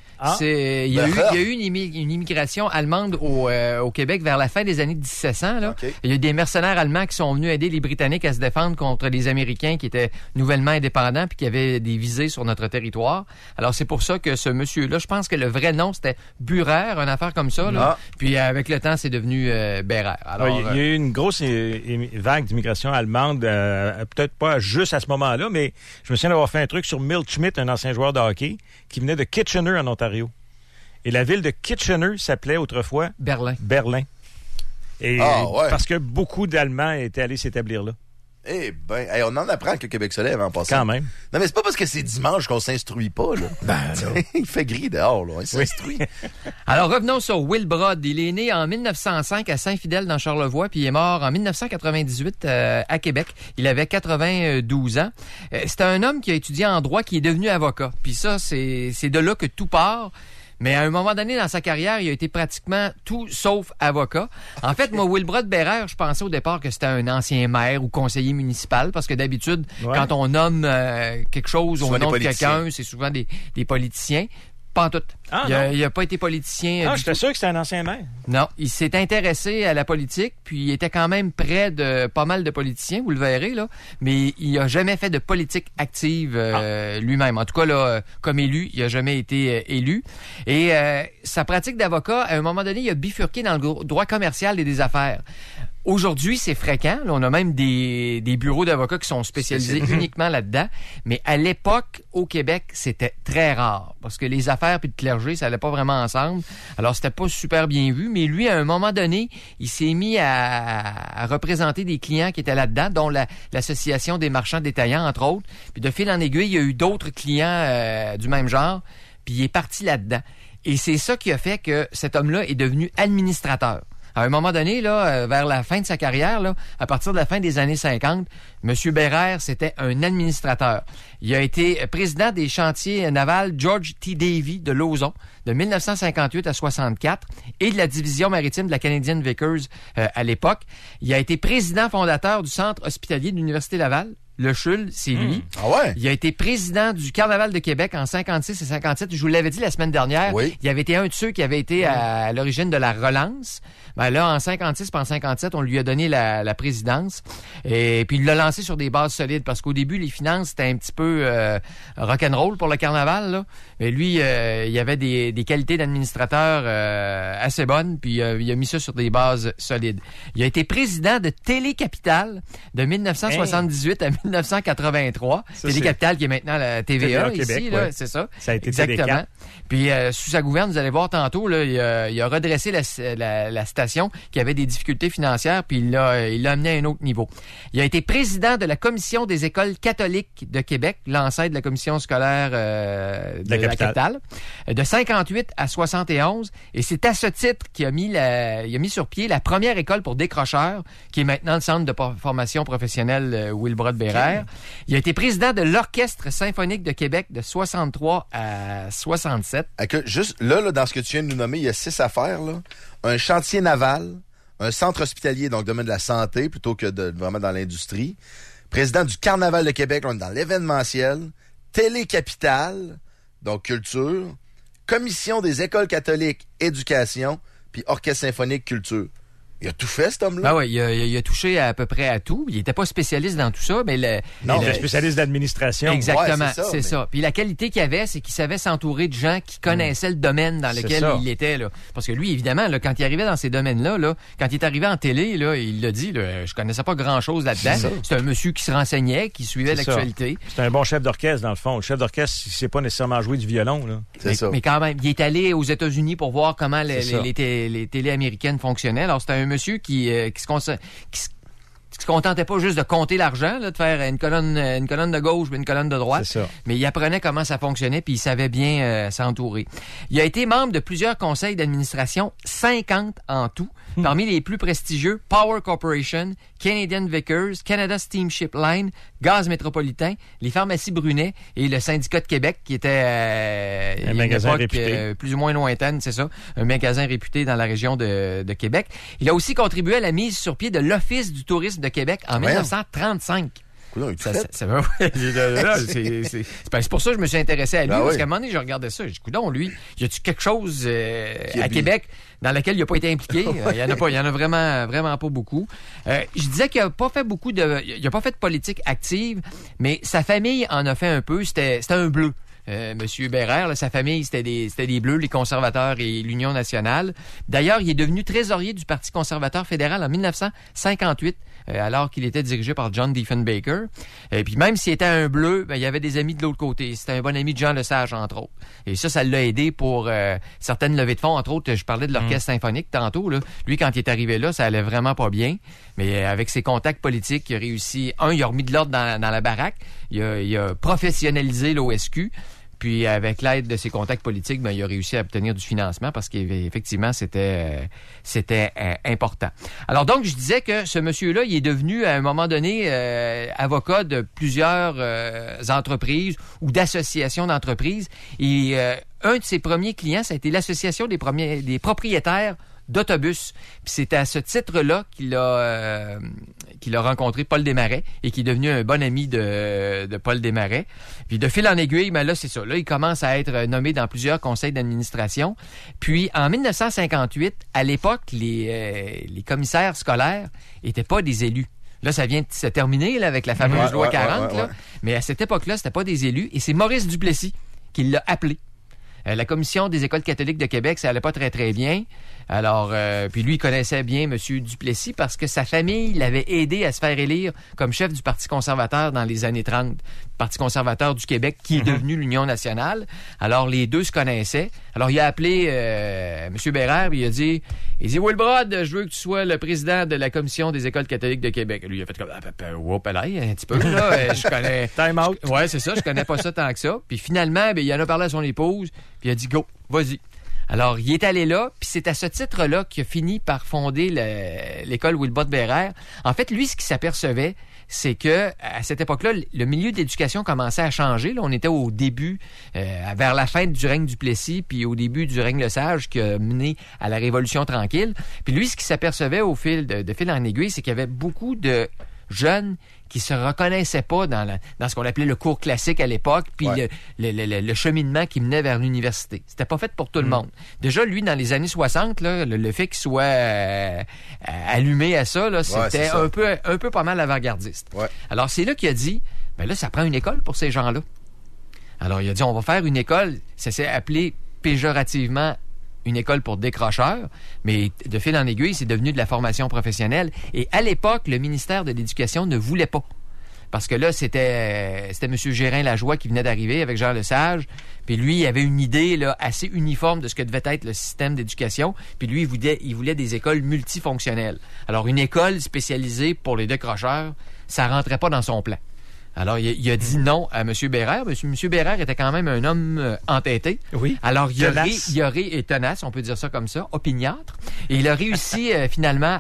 Il y a eu une immigration allemande au Québec vers la fin des années 1700. Là. Okay. Il y a eu des mercenaires allemands qui sont venus aider les Britanniques à se défendre contre les Américains qui étaient nouvellement indépendants puis qui avaient des visées sur notre territoire. Alors, c'est pour ça que ce monsieur-là, je pense que le vrai nom, c'était Bührer, une affaire comme ça. Là. Puis, avec le temps, c'est devenu Bérère. Alors, il y a eu une grosse vague d'immigration allemande, peut-être pas juste à ce moment-là, mais je me souviens d'avoir fait un truc sur Milt Schmidt, un ancien joueur de hockey, qui venait de Kitchener, en Ontario. Et la ville de Kitchener s'appelait autrefois Berlin. Et parce que beaucoup d'Allemands étaient allés s'établir là. Eh ben, on en apprend que le Québec se lève en passant. Quand même. Non, mais c'est pas parce que c'est dimanche qu'on s'instruit pas, là. Il fait gris dehors, là. Il s'instruit. Alors, revenons sur Wilbrod. Il est né en 1905 à Saint-Fidèle, dans Charlevoix, puis il est mort en 1998 à Québec. Il avait 92 ans. C'est un homme qui a étudié en droit, qui est devenu avocat. Puis ça, c'est de là que tout part. Mais à un moment donné dans sa carrière, il a été pratiquement tout sauf avocat. En fait, moi, Wilbrod Bérère, je pensais au départ que c'était un ancien maire ou conseiller municipal, parce que d'habitude, quand on nomme quelque chose au nom de quelqu'un, c'est souvent des politiciens. Pas en tout. Il n'a pas été politicien. J'étais sûr que c'était un ancien maire. Non, il s'est intéressé à la politique, puis il était quand même près de pas mal de politiciens, vous le verrez, là, mais il n'a jamais fait de politique active lui-même. En tout cas, là, comme élu, il n'a jamais été élu. Et sa pratique d'avocat, à un moment donné, il a bifurqué dans le droit commercial et des affaires. Aujourd'hui, c'est fréquent. Là, on a même des bureaux d'avocats qui sont spécialisés uniquement là-dedans. Mais à l'époque, au Québec, c'était très rare. Parce que les affaires puis le clergé, ça allait pas vraiment ensemble. Alors, c'était pas super bien vu. Mais lui, à un moment donné, il s'est mis à représenter des clients qui étaient là-dedans, dont l'Association des marchands détaillants, entre autres. Puis de fil en aiguille, il y a eu d'autres clients du même genre. Puis il est parti là-dedans. Et c'est ça qui a fait que cet homme-là est devenu administrateur. À un moment donné, là, vers la fin de sa carrière, là, à partir de la fin des années 50, M. Bérère, c'était un administrateur. Il a été président des chantiers navals George T. Davy de Lauson de 1958 à 64 et de la division maritime de la Canadian Vickers à l'époque. Il a été président fondateur du centre hospitalier de l'Université Laval. Le CHUL, c'est lui. Ah ouais? Il a été président du Carnaval de Québec en 56 et 57. Je vous l'avais dit la semaine dernière. Oui. Il avait été un de ceux qui avait été à l'origine de la relance. Ben là, en 56 et en 57, on lui a donné la présidence. Et puis, il l'a lancé sur des bases solides parce qu'au début, les finances, c'était un petit peu rock'n'roll pour le Carnaval, là. Mais lui, il avait des qualités d'administrateur assez bonnes, puis il a mis ça sur des bases solides. Il a été président de Télé-Capital de 1978 à 1983. Télé-Capital qui est maintenant la TVA ici, Québec, là, c'est ça. Ça a été exactement. Télé4. Puis sous sa gouverne, vous allez voir tantôt, là, il a redressé la station qui avait des difficultés financières, puis il l'a amené à un autre niveau. Il a été président de la Commission des écoles catholiques de Québec, l'ancêtre de la commission scolaire de la capitale, de 58 à 71. Et c'est à ce titre qu'il a mis sur pied la première école pour décrocheurs, qui est maintenant le centre de formation professionnelle Wilbrod Bérère. Okay. Il a été président de l'Orchestre symphonique de Québec de 63 à 67. Juste là, dans ce que tu viens de nous nommer, il y a 6 affaires, là. Un chantier naval, un centre hospitalier, donc domaine de la santé, plutôt que vraiment dans l'industrie. Président du Carnaval de Québec, on est dans l'événementiel. Télé-Capital, donc culture. Commission des écoles catholiques, éducation. Puis Orchestre symphonique, culture. Il a tout fait, cet homme-là? Ben oui, il a touché à peu près à tout. Il était pas spécialiste dans tout ça, mais il était spécialiste d'administration. Exactement, ouais, c'est ça. Puis la qualité qu'il avait, c'est qu'il savait s'entourer de gens qui connaissaient le domaine dans lequel il était. Là. Parce que lui, évidemment, là, quand il arrivait dans ces domaines-là, quand il est arrivé en télé, là, il l'a dit, là, je connaissais pas grand-chose là-dedans. C'est un monsieur qui se renseignait, qui suivait l'actualité. C'est un bon chef d'orchestre, dans le fond. Le chef d'orchestre, il sait pas nécessairement jouer du violon. Là. Mais quand même, il est allé aux États-Unis pour voir comment les télés américaines fonctionnaient. Alors, c'était un monsieur qui se contentait pas juste de compter l'argent, là, de faire une colonne de gauche puis une colonne de droite, mais il apprenait comment ça fonctionnait puis il savait bien s'entourer. Il a été membre de plusieurs conseils d'administration, 50 en tout, parmi les plus prestigieux, Power Corporation, Canadian Vickers, Canada Steamship Line, Gaz Métropolitain, les pharmacies Brunet et le syndicat de Québec qui était un magasin réputé. Plus ou moins lointaine, c'est ça, un magasin réputé dans la région de Québec. Il a aussi contribué à la mise sur pied de l'Office du tourisme de Québec en 1935. C'est pour ça que je me suis intéressé à lui, parce qu'à un moment donné, je regardais ça. Je dis, coudonc, lui, y a-tu quelque chose à Québec dans lequel il n'a pas été impliqué? Il y en a vraiment pas beaucoup. Je disais qu'il n'a pas fait il n'a pas fait de politique active, mais sa famille en a fait un peu. C'était un bleu. Monsieur Bérère, là, sa famille, c'était des Bleus, les conservateurs et l'Union nationale. D'ailleurs, il est devenu trésorier du Parti conservateur fédéral en 1958, alors qu'il était dirigé par John Diefenbaker. Et puis même s'il était un Bleu, il y avait des amis de l'autre côté. C'était un bon ami de Jean Lesage, entre autres. Et ça l'a aidé pour certaines levées de fonds. Entre autres, je parlais de l'orchestre symphonique tantôt. Là. Lui, quand il est arrivé là, ça allait vraiment pas bien. Mais avec ses contacts politiques, il a réussi... il a remis de l'ordre dans la baraque. Il a professionnalisé l'OSQ. Puis, avec l'aide de ses contacts politiques, il a réussi à obtenir du financement parce qu'effectivement, c'était important. Alors, donc, je disais que ce monsieur-là, il est devenu, à un moment donné, avocat de plusieurs entreprises ou d'associations d'entreprises. Et un de ses premiers clients, ça a été l'Association des propriétaires d'autobus. Puis c'est à ce titre-là qu'il a rencontré Paul Desmarais et qui est devenu un bon ami de Paul Desmarais. Puis de fil en aiguille, là, c'est ça. Là, il commence à être nommé dans plusieurs conseils d'administration. Puis en 1958, à l'époque, les commissaires scolaires étaient pas des élus. Là, ça vient de se terminer là, avec la fameuse loi 40. Là. Mais à cette époque-là, c'était pas des élus. Et c'est Maurice Duplessis qui l'a appelé. La commission des écoles catholiques de Québec, ça allait pas très, très bien. Alors, puis lui, il connaissait bien M. Duplessis parce que sa famille l'avait aidé à se faire élire comme chef du Parti conservateur dans les années 30. Parti conservateur du Québec qui est devenu l'Union nationale. Alors, les deux se connaissaient. Alors, il a appelé M. Bérère et il a dit Wilbrod, je veux que tu sois le président de la commission des écoles catholiques de Québec. Lui, il a fait comme, un petit peu, là. Je connais... Time out. Ouais, c'est ça. Je connais pas ça tant que ça. Puis finalement, il en a parlé à son épouse. Puis il a dit, go, vas-y. Alors, il est allé là, puis c'est à ce titre-là qu'il a fini par fonder l'école Wilbrod Bérère. En fait, lui, ce qu'il s'apercevait, c'est que à cette époque-là, le milieu de l'éducation commençait à changer. Là, on était au début, vers la fin du règne Duplessis, puis au début du règne Lesage, qui a mené à la Révolution tranquille. Puis lui, ce qu'il s'apercevait au fil de fil en aiguille, c'est qu'il y avait beaucoup de jeunes qui se reconnaissaient pas dans ce qu'on appelait le cours classique à l'époque, puis le cheminement qui menait vers l'université. C'était pas fait pour tout le monde. Déjà, lui, dans les années 60, là, le fait qu'il soit allumé à ça, là, c'était un peu pas mal avant-gardiste. Ouais. Alors, c'est là qu'il a dit, là, ça prend une école pour ces gens-là. Alors, il a dit, on va faire une école, ça s'est appelé péjorativement une école pour décrocheurs, mais de fil en aiguille, c'est devenu de la formation professionnelle. Et à l'époque, le ministère de l'Éducation ne voulait pas. Parce que là, c'était M. Gérin-Lajoie qui venait d'arriver avec Jean Lesage. Puis lui, il avait une idée là, assez uniforme de ce que devait être le système d'éducation. Puis lui, il voulait des écoles multifonctionnelles. Alors, une école spécialisée pour les décrocheurs, ça rentrait pas dans son plan. Alors, il a dit non à M. Bérère. M. Bérère était quand même un homme entêté. Oui. Alors, il aurait tenace, on peut dire ça comme ça, opiniâtre. Et il a réussi finalement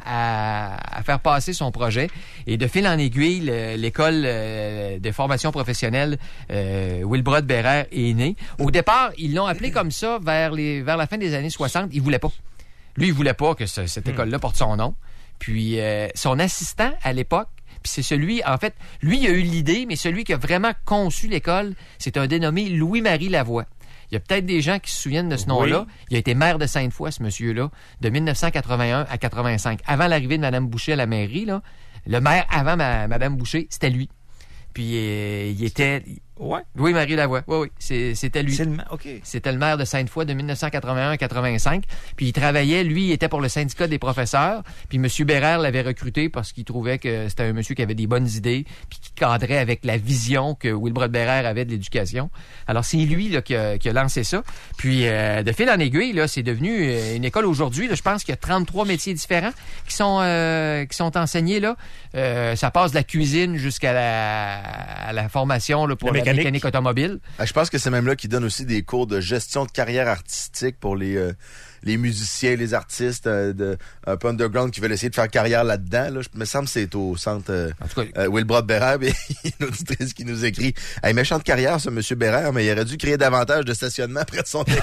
à faire passer son projet. Et de fil en aiguille, l'école de formation professionnelle Wilbrod Bérère est née. Au départ, ils l'ont appelé comme ça vers la fin des années 60. Il voulait pas. Lui, il voulait pas que cette école-là porte son nom. Puis, son assistant à l'époque, puis c'est celui, en fait, lui, il a eu l'idée, mais celui qui a vraiment conçu l'école, c'est un dénommé Louis-Marie Lavoie. Il y a peut-être des gens qui se souviennent de ce nom-là. Oui. Il a été maire de Sainte-Foy, ce monsieur-là, de 1981 à 85. Avant l'arrivée de Mme Boucher à la mairie, là, le maire avant Mme Boucher, c'était lui. Puis il était... Ouais. Louis-Marie Lavoie. Oui, c'était lui. OK. C'était le maire de Sainte-Foy de 1981 à 85. Puis il travaillait, lui, il était pour le syndicat des professeurs. Puis M. Bérère l'avait recruté parce qu'il trouvait que c'était un monsieur qui avait des bonnes idées puis qui cadrait avec la vision que Wilbrod Bérère avait de l'éducation. Alors, c'est lui là, qui a lancé ça. Puis, de fil en aiguille, là, c'est devenu une école aujourd'hui. Là, je pense qu'il y a 33 métiers différents qui sont enseignés. Là. Ça passe de la cuisine jusqu'à la formation là, pour la mécanique automobile. Je pense que c'est même là qu'ils donnent aussi des cours de gestion de carrière artistique pour les musiciens, les artistes un peu underground qui veulent essayer de faire carrière là-dedans. Là. Il me semble que c'est au centre Wilbrod Bérère. Il y a une auditrice qui nous écrit « Hey, méchante carrière, ce monsieur Bérère, mais il aurait dû créer davantage de stationnement près de son école. »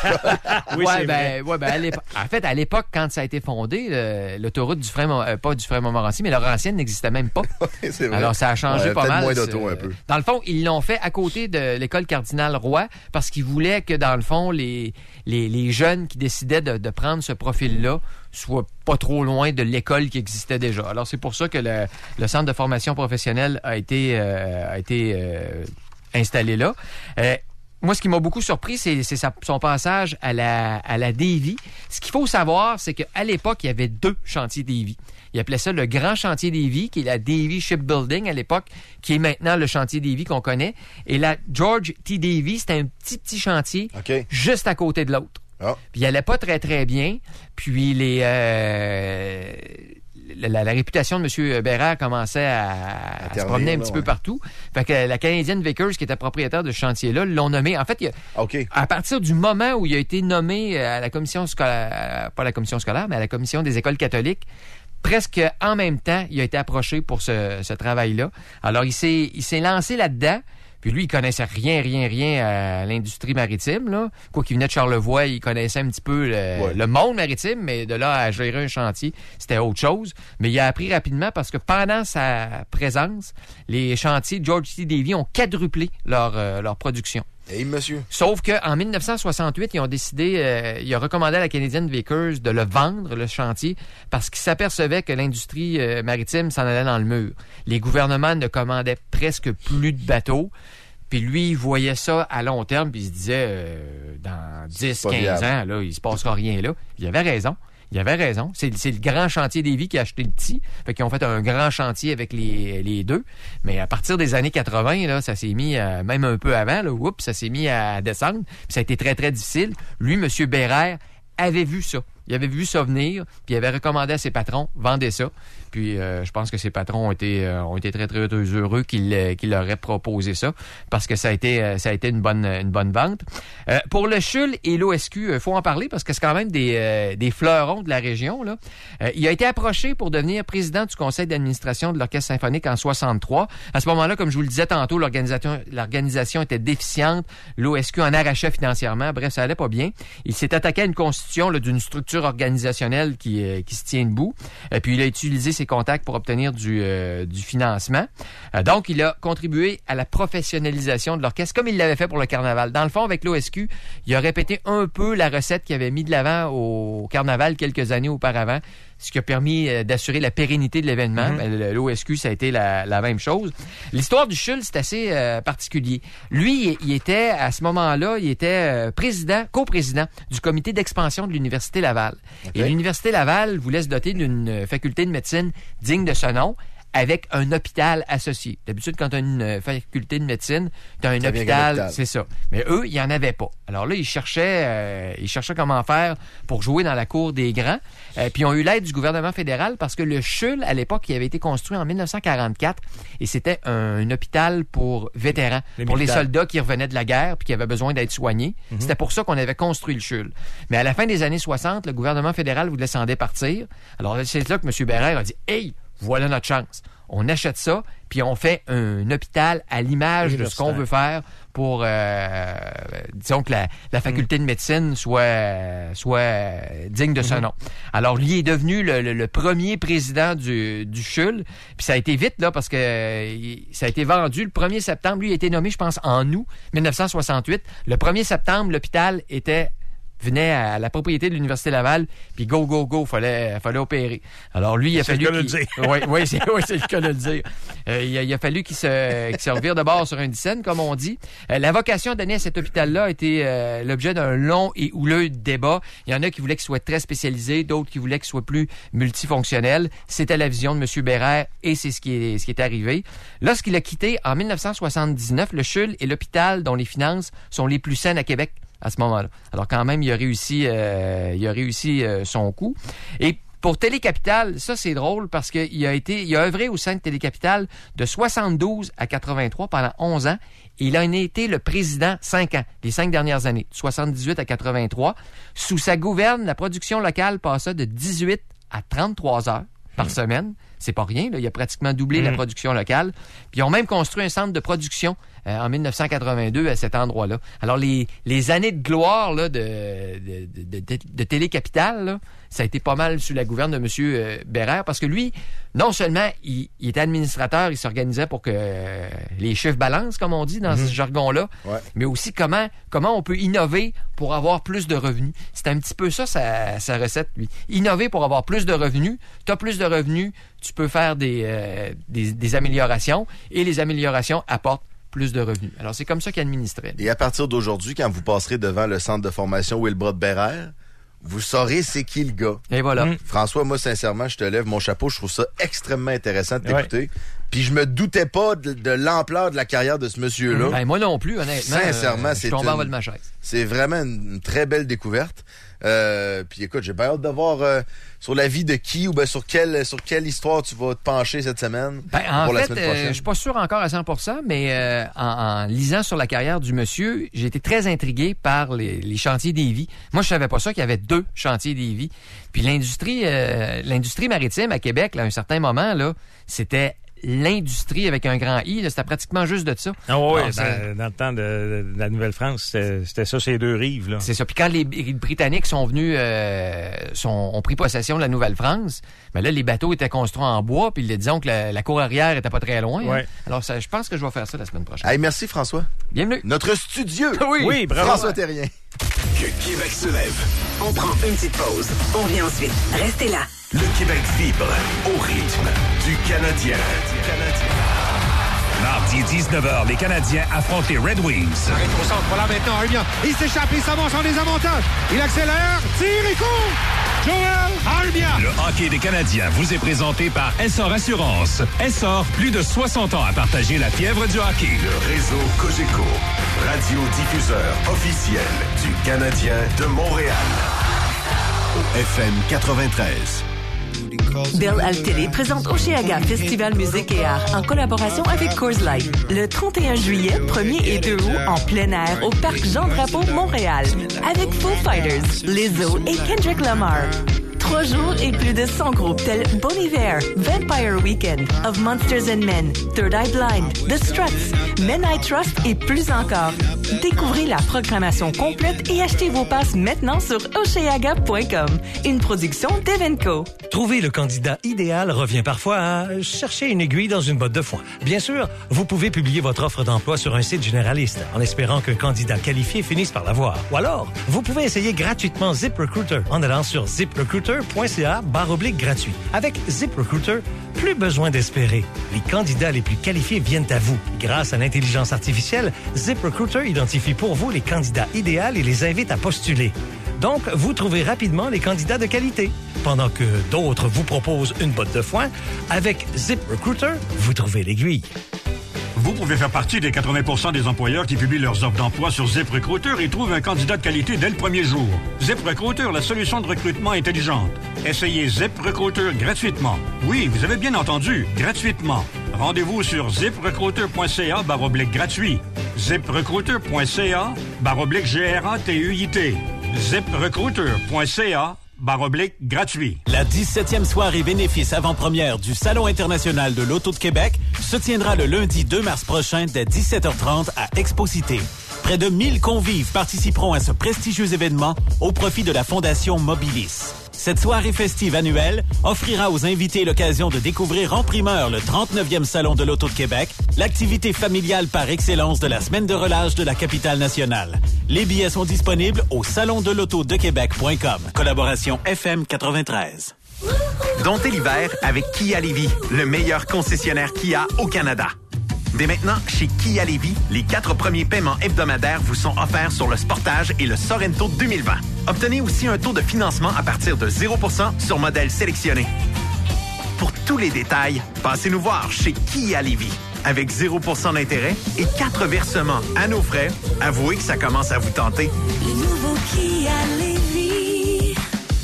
En fait, à l'époque, quand ça a été fondé, l'autoroute du frein, pas du Frein-Montmorency, mais Laurentienne n'existait même pas. C'est vrai. Alors, ça a changé pas mal. Moins d'auto un peu. Dans le fond, ils l'ont fait à côté de l'école Cardinal Roy parce qu'ils voulaient que, dans le fond, les jeunes qui décidaient de prendre ce profil-là soient pas trop loin de l'école qui existait déjà. Alors, c'est pour ça que le centre de formation professionnelle a été installé là. Moi, ce qui m'a beaucoup surpris, c'est son passage à la Davie. Ce qu'il faut savoir, c'est qu'à l'époque, il y avait 2 chantiers Davie. Il appelait ça le Grand Chantier Davie, qui est la Davie Shipbuilding à l'époque, qui est maintenant le chantier Davie qu'on connaît. Et la George T. Davie, c'était un petit chantier juste à côté de l'autre. Oh. Puis il allait pas très, très bien. Puis la réputation de M. Bérère commençait à se promener un petit peu partout. Fait que la Canadienne Vickers, qui était propriétaire de ce chantier-là, l'ont nommé. En fait, à partir du moment où il a été nommé à la commission scolaire, pas la commission scolaire, mais à la commission des écoles catholiques, presque en même temps, il a été approché pour ce travail-là. Alors, il s'est lancé là-dedans. Puis lui, il connaissait rien à l'industrie maritime, là. Quoi qu'il venait de Charlevoix, il connaissait un petit peu le monde maritime, mais de là à gérer un chantier, c'était autre chose. Mais il a appris rapidement parce que pendant sa présence, les chantiers de George T. Davie ont quadruplé leur production. Et monsieur. Sauf qu'en 1968, ils ont décidé, il a recommandé à la Canadienne Vickers de le vendre, le chantier, parce qu'ils s'apercevaient que l'industrie maritime s'en allait dans le mur. Les gouvernements ne commandaient presque plus de bateaux. Puis lui, il voyait ça à long terme, puis il se disait, dans 10-15 ans, là, il se passera rien là. Il avait raison. Il avait raison. C'est le grand chantier Davie qui a acheté le petit. Fait qu'ils ont fait un grand chantier avec les 2. Mais à partir des années 80, là, ça s'est mis, même un peu avant, là, ça s'est mis à descendre. Puis ça a été très, très difficile. Lui, M. Bérère, avait vu ça. Il avait vu ça venir, puis il avait recommandé à ses patrons, vendez ça. Puis je pense que ses patrons ont été très, très heureux qu'il leur ait proposé ça, parce que ça a été une bonne vente. Pour le CHUL et l'OSQ, faut en parler, parce que c'est quand même des fleurons de la région, là. Il a été approché pour devenir président du conseil d'administration de l'Orchestre symphonique en 63. À ce moment-là, comme je vous le disais tantôt, l'organisation était déficiente, l'OSQ en arrachait financièrement, bref, ça allait pas bien. Il s'est attaqué à une constitution là, d'une structure organisationnelle qui se tient debout. Puis il a utilisé ses contacts pour obtenir du financement. Donc, il a contribué à la professionnalisation de l'orchestre, comme il l'avait fait pour le carnaval. Dans le fond, avec l'OSQ, il a répété un peu la recette qu'il avait mis de l'avant au carnaval quelques années auparavant, ce qui a permis d'assurer la pérennité de l'événement. L'OSQ, ça a été la même chose. L'histoire du CHUL, c'est assez particulier. Lui, il était, à ce moment-là, il était coprésident du comité d'expansion de l'Université Laval. Okay. Et l'Université Laval voulait se doter d'une faculté de médecine digne de ce nom, avec un hôpital associé. D'habitude, quand tu as une faculté de médecine, tu as un hôpital, c'est ça. Mais eux, il n'y en avait pas. Alors là, ils cherchaient comment faire pour jouer dans la cour des grands. Puis ils ont eu l'aide du gouvernement fédéral parce que le CHUL, à l'époque, il avait été construit en 1944 et c'était un hôpital pour vétérans, pour les soldats qui revenaient de la guerre puis qui avaient besoin d'être soignés. C'était pour ça qu'on avait construit le CHUL. Mais à la fin des années 60, le gouvernement fédéral voulait s'en départir. Alors c'est là que M. Bérère a dit « Hey! Voilà notre chance. On achète ça, puis on fait un hôpital à l'image de ce qu'on veut faire pour disons que la faculté de médecine soit digne de ce nom. Alors, lui est devenu le premier président du CHUL. Puis ça a été vite, là, parce que ça a été vendu le 1er septembre. Lui, il a été nommé, je pense, en août 1968. Le 1er septembre, l'hôpital venait à la propriété de l'Université Laval, puis go, fallait opérer. Alors lui, il a fallu... Oui, c'est le cas de le dire. Il a fallu qu'il se revire de bord sur un dixaine, comme on dit. La vocation donnée à cet hôpital-là a été l'objet d'un long et houleux débat. Il y en a qui voulaient qu'il soit très spécialisé, d'autres qui voulaient qu'il soit plus multifonctionnel. C'était la vision de M. Bérère, et c'est ce qui est arrivé. Lorsqu'il a quitté, en 1979, le CHUL est l'hôpital dont les finances sont les plus saines à Québec à ce moment-là. Alors quand même, il a réussi son coup. Et pour Télécapital, ça c'est drôle parce qu'il a œuvré au sein de Télécapital de 72 à 83 pendant 11 ans. Et il a été le président 5 ans, les 5 dernières années, de 78 à 83. Sous sa gouverne, la production locale passa de 18 à 33 heures par semaine. C'est pas rien, là. Il a pratiquement doublé la production locale. Puis ils ont même construit un centre de production en 1982 à cet endroit-là. Alors les années de gloire là, de Télécapital, là, ça a été pas mal sous la gouverne de M. Bérère, parce que lui, non seulement il était administrateur, il s'organisait pour que les chiffres balancent, comme on dit dans ce jargon-là, mais aussi comment on peut innover pour avoir plus de revenus. C'est un petit peu ça, sa recette, lui. Innover pour avoir plus de revenus. Tu as plus de revenus, tu peux faire des améliorations, et les améliorations apportent plus de revenus. Alors, c'est comme ça qu'il administrait. Et à partir d'aujourd'hui, quand vous passerez devant le centre de formation Wilbrod Bérère, vous saurez c'est qui le gars. Et voilà. François, moi, sincèrement, je te lève mon chapeau. Je trouve ça extrêmement intéressant de t'écouter. Puis je me doutais pas de l'ampleur de la carrière de ce monsieur-là. Ben, moi non plus, honnêtement. Sincèrement, je tombe en bas de ma chaise. C'est vraiment une très belle découverte. Puis écoute, j'ai bien hâte de voir sur la vie de qui ou sur quelle histoire tu vas te pencher cette semaine pour la semaine prochaine. Je suis pas sûr encore à 100%, mais en lisant sur la carrière du monsieur, j'ai été très intrigué par les chantiers d'Évis. Moi, je savais pas ça qu'il y avait 2 chantiers d'Évis. Puis l'industrie maritime à Québec, là, à un certain moment, là, c'était l'industrie avec un grand I, là, c'était pratiquement juste de ça. Ah oui, dans le temps de la Nouvelle-France, c'était ça, ces 2 rives. Là. C'est ça. Puis quand les Britanniques sont venus, ont pris possession de la Nouvelle-France, ben là, les bateaux étaient construits en bois, puis disons que la cour arrière était pas très loin. Ouais. Hein. Alors, je pense que je vais faire ça la semaine prochaine. Hey, merci François. Bienvenue. Notre studieux. Oui, bravo. François Terrien. Que Québec se lève. On prend une petite pause. On revient ensuite. Restez là. Le Québec vibre au rythme du Canadien. Mardi 19h, les Canadiens affrontent les Red Wings. Arrête au centre, voilà maintenant, Armia. Il s'échappe, il s'avance en désavantage. Il accélère, tire et court. Joël Armia. Le hockey des Canadiens vous est présenté par Essor Assurance. Essor, plus de 60 ans à partager la fièvre du hockey. Le réseau Cogeco, radiodiffuseur officiel du Canadien de Montréal. Au FM 93. Bell Altéré présente Oshéaga Festival Musique et Art en collaboration avec Coors Light. Le 31 juillet, 1er et 2 août, en plein air au Parc Jean-Drapeau, Montréal. Avec Foo Fighters, Lizzo et Kendrick Lamar. 3 jours et plus de 100 groupes tels Bon Iver, Vampire Weekend, Of Monsters and Men, Third Eye Blind, The Struts, Men I Trust et plus encore. Découvrez la programmation complète et achetez vos passes maintenant sur Oshéaga.com. Une production d'Evenco. Trouver le candidat idéal revient parfois à chercher une aiguille dans une botte de foin. Bien sûr, vous pouvez publier votre offre d'emploi sur un site généraliste en espérant qu'un candidat qualifié finisse par l'avoir. Ou alors, vous pouvez essayer gratuitement ZipRecruiter en allant sur ziprecruiter.ca/gratuit. Avec ZipRecruiter, plus besoin d'espérer. Les candidats les plus qualifiés viennent à vous. Grâce à l'intelligence artificielle, ZipRecruiter identifie pour vous les candidats idéaux et les invite à postuler. Donc, vous trouvez rapidement les candidats de qualité. Pendant que d'autres vous proposent une botte de foin, avec ZipRecruiter, vous trouvez l'aiguille. Vous pouvez faire partie des 80% des employeurs qui publient leurs offres d'emploi sur ZipRecruiter et trouvent un candidat de qualité dès le premier jour. ZipRecruiter, la solution de recrutement intelligente. Essayez ZipRecruiter gratuitement. Oui, vous avez bien entendu, gratuitement. Rendez-vous sur ziprecruiter.ca/gratuit. ziprecruiter.ca/GRATUIT. ziprecruiter.ca/gratuit. /gratuit. La 17e soirée bénéfice avant-première du Salon international de l'Auto de Québec se tiendra le lundi 2 mars prochain dès 17h30 à Exposité. Près de 1000 convives participeront à ce prestigieux événement au profit de la Fondation Mobilis. Cette soirée festive annuelle offrira aux invités l'occasion de découvrir en primeur le 39e Salon de l'Auto de Québec, l'activité familiale par excellence de la semaine de relâche de la capitale nationale. Les billets sont disponibles au salondeleautodequebec.com. Collaboration FM 93. Domptez l'hiver avec Kia Lévis, le meilleur concessionnaire Kia au Canada. Dès maintenant, chez Kia Lévis, les 4 premiers paiements hebdomadaires vous sont offerts sur le Sportage et le Sorento 2020. Obtenez aussi un taux de financement à partir de 0% sur modèles sélectionnés. Pour tous les détails, passez nous voir chez Kia Lévis. Avec 0% d'intérêt et 4 versements à nos frais, avouez que ça commence à vous tenter. Le nouveau Kia Lévis.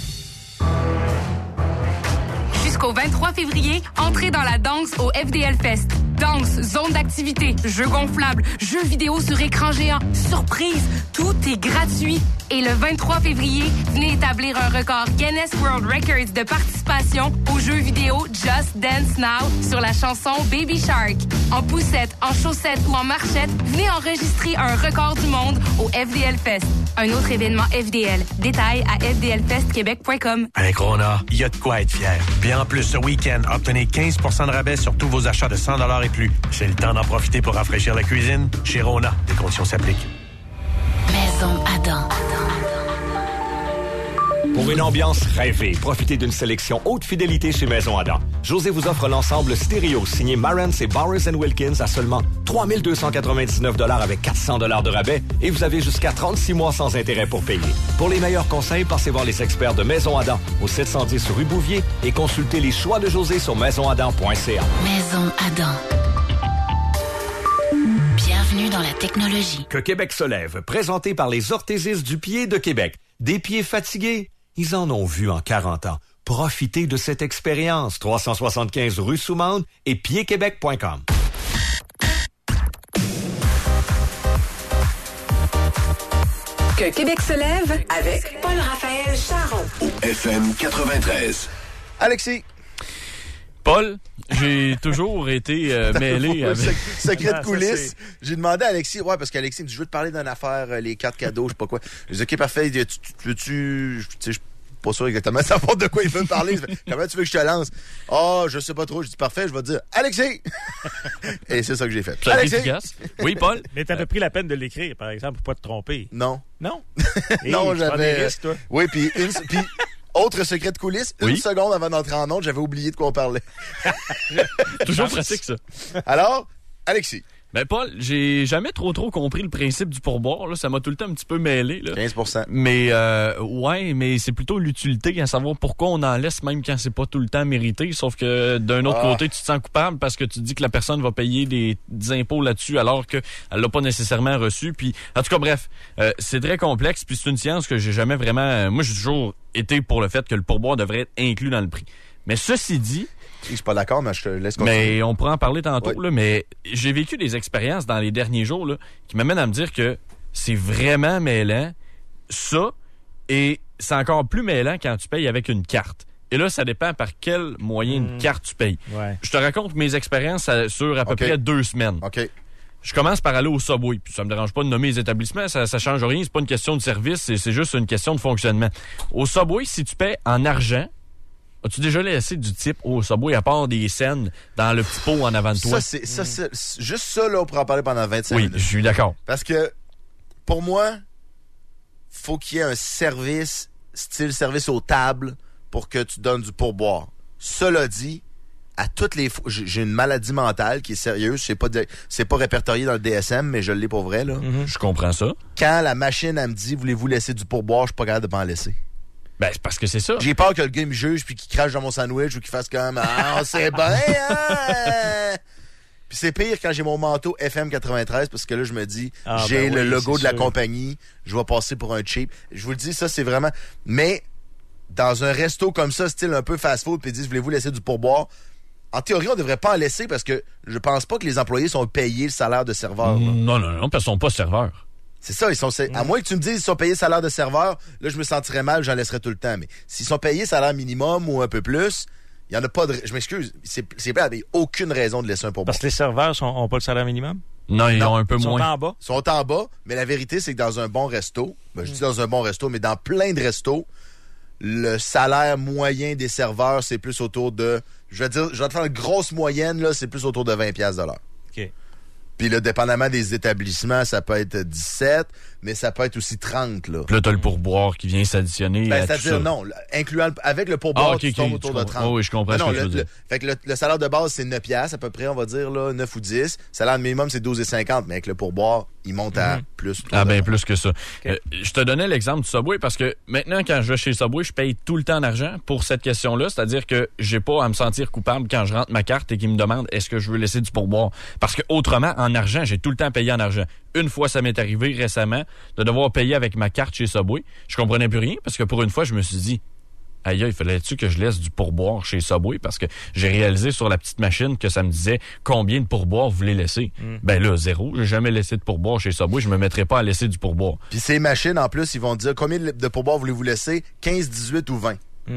Jusqu'au 23 février, entrez dans la danse au FDL Fest. Danse, zone d'activité, jeux gonflables, jeux vidéo sur écran géant, surprise, tout est gratuit. Et le 23 février, venez établir un record Guinness World Records de participation aux jeux vidéo Just Dance Now sur la chanson Baby Shark. En poussette, en chaussette ou en marchette, venez enregistrer un record du monde au FDL Fest. Un autre événement FDL. Détails à fdlfestquebec.com. Avec Rona, il y a de quoi être fier. Puis en plus, ce week-end, obtenez 15% de rabais sur tous vos achats de 100$ et plus. C'est le temps d'en profiter pour rafraîchir la cuisine. Chez Rona, des conditions s'appliquent. Maison Adam. Pour une ambiance rêvée, profitez d'une sélection haute fidélité chez Maison Adam. José vous offre l'ensemble stéréo signé Marantz et Bowers & Wilkins à seulement 3 299$ avec 400$ de rabais et vous avez jusqu'à 36 mois sans intérêt pour payer. Pour les meilleurs conseils, passez voir les experts de Maison Adam au 710 rue Bouvier et consultez les choix de José sur maisonadam.ca. Maison Adam. Bienvenue dans la technologie. Que Québec se lève, présenté par les orthésistes du pied de Québec. Des pieds fatigués? Ils en ont vu en 40 ans. Profitez de cette expérience. 375 rue Soumande et piedquebec.com. Que Québec se lève avec Paul-Raphaël Charon. Au FM 93. Alexis. Paul, j'ai toujours été mêlé avec... Secret de coulisses. J'ai demandé à Alexis, parce qu'Alexis me dit, je veux te parler d'une affaire, les cartes cadeaux, je sais pas quoi. Je dis, OK, parfait, veux-tu... Je suis pas sûr exactement savoir de quoi il veut me parler. Comment tu veux que je te lance? Je sais pas trop. Je dis, parfait, je vais te dire, Alexis! Et c'est ça que j'ai fait. Ça Alexis! Efficace. Oui, Paul? Mais t'avais pris la peine de l'écrire, par exemple, pour pas te tromper. Non. Non? Non, j'avais... Oui, puis autre secret de coulisses, une seconde avant d'entrer en onde, j'avais oublié de quoi on parlait. Toujours pratique, ça. Alors, Alexis. Ben, Paul, j'ai jamais trop compris le principe du pourboire, là. Ça m'a tout le temps un petit peu mêlé, là. 15%. Mais, mais c'est plutôt l'utilité à savoir pourquoi on en laisse même quand c'est pas tout le temps mérité. Sauf que d'un autre côté, tu te sens coupable parce que tu dis que la personne va payer des impôts là-dessus alors qu'elle l'a pas nécessairement reçu. Puis, en tout cas, bref, c'est très complexe. Puis c'est une science que j'ai jamais vraiment... Moi, j'ai toujours été pour le fait que le pourboire devrait être inclus dans le prix. Mais ceci dit... Je suis pas d'accord, mais je te laisse continuer. Mais on pourra en parler tantôt, là, mais j'ai vécu des expériences dans les derniers jours là, qui m'amènent à me dire que c'est vraiment mêlant, ça, et c'est encore plus mêlant quand tu payes avec une carte. Et là, ça dépend par quel moyen de carte tu payes. Ouais. Je te raconte mes expériences sur à peu près 2 semaines. OK. Je commence par aller au Subway. Puis ça me dérange pas de nommer les établissements, ça change rien, c'est pas une question de service, c'est juste une question de fonctionnement. Au Subway, si tu paies en argent, as-tu déjà laissé du type au Subway à part des scènes dans le petit pot en avant de toi? C'est juste ça, là, on pourra en parler pendant 25 minutes. Oui, je suis d'accord. Parce que, pour moi, faut qu'il y ait un service, style service aux tables, pour que tu donnes du pourboire. Cela dit, à toutes les fois, j'ai une maladie mentale qui est sérieuse, c'est pas répertorié dans le DSM, mais je l'ai pour vrai, là. Je comprends ça. Quand la machine, elle me dit, voulez-vous laisser du pourboire, je suis pas capable de pas en laisser. Ben, c'est parce que c'est ça. J'ai peur que le gars me juge puis qu'il crache dans mon sandwich ou qu'il fasse comme on sait bien, hein? Puis c'est pire quand j'ai mon manteau FM 93 parce que là, je me dis, j'ai le logo de la compagnie, je vais passer pour un cheap. Je vous le dis, ça, c'est vraiment... Mais dans un resto comme ça, style un peu fast-food, puis ils disent, voulez-vous laisser du pourboire? En théorie, on devrait pas en laisser parce que je pense pas que les employés sont payés le salaire de serveur. Non, parce qu'ils sont pas serveurs. C'est ça, à moins que tu me dises qu'ils sont payés salaire de serveur, là, je me sentirais mal, j'en laisserais tout le temps. Mais s'ils sont payés salaire minimum ou un peu plus, il n'y en a pas de... Je m'excuse, c'est plate, mais aucune raison de laisser un pourboire. Parce que les serveurs n'ont pas le salaire minimum? Non, ils ont un peu moins. Ils sont en bas, mais la vérité, c'est que dans un bon resto, je dis dans un bon resto, mais dans plein de restos, le salaire moyen des serveurs, c'est plus autour de... Je vais te faire une grosse moyenne, là, c'est plus autour de 20$ de l'heure. OK. Puis là, dépendamment des établissements, ça peut être 17, mais ça peut être aussi 30, là. Puis là, t'as le pourboire qui vient s'additionner à c'est-à-dire, tout ça. non, avec le pourboire, tu tombes autour de 30. Oh, oui, je comprends ce que je veux dire. Fait que le salaire de base, c'est 9$ à peu près, on va dire, là, 9 ou 10. Le salaire minimum, c'est 12,50, mais avec le pourboire, il monte à plus. Plus que ça. Okay. Je te donnais l'exemple du Subway parce que maintenant, quand je vais chez Subway, je paye tout le temps en argent pour cette question-là. C'est-à-dire que j'ai pas à me sentir coupable quand je rentre ma carte et qu'ils me demandent est-ce que je veux laisser du pourboire. Parce que autrement, en argent, j'ai tout le temps payé en argent. Une fois, ça m'est arrivé récemment de devoir payer avec ma carte chez Subway. Je comprenais plus rien parce que pour une fois, je me suis dit aïe, il fallait-tu que je laisse du pourboire chez Subway? Parce que j'ai réalisé sur la petite machine que ça me disait combien de pourboire vous voulez laisser. Ben là, 0. J'ai jamais laissé de pourboire chez Subway. Je me mettrais pas à laisser du pourboire. Puis ces machines, en plus, ils vont te dire combien de pourboire voulez-vous laisser? 15, 18 ou 20.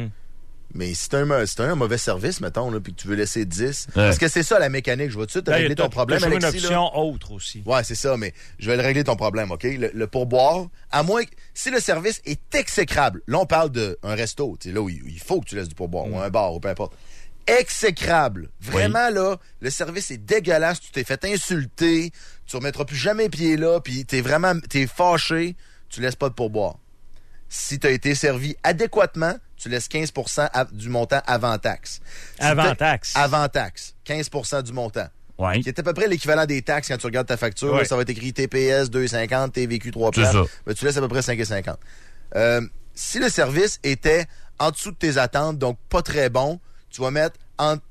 Mais si t'as un mauvais service, mettons, là, puis que tu veux laisser 10, parce que c'est ça la mécanique. Je vais tout de suite régler ton problème, Alexis. C'est une option autre aussi. Ouais, c'est ça, mais je vais le régler ton problème, OK? Le pourboire, à moins que... Si le service est exécrable, là, on parle d'un resto, tu sais, là où il faut que tu laisses du pourboire, ou un bar, ou peu importe. Exécrable. Vraiment, là, le service est dégueulasse, tu t'es fait insulter, tu remettras plus jamais pied là, puis t'es fâché, tu laisses pas de pourboire. Si t'as été servi adéquatement, tu laisses 15% du montant avant taxe. Avant taxe. 15% du montant. Ouais. Qui est à peu près l'équivalent des taxes quand tu regardes ta facture. Là, ça va être écrit TPS 2,50, TVQ 3$. Ben, tu laisses à peu près 5,50. Si le service était en dessous de tes attentes, donc pas très bon, tu vas mettre entre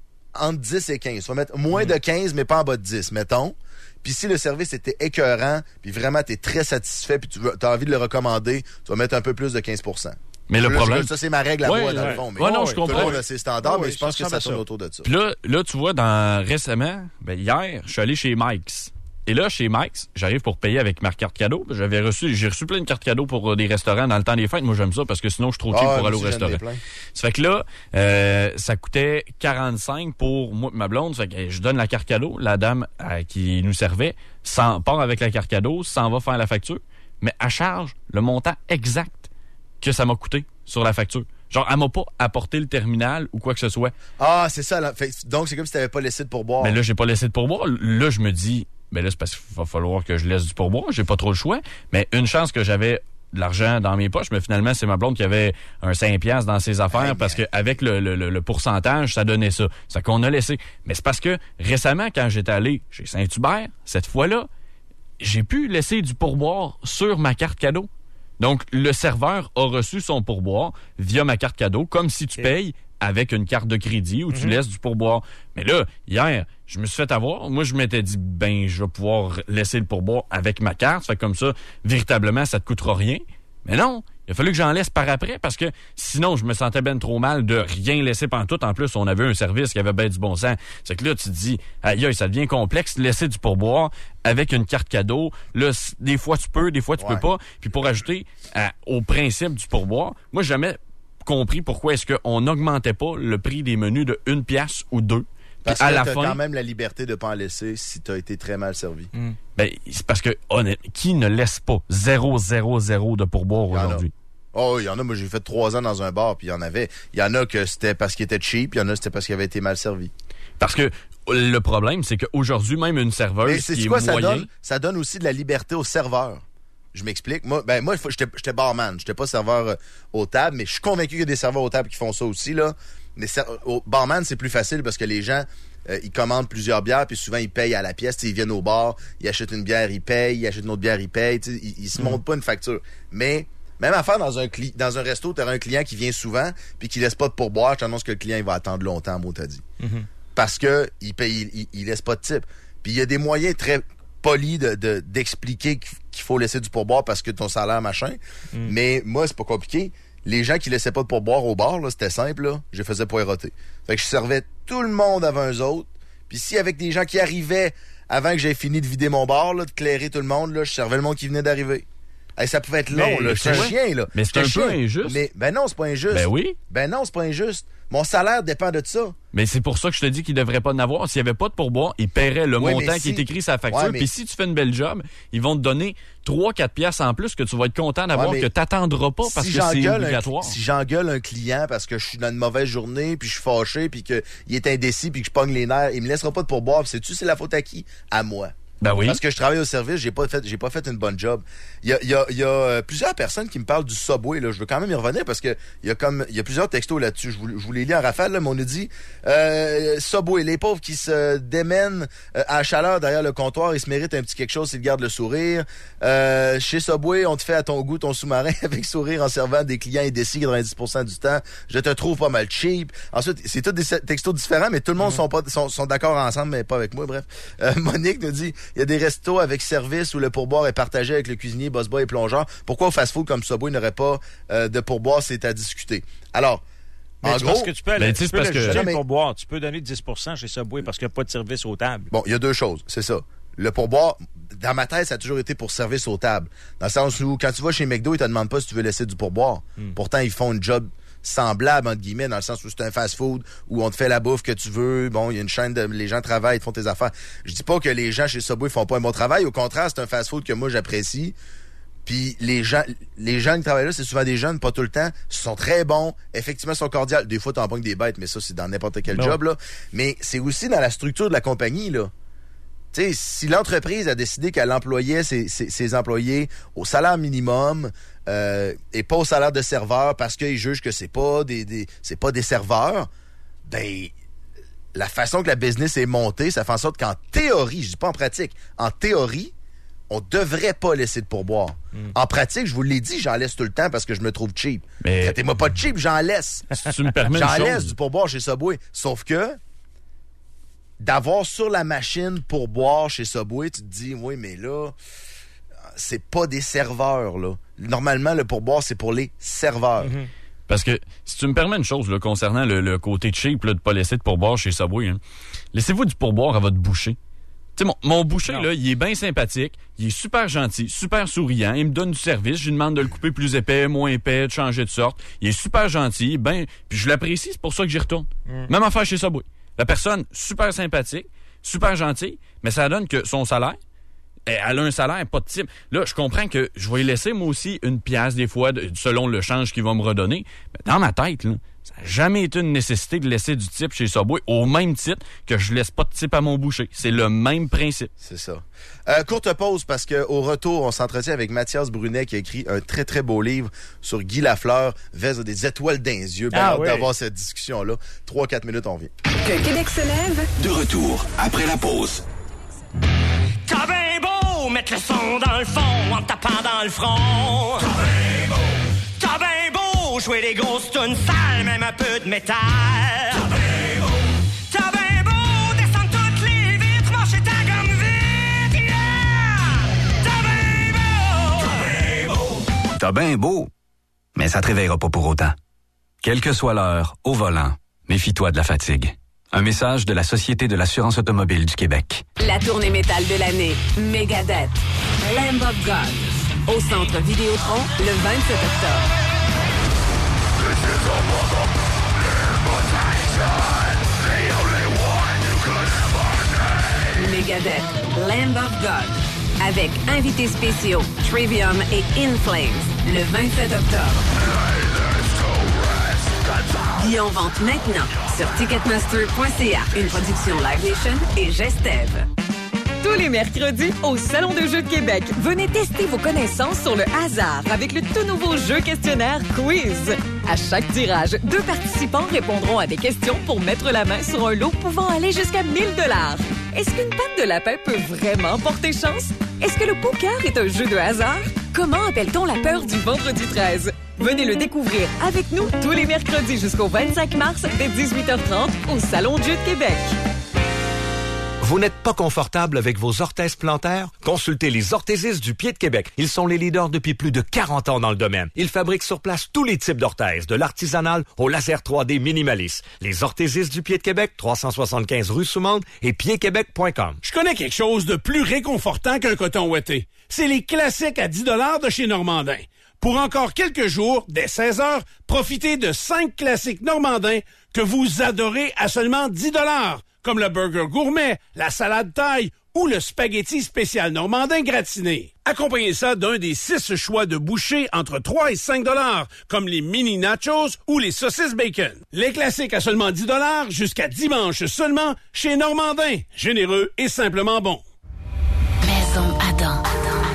10 et 15. Tu vas mettre moins de 15, mais pas en bas de 10, mettons. Puis si le service était écœurant, puis vraiment t'es très satisfait, puis tu as envie de le recommander, tu vas mettre un peu plus de 15%. Mais le problème... Ça, c'est ma règle à moi, dans le fond. Mais non, je comprends. Tout le monde, c'est standard, mais je pense que ça tourne autour de ça. Puis là, tu vois, récemment, hier, je suis allé chez Mike's. Et là, chez Mike's, j'arrive pour payer avec ma carte cadeau. J'ai reçu plein de cartes cadeaux pour des restaurants dans le temps des fêtes. Moi, j'aime ça parce que sinon, je suis trop cheap pour aller au restaurant. Ça fait que là, ça coûtait 45 pour moi et ma blonde. Ça fait que je donne la carte cadeau. La dame qui nous servait part avec la carte cadeau, s'en va faire la facture. Mais elle charge le montant exact que ça m'a coûté sur la facture. Genre, elle m'a pas apporté le terminal ou quoi que ce soit. Ah, c'est ça. Là. Donc, c'est comme si tu n'avais pas laissé de pourboire. Mais là, j'ai pas laissé de pourboire. Là, je me dis... Ben là, c'est parce qu'il va falloir que je laisse du pourboire. J'ai pas trop le choix. Mais une chance que j'avais de l'argent dans mes poches, mais finalement, c'est ma blonde qui avait un 5$ dans ses affaires parce qu'avec le pourcentage, ça donnait ça. C'est qu'on a laissé. Mais c'est parce que récemment, quand j'étais allé chez Saint-Hubert, cette fois-là, j'ai pu laisser du pourboire sur ma carte cadeau. Donc, le serveur a reçu son pourboire via ma carte cadeau, comme si tu payes avec une carte de crédit où tu laisses du pourboire. Mais là, hier, je me suis fait avoir. Moi, je m'étais dit, je vais pouvoir laisser le pourboire avec ma carte. Fait comme ça, véritablement, ça te coûtera rien. Mais non, il a fallu que j'en laisse par après parce que sinon, je me sentais ben trop mal de rien laisser pantoute. En plus, on avait un service qui avait ben du bon sens. C'est que là, tu te dis, aïe, ça devient complexe de laisser du pourboire avec une carte cadeau. Là, des fois, tu peux, des fois, tu peux pas. Puis pour ajouter au principe du pourboire, moi, j'ai jamais compris pourquoi est-ce qu'on n'augmentait pas le prix des menus de 1$ ou 2$. Parce que t'as quand même la liberté de pas en laisser si t'as été très mal servi. Ben, c'est parce que, qui ne laisse pas 0 de pourboire aujourd'hui? Oh, il y en a. Moi, j'ai fait 3 ans dans un bar, puis il y en avait. Il y en a que c'était parce qu'il était cheap, il y en a c'était parce qu'il avait été mal servi. Parce que le problème, c'est qu'aujourd'hui, même une serveuse qui est moyenne... Ça donne aussi de la liberté au serveur. Je m'explique. Moi, j'étais barman. J'étais pas serveur aux tables, mais je suis convaincu qu'il y a des serveurs aux tables qui font ça aussi, là. Mais barman, c'est plus facile parce que les gens, ils commandent plusieurs bières, puis souvent, ils payent à la pièce. T'sais, ils viennent au bar, ils achètent une bière, ils payent, ils achètent une autre bière, ils payent. Ils se montent pas une facture. Mais, même affaire dans un resto, t'auras un client qui vient souvent, puis qui laisse pas de pourboire. Je t'annonce que le client, il va attendre longtemps, mot t'as dit. Parce que il laisse pas de type. Puis il y a des moyens très polis d'expliquer qu'il faut laisser du pourboire parce que ton salaire, machin. Mais moi, c'est pas compliqué. Les gens qui laissaient pas de pourboire au bar, là, c'était simple, là, je faisais poireauter. Fait que je servais tout le monde avant eux autres. Puis si avec des gens qui arrivaient avant que j'aie fini de vider mon bar, là, de clairer tout le monde, là, je servais le monde qui venait d'arriver. Hey, ça pouvait être long, là. J'étais chien, là. Mais c'est un peu injuste. Mais, ben non, c'est pas injuste. Ben oui. Ben non, c'est pas injuste. Mon salaire dépend de ça. Mais c'est pour ça que je te dis qu'il devrait pas en avoir. S'il n'y avait pas de pourboire, ils paieraient le montant qui est écrit sur la facture. Puis si tu fais une belle job, ils vont te donner 3-4 piastres en plus que tu vas être content d'avoir, que tu n'attendras pas parce que c'est obligatoire. Si j'engueule un client parce que je suis dans une mauvaise journée, puis je suis fâché, puis qu'il est indécis, puis que je pogne les nerfs, il me laissera pas de pourboire. Puis sais-tu, c'est la faute à qui? À moi. Ben oui. Parce que je travaille au service, j'ai pas fait une bonne job. Il y a plusieurs personnes qui me parlent du Subway, là. Je veux quand même y revenir parce que il y a plusieurs textos là-dessus. Je vous les lis en rafale, là, mais on nous dit Subway, les pauvres qui se démènent à la chaleur derrière le comptoir, ils se méritent un petit quelque chose s'ils gardent le sourire. Chez Subway, on te fait à ton goût ton sous-marin avec sourire en servant des clients indécis 90% du temps. Je te trouve pas mal cheap. Ensuite, c'est tous des textos différents, mais tout le monde sont d'accord ensemble, mais pas avec moi, bref. Monique nous dit il y a des restos avec service où le pourboire est partagé avec le cuisinier, boss-boy et plongeur. Pourquoi au fast-food comme Subway n'aurait pas de pourboire? C'est à discuter. Alors, en gros... Parce que tu peux le pourboire. Tu peux donner 10% chez Subway parce qu'il n'y a pas de service aux tables. Bon, il y a deux choses, c'est ça. Le pourboire, dans ma tête, ça a toujours été pour service aux tables. Dans le sens où, quand tu vas chez McDo, ils te demandent pas si tu veux laisser du pourboire. Pourtant, ils font une job semblable, entre guillemets, dans le sens où c'est un fast-food, où on te fait la bouffe que tu veux. Bon, il y a une chaîne les gens travaillent, ils font tes affaires. Je dis pas que les gens chez Subway font pas un bon travail. Au contraire, c'est un fast-food que moi, j'apprécie. Puis les gens qui travaillent là, c'est souvent des jeunes, pas tout le temps. Ils sont très bons. Effectivement, ils sont cordiales. Des fois, t'en pognes des bêtes, mais ça, c'est dans n'importe quel job, là. Mais c'est aussi dans la structure de la compagnie, là. Tu sais, si l'entreprise a décidé qu'elle employait ses employés au salaire minimum et pas au salaire de serveur parce qu'ils jugent que c'est pas des serveurs, ben la façon que la business est montée, ça fait en sorte qu'en théorie, je dis pas en pratique, en théorie, on devrait pas laisser de pourboire. En pratique, je vous l'ai dit, j'en laisse tout le temps parce que je me trouve cheap. Mais traitez-moi pas de cheap, j'en laisse. Si tu me permets j'en laisse du pourboire chez Subway. Sauf que d'avoir sur la machine pour boire chez Subway, tu te dis, oui, mais là, c'est pas des serveurs, là. Normalement, le pourboire, c'est pour les serveurs. Parce que, si tu me permets une chose, là, concernant le côté cheap, là, de pas laisser de pourboire chez Subway, hein, laissez-vous du pourboire à votre boucher. Tu sais, mon boucher, là, il est bien sympathique, il est super gentil, super souriant, il me donne du service, je lui demande de le couper plus épais, moins épais, de changer de sorte. Il est super gentil, puis je l'apprécie, c'est pour ça que j'y retourne. Même affaire chez Subway. La personne, super sympathique, super gentille, mais ça donne que son salaire, elle a un salaire, pas de type. Là, je comprends que je vais y laisser, moi aussi, une pièce des fois, selon le change qu'il va me redonner. Mais dans ma tête, là, ça n'a jamais été une nécessité de laisser du type chez Subway, au même titre que je laisse pas de type à mon boucher. C'est le même principe. C'est ça. Courte pause, parce qu'au retour, on s'entretient avec Mathias Brunet, qui a écrit un très, très beau livre sur Guy Lafleur, Veste des étoiles dans les yeux. Hâte d'avoir cette discussion-là. 3-4 minutes, on vient. Que Québec se lève. De retour, après la pause. T'as bien beau mettre le son dans le fond en tapant dans le front. T'as bien beau. T'as bien beau jouer des grosses tunes sales, même un peu de métal. T'as bien beau. T'as bien beau descendre toutes les vitres, marcher ta gomme vite, yeah! T'as bien beau. T'as bien beau. T'as bien beau, mais ça te réveillera pas pour autant. Quelle que soit l'heure, au volant, méfie-toi de la fatigue. Un message de la Société de l'assurance automobile du Québec. La tournée métal de l'année, Megadeth, Lamb of God, au Centre Vidéotron, le 27 octobre. Megadeth, Lamb of God, avec invités spéciaux, Trivium et In Flames, le 27 octobre. Billets en vente maintenant sur Ticketmaster.ca. Une production Live Nation et Gestev. Tous les mercredis, au Salon de Jeux de Québec, venez tester vos connaissances sur le hasard avec le tout nouveau jeu questionnaire Quiz. À chaque tirage, 2 participants répondront à des questions pour mettre la main sur un lot pouvant aller jusqu'à 1 000 $. Est-ce qu'une patte de lapin peut vraiment porter chance? Est-ce que le poker est un jeu de hasard? Comment appelle-t-on la peur du vendredi 13? Venez le découvrir avec nous tous les mercredis jusqu'au 25 mars dès 18h30 au Salon de Jeux de Québec. Vous n'êtes pas confortable avec vos orthèses plantaires? Consultez les orthésistes du Pied de Québec. Ils sont les leaders depuis plus de 40 ans dans le domaine. Ils fabriquent sur place tous les types d'orthèses, de l'artisanal au laser 3D minimaliste. Les orthésistes du Pied de Québec, 375 rue Soumande et piedquebec.com. Je connais quelque chose de plus réconfortant qu'un coton ouaté. C'est les classiques à 10 $ de chez Normandin. Pour encore quelques jours, dès 16h, profitez de 5 classiques normandins que vous adorez à seulement 10 $, comme le burger gourmet, la salade thaï ou le spaghetti spécial normandin gratiné. Accompagnez ça d'un des 6 choix de bouchées entre 3 et 5 $, comme les mini nachos ou les saucisses bacon. Les classiques à seulement 10 $ jusqu'à dimanche seulement chez Normandin. Généreux et simplement bon. Maison Adam.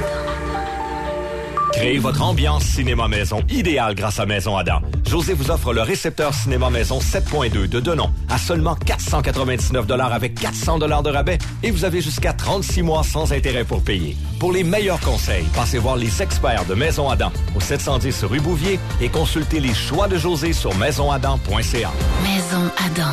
Créez votre ambiance cinéma-maison idéale grâce à Maison Adam. José vous offre le récepteur cinéma-maison 7.2 de Denon à seulement 499 $ avec 400 $ de rabais et vous avez jusqu'à 36 mois sans intérêt pour payer. Pour les meilleurs conseils, passez voir les experts de Maison Adam au 710 rue Bouvier et consultez les choix de José sur maisonadam.ca. Maison Adam.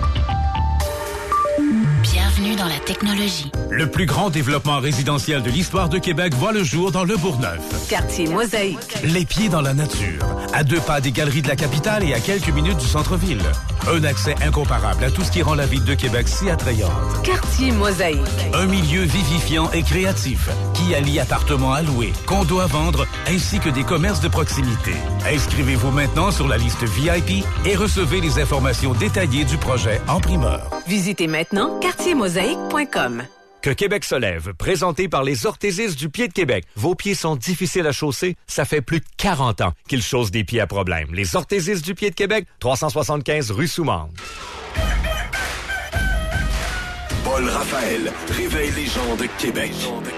Bienvenue dans la technologie. Le plus grand développement résidentiel de l'histoire de Québec voit le jour dans le Bourgneuf. Quartier Mosaïque. Les pieds dans la nature, à 2 pas des galeries de la capitale et à quelques minutes du centre-ville. Un accès incomparable à tout ce qui rend la ville de Québec si attrayante. Quartier Mosaïque. Un milieu vivifiant et créatif qui allie appartements à louer, condos à vendre ainsi que des commerces de proximité. Inscrivez-vous maintenant sur la liste VIP et recevez les informations détaillées du projet en primeur. Visitez maintenant quartiermosaïque.com. Que Québec se lève, présenté par les orthésistes du Pied de Québec. Vos pieds sont difficiles à chausser? Ça fait plus de 40 ans qu'ils chaussent des pieds à problème. Les orthésistes du Pied de Québec, 375 rue Soumande. Paul Raphaël réveille les gens de Québec.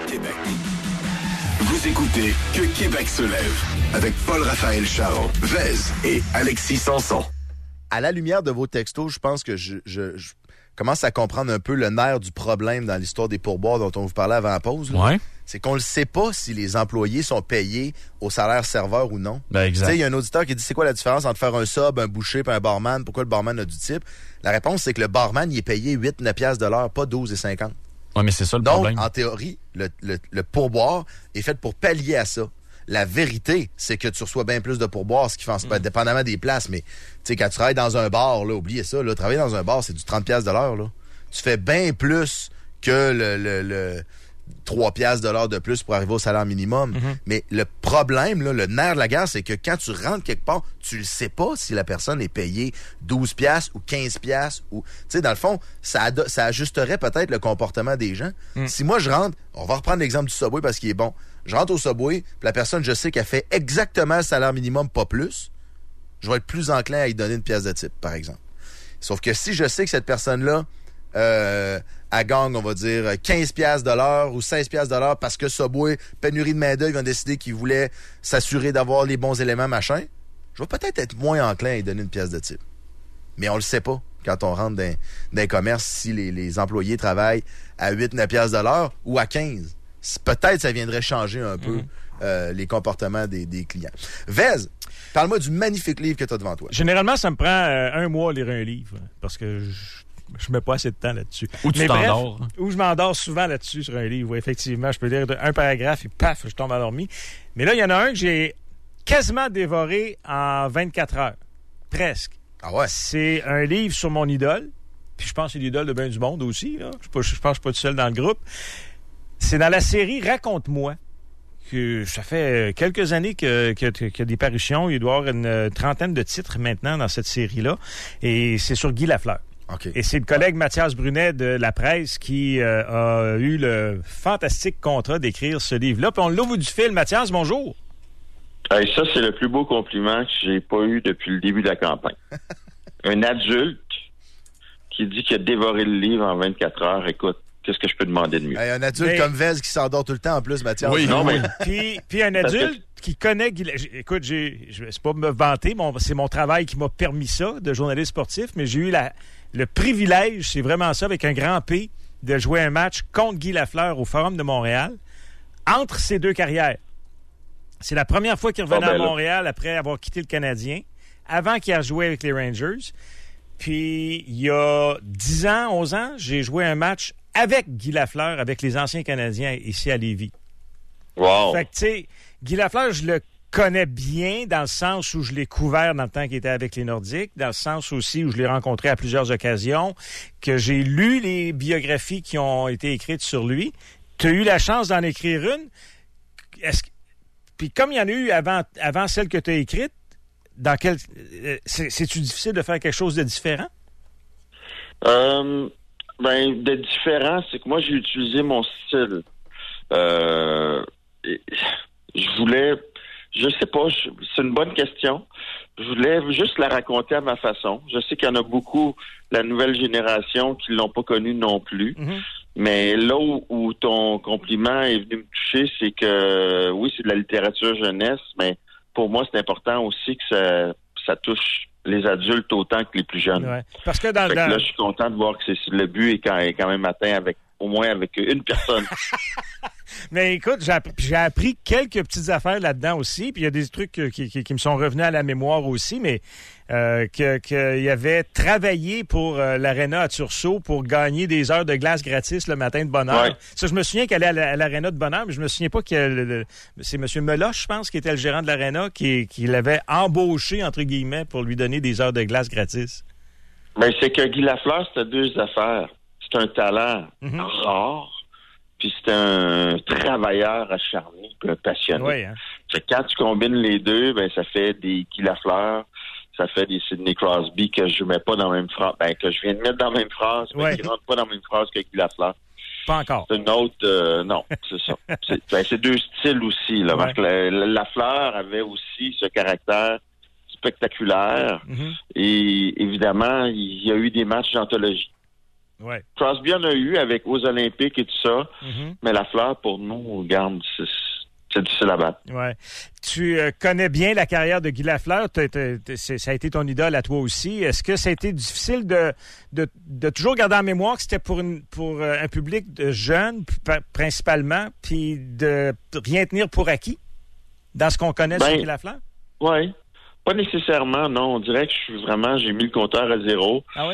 Vous écoutez Que Québec se lève avec Paul Raphaël Charon, Vez et Alexis Sanson. À la lumière de vos textos, je pense que je commence à comprendre un peu le nerf du problème dans l'histoire des pourboires dont on vous parlait avant la pause. Là. Ouais. C'est qu'on ne sait pas si les employés sont payés au salaire serveur ou non. Ben, exact. Tu sais, il y a un auditeur qui dit c'est quoi la différence entre faire un sub, un boucher et un barman? Pourquoi le barman a du type? La réponse, c'est que le barman, il est payé 8-9 piastres de l'heure, pas 12,50. Oui, mais c'est ça le Donc, problème. en théorie, le pourboire est fait pour pallier à ça. La vérité, c'est que tu reçois bien plus de pourboire, ce qui fait pas dépendamment des places, mais tu sais, quand tu travailles dans un bar, là, oubliez ça, là, travailler dans un bar, c'est du 30 piastres de l'heure, là. Tu fais bien plus que le 3 piastres de l'heure de plus pour arriver au salaire minimum. Mm-hmm. Mais le problème, là, le nerf de la guerre, c'est que quand tu rentres quelque part, tu le sais pas si la personne est payée 12 piastres ou 15 piastres ou, tu sais, dans le fond, ça ajusterait peut-être le comportement des gens. Si moi je rentre, on va reprendre l'exemple du Subway parce qu'il est bon. Je rentre au Subway, puis la personne, je sais qu'elle fait exactement le salaire minimum, pas plus. Je vais être plus enclin à lui donner une pièce de type, par exemple. Sauf que si je sais que cette personne-là, à gang, on va dire 15 piastres de l'heure ou 16 piastres de l'heure parce que Subway, pénurie de main-d'œuvre, ils ont décidé qu'ils voulaient s'assurer d'avoir les bons éléments, machin, je vais peut-être être moins enclin à lui donner une pièce de type. Mais on le sait pas quand on rentre dans un commerce si les employés travaillent à 8-9 piastres de l'heure ou à 15. Peut-être ça viendrait changer un peu les comportements des clients. Vez, parle-moi du magnifique livre que tu as devant toi. Généralement, ça me prend un mois à lire un livre parce que je mets pas assez de temps là-dessus. Ou tu t'endors. Ou je m'endors souvent là-dessus sur un livre. Oui, effectivement, je peux lire un paragraphe et paf, je tombe endormi. Mais là, il y en a un que j'ai quasiment dévoré en 24 heures. Presque. Ah ouais? C'est un livre sur mon idole. Puis je pense que c'est l'idole de bien du monde aussi. Là. Je pense que je suis pas tout seul dans le groupe. C'est dans la série Raconte-moi. Que ça fait quelques années qu'il y a des parutions. Il doit y avoir une trentaine de titres maintenant dans cette série-là. Et c'est sur Guy Lafleur. Okay. Et c'est le collègue Mathias Brunet de La Presse qui a eu le fantastique contrat d'écrire ce livre-là. Puis on l'a au bout du fil. Mathias, bonjour. Hey, ça, c'est le plus beau compliment que j'ai pas eu depuis le début de la campagne. Un adulte qui dit qu'il a dévoré le livre en 24 heures. Écoute, qu'est-ce que je peux demander de mieux? Hey, un adulte comme Vez qui s'endort tout le temps en plus, Mathias. Oui, non, mais... Puis un adulte qui connaît... Écoute, c'est pas me vanter, c'est mon travail qui m'a permis ça, de journaliste sportif, mais j'ai eu le privilège, c'est vraiment ça, avec un grand P, de jouer un match contre Guy Lafleur au Forum de Montréal, entre ces deux carrières. C'est la première fois qu'il revenait à Montréal après avoir quitté le Canadien, avant qu'il ait joué avec les Rangers. Puis, il y a 10 ans, 11 ans, j'ai joué un match avec Guy Lafleur, avec les anciens Canadiens ici à Lévis. Wow. Fait que, tu sais, Guy Lafleur, je le connais bien dans le sens où je l'ai couvert dans le temps qu'il était avec les Nordiques, dans le sens aussi où je l'ai rencontré à plusieurs occasions, que j'ai lu les biographies qui ont été écrites sur lui. Tu as eu la chance d'en écrire une. Puis comme il y en a eu avant celle que tu as écrite, c'est-tu difficile de faire quelque chose de différent? De différent, c'est que moi, j'ai utilisé mon style. Je sais pas, c'est une bonne question. Je voulais juste la raconter à ma façon. Je sais qu'il y en a beaucoup, la nouvelle génération, qui l'ont pas connue non plus. Mm-hmm. Mais là où ton compliment est venu me toucher, c'est que, oui, c'est de la littérature jeunesse, mais pour moi, c'est important aussi que ça touche les adultes autant que les plus jeunes. Ouais. Parce que là, je suis content de voir que le but est quand même atteint au moins avec une personne. Mais écoute, j'ai appris quelques petites affaires là-dedans aussi, puis il y a des trucs qui me sont revenus à la mémoire aussi, mais qu'il avait travaillé pour l'Arena à Tursault pour gagner des heures de glace gratis le matin de bonne heure. Ouais. Ça, je me souviens qu'elle allait à l'Arena de bonne heure, mais je me souviens pas que c'est M. Meloche, je pense, qui était le gérant de l'Arena, qui l'avait embauché, entre guillemets, pour lui donner des heures de glace gratis. Ben, c'est que Guy Lafleur, c'était deux affaires. C'est un talent rare, puis c'est un travailleur acharné, un passionné. Oui, hein? C'est quand tu combines les deux, ben ça fait des Guy Lafleur, ça fait des Sidney Crosby que je mets pas dans la même phrase, que je viens de mettre dans la même phrase, mais qui rentrent pas dans la même phrase que Guy Lafleur. Pas encore. C'est une autre, non, c'est ça. C'est deux styles aussi, là, parce que Lafleur avait aussi ce caractère spectaculaire, et évidemment, il y a eu des matchs d'anthologie. Ouais. Crosby en a eu avec aux Olympiques et tout ça, mais Lafleur, pour nous, regarde, c'est difficile à battre. Ouais. Tu connais bien la carrière de Guy Lafleur, ça a été ton idole à toi aussi. Est-ce que ça a été difficile de toujours garder en mémoire que c'était pour un public de jeunes, principalement, puis de rien tenir pour acquis dans ce qu'on connaît sur Guy Lafleur? Oui. Pas nécessairement, non. On dirait que j'ai mis le compteur à zéro. Ah oui?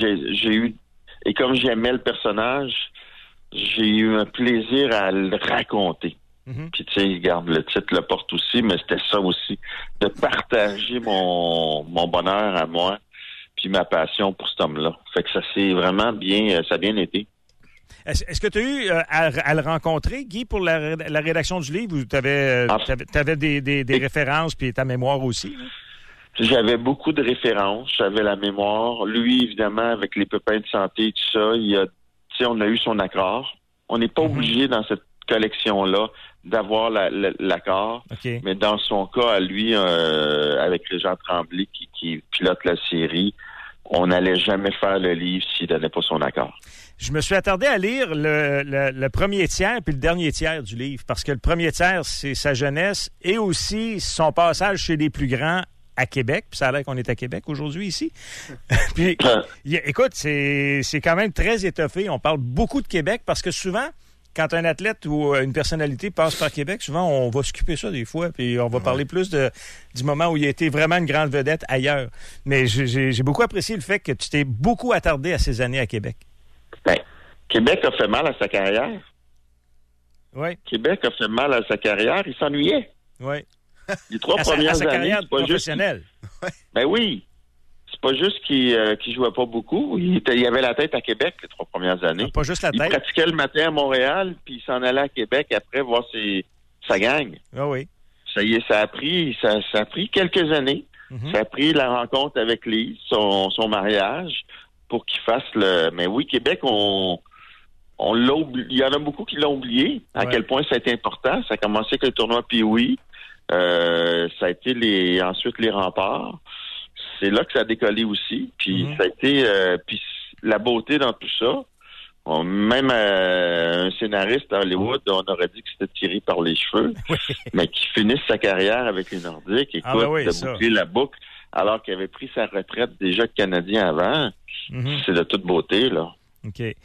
Et comme j'aimais le personnage, j'ai eu un plaisir à le raconter. Puis tu sais, regarde, le titre le porte aussi, mais c'était ça aussi, de partager mon bonheur à moi, puis ma passion pour cet homme-là. Fait que ça s'est vraiment bien, ça a bien été. Est-ce que tu as eu à le rencontrer, Guy, pour la rédaction du livre, ou tu avais des références puis ta mémoire aussi? Là? J'avais beaucoup de références, j'avais la mémoire. Lui, évidemment, avec les pépins de santé et tout ça, on a eu son accord. On n'est pas obligé dans cette collection-là d'avoir l'accord, mais dans son cas, à lui, avec Régent Tremblay qui pilote la série, on n'allait jamais faire le livre s'il donnait pas son accord. Je me suis attardé à lire le premier tiers puis le dernier tiers du livre, parce que le premier tiers, c'est sa jeunesse et aussi son passage chez les plus grands à Québec, puis ça a l'air qu'on est à Québec aujourd'hui ici. Puis, écoute, c'est quand même très étoffé. On parle beaucoup de Québec parce que souvent, quand un athlète ou une personnalité passe par Québec, souvent, on va s'occuper ça des fois, puis on va parler plus du moment où il a été vraiment une grande vedette ailleurs. Mais j'ai beaucoup apprécié le fait que tu t'es beaucoup attardé à ces années à Québec. Ben, Québec a fait mal à sa carrière. Oui. Québec a fait mal à sa carrière. Il s'ennuyait. Oui. Les trois premières années, carrière c'est pas professionnelle. Ben oui. C'est pas juste qu'il jouait pas beaucoup. Il avait la tête à Québec les 3 premières années. Non, pas juste la tête. Il pratiquait le matin à Montréal, puis il s'en allait à Québec après voir sa gang. Ah oui. Ça a pris quelques années. Ça a pris la rencontre avec Lise, son mariage, pour qu'il fasse le... Mais oui, Québec, on l'a oublié. Il y en a beaucoup qui l'ont oublié, à quel point ça a été important. Ça a commencé avec le tournoi Pee-Wee. Ça a été ensuite les remparts. C'est là que ça a décollé aussi. Puis ça a été puis la beauté dans tout ça. Même un scénariste à Hollywood, on aurait dit que c'était tiré par les cheveux, mais qui finisse sa carrière avec les Nordiques, de boucler la boucle, alors qu'il avait pris sa retraite déjà de Canadien avant. C'est de toute beauté, là. OK. Il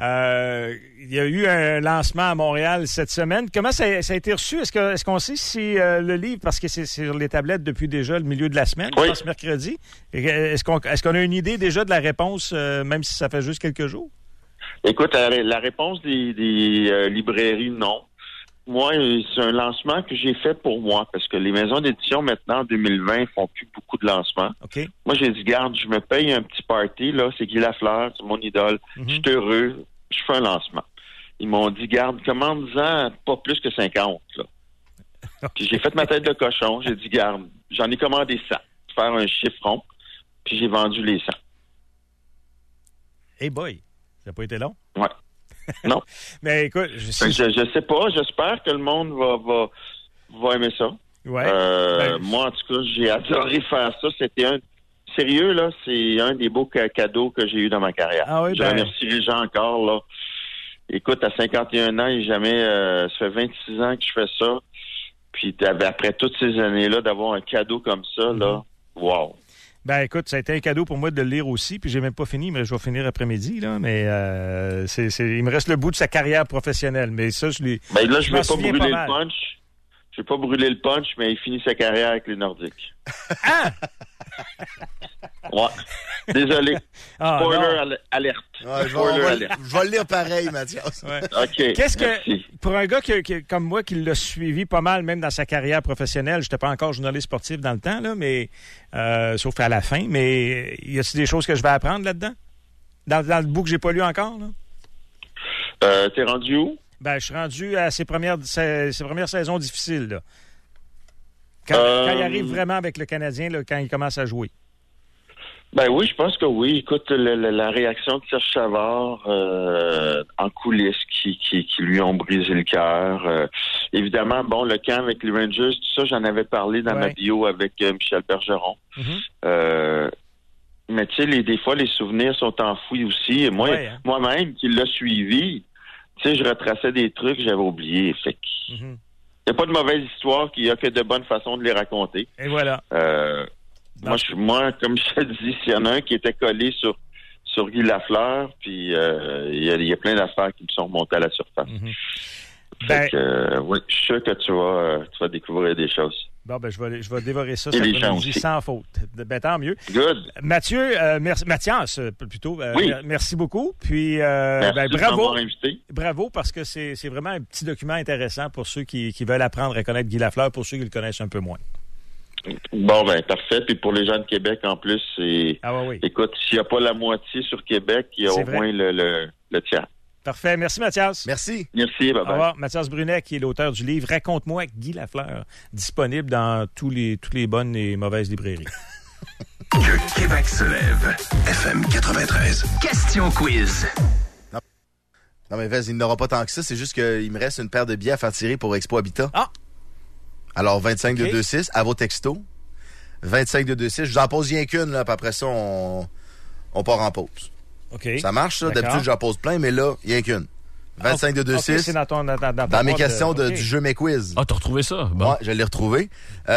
y a eu un lancement à Montréal cette semaine. Comment ça a été reçu? Est-ce qu'on sait si le livre, parce que c'est sur les tablettes depuis déjà le milieu de la semaine, je pense mercredi, est-ce qu'on a une idée déjà de la réponse, même si ça fait juste quelques jours? Écoute, la réponse des librairies, non. Moi, c'est un lancement que j'ai fait pour moi, parce que les maisons d'édition, maintenant, en 2020, font plus beaucoup de lancements. Okay. Moi, j'ai dit, garde, je me paye un petit party, là, c'est Guy Lafleur, c'est mon idole, je suis heureux, je fais un lancement. Ils m'ont dit, garde, commande-en pas plus que 50, là. Puis j'ai fait ma tête de cochon, j'ai dit, garde, j'en ai commandé 100, pour faire un chiffron, puis j'ai vendu les 100. Hey boy, ça n'a pas été long? Ouais. Non. Mais écoute, je sais pas. J'espère que le monde va aimer ça. Ouais. Moi, en tout cas, j'ai adoré faire ça. C'était sérieux, là, c'est un des beaux cadeaux que j'ai eu dans ma carrière. Ah oui, je remercie les gens encore, là. Écoute, à 51 ans et jamais, ça fait 26 ans que je fais ça. Puis après toutes ces années-là, d'avoir un cadeau comme ça, là, wow. Ben écoute, ça a été un cadeau pour moi de le lire aussi, puis j'ai même pas fini, mais je vais finir après-midi, là. Mais il me reste le bout de sa carrière professionnelle. Mais ça, je l'ai. Ben là, je vais pas brûler le punch. Je vais pas brûler le punch, mais il finit sa carrière avec les Nordiques. Ah! Ouais. Désolé. Spoiler alerte. Ouais, je vais le lire pareil, Mathias. Ouais. OK. Merci. Pour un gars comme moi qui l'a suivi pas mal, même dans sa carrière professionnelle, j'étais pas encore journaliste sportif dans le temps, là, mais sauf à la fin, mais y a-t-il des choses que je vais apprendre là-dedans? Dans le bout que j'ai pas lu encore, là? T'es rendu où? Ben, je suis rendu à ses premières saisons difficiles, là. Quand il arrive vraiment avec le Canadien, là, quand il commence à jouer. Ben oui, je pense que oui. Écoute, la réaction de Serge Savard en coulisses qui lui ont brisé le cœur. Évidemment, bon, le camp avec les Rangers, tout ça, j'en avais parlé dans ma bio avec Michel Bergeron. Mais tu sais, des fois, les souvenirs sont enfouis aussi. Et moi-même, qui l'a suivi, tu sais, je retraçais des trucs que j'avais oubliés. Fait que il n'y a pas de mauvaise histoire, qu'il y a que de bonnes façons de les raconter. Et voilà. Moi, comme je te dis, s'il y en a un qui était collé sur Guy Lafleur, puis il y a plein d'affaires qui me sont remontées à la surface. Fait que, oui, je suis sûr que tu vas découvrir des choses. Bon, ben, je vais dévorer ça cet après-midi sans faute. Ben, tant mieux. Good. Mathias, plutôt. Oui. Merci beaucoup. Puis, merci de m'avoir invité. Bravo, parce que c'est vraiment un petit document intéressant pour ceux qui veulent apprendre à connaître Guy Lafleur, pour ceux qui le connaissent un peu moins. Bon, ben, parfait. Puis pour les gens de Québec, en plus, c'est... Ah oui. Écoute, s'il n'y a pas la moitié sur Québec, il y a au moins le tiers. Parfait. Merci, Mathias. Merci. Merci, bye-bye. Au revoir. Mathias Brunet, qui est l'auteur du livre « Raconte-moi Guy Lafleur », disponible dans toutes les bonnes et mauvaises librairies. Que Québec se lève. FM 93. Question quiz. Non, mais vas-y, il n'aura pas tant que ça. C'est juste qu'il me reste une paire de billets à faire tirer pour Expo Habitat. Ah! Alors, 25-226, à vos textos. 25-226. Je vous en pose rien qu'une, là, puis après ça, on part en pause. OK. Ça marche, ça? D'accord. D'habitude, j'en pose plein, mais là, rien qu'une. 25-226. Okay, c'est dans mes questions du jeu Mes Quiz. Ah, t'as retrouvé ça? Bon. Ouais, je l'ai retrouvé.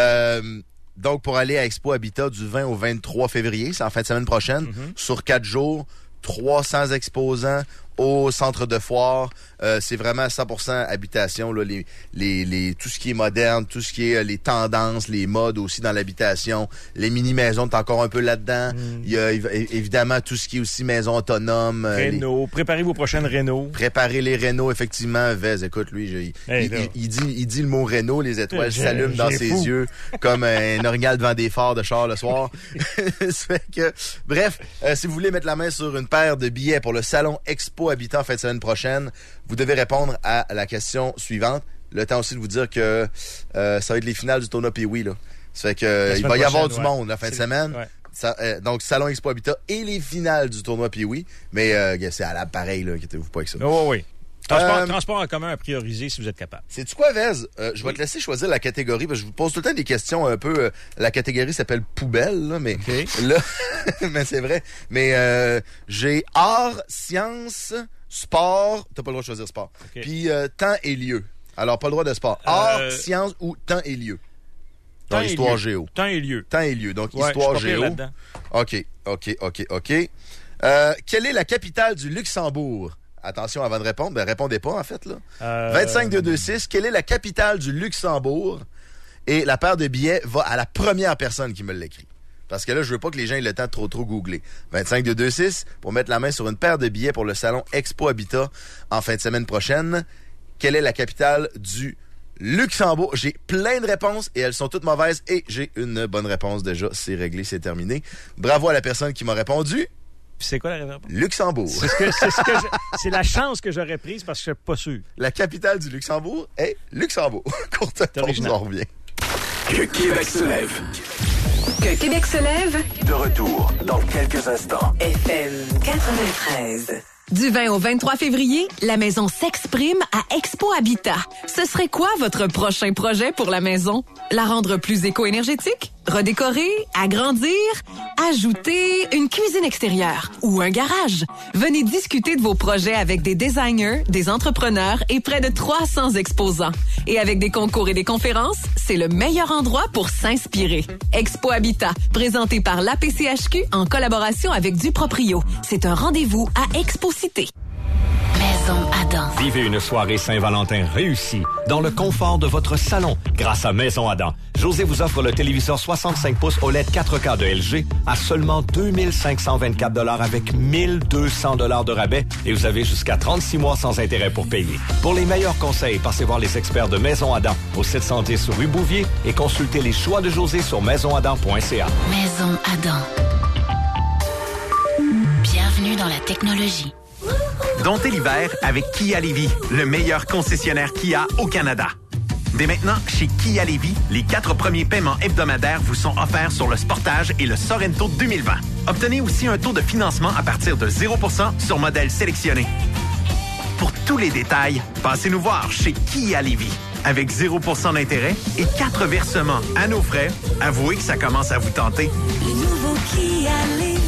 Donc, pour aller à Expo Habitat du 20 au 23 février, c'est en fin de semaine prochaine, sur 4 jours, 300 exposants au centre de foire. C'est vraiment 100% habitation, là, tout ce qui est moderne, tout ce qui est les tendances, les modes aussi dans l'habitation. Les mini-maisons, t'es encore un peu là-dedans. Il y a évidemment tout ce qui est aussi maison autonome. Réno. Préparez vos prochaines réno. Préparez les réno, effectivement. Vez, écoute, lui, il dit le mot réno, les étoiles s'allument dans ses yeux comme un orignal devant des phares de char le soir. Ça fait que, bref, si vous voulez mettre la main sur une paire de billets pour le salon Expo Habitant en fin de semaine prochaine, vous devez répondre à la question suivante. Le temps aussi de vous dire que ça va être les finales du tournoi Pee-Wee, là. Ça fait que il va y avoir du monde la fin de semaine. Ouais. Donc, Salon Expo Habitat et les finales du tournoi Pee-Wee. Mais c'est à la pareil, là, inquiétez-vous pas avec ça. Oui. Transport en commun à prioriser si vous êtes capable. Sais-tu quoi, Vez? Je vais te laisser choisir la catégorie, parce que je vous pose tout le temps des questions un peu... la catégorie s'appelle poubelle, là, mais là... mais c'est vrai. Mais j'ai art, science, sport... T'as pas le droit de choisir sport. Puis temps et lieu. Alors, pas le droit de sport. Art, science ou temps et lieu. Donc, histoire géo. Temps et lieu. Temps et lieu. Donc, histoire géo. OK. Quelle est la capitale du Luxembourg? Attention, avant de répondre, répondez pas, en fait, là. 25-226, quelle est la capitale du Luxembourg? Et la paire de billets va à la première personne qui me l'écrit. Parce que là, je veux pas que les gens aient le temps de trop googler. 25226 pour mettre la main sur une paire de billets pour le salon Expo Habitat en fin de semaine prochaine. Quelle est la capitale du Luxembourg? J'ai plein de réponses et elles sont toutes mauvaises et j'ai une bonne réponse déjà. C'est réglé, c'est terminé. Bravo à la personne qui m'a répondu. C'est quoi la réponse? Luxembourg. C'est la chance que j'aurais prise parce que je suis pas sûr. La capitale du Luxembourg est Luxembourg. Courte pause, on revient. Que Québec se lève. Que Québec se lève. De retour dans quelques instants. FM 93. Du 20 au 23 février, la maison s'exprime à Expo Habitat. Ce serait quoi votre prochain projet pour la maison? La rendre plus éco-énergétique? Redécorer? Agrandir? Ajouter une cuisine extérieure? Ou un garage? Venez discuter de vos projets avec des designers, des entrepreneurs et près de 300 exposants. Et avec des concours et des conférences, c'est le meilleur endroit pour s'inspirer. Expo Habitat, présenté par l'APCHQ en collaboration avec Duproprio. C'est un rendez-vous à Expo-Cité. Maison Adam. Vivez une soirée Saint-Valentin réussie dans le confort de votre salon grâce à Maison Adam. José vous offre le téléviseur 65 pouces OLED 4K de LG à seulement 2524 $ avec 1200 $ de rabais et vous avez jusqu'à 36 mois sans intérêt pour payer. Pour les meilleurs conseils, passez voir les experts de Maison Adam au 710 rue Bouvier et consultez les choix de José sur maisonadam.ca. Maison Adam. Bienvenue dans la technologie. Domptez l'hiver avec Kia Lévis, le meilleur concessionnaire Kia au Canada. Dès maintenant, chez Kia Lévis, les 4 premiers paiements hebdomadaires vous sont offerts sur le Sportage et le Sorento 2020. Obtenez aussi un taux de financement à partir de 0% sur modèles sélectionnés. Pour tous les détails, passez nous voir chez Kia Lévis. Avec 0% d'intérêt et 4 versements à nos frais, avouez que ça commence à vous tenter. Le nouveau Kia Lévis.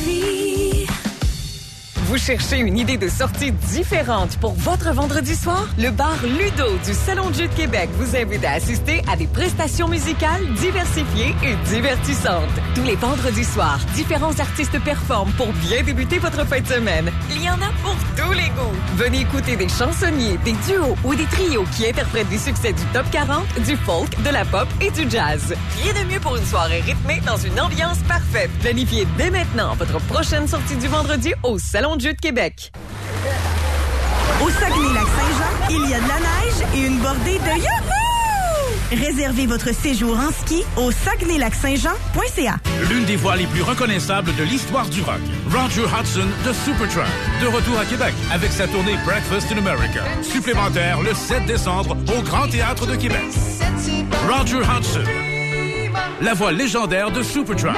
Vous cherchez une idée de sortie différente pour votre vendredi soir? Le bar Ludo du Salon de jeu de Québec vous invite à assister à des prestations musicales diversifiées et divertissantes. Tous les vendredis soirs, différents artistes performent pour bien débuter votre fin de semaine. Il y en a pour tous les goûts. Venez écouter des chansonniers, des duos ou des trios qui interprètent des succès du top 40, du folk, de la pop et du jazz. Rien de mieux pour une soirée rythmée dans une ambiance parfaite. Planifiez dès maintenant votre prochaine sortie du vendredi au Salon de jeu de Québec. Au Saguenay-Lac-Saint-Jean, il y a de la neige et une bordée de youhou! Réservez votre séjour en ski au saguenaylac-saint-jean.ca. L'une des voix les plus reconnaissables de l'histoire du rock, Roger Hudson de Supertramp, de retour à Québec avec sa tournée Breakfast in America. Supplémentaire le 7 décembre au Grand Théâtre de Québec. Roger Hudson, la voix légendaire de Supertramp.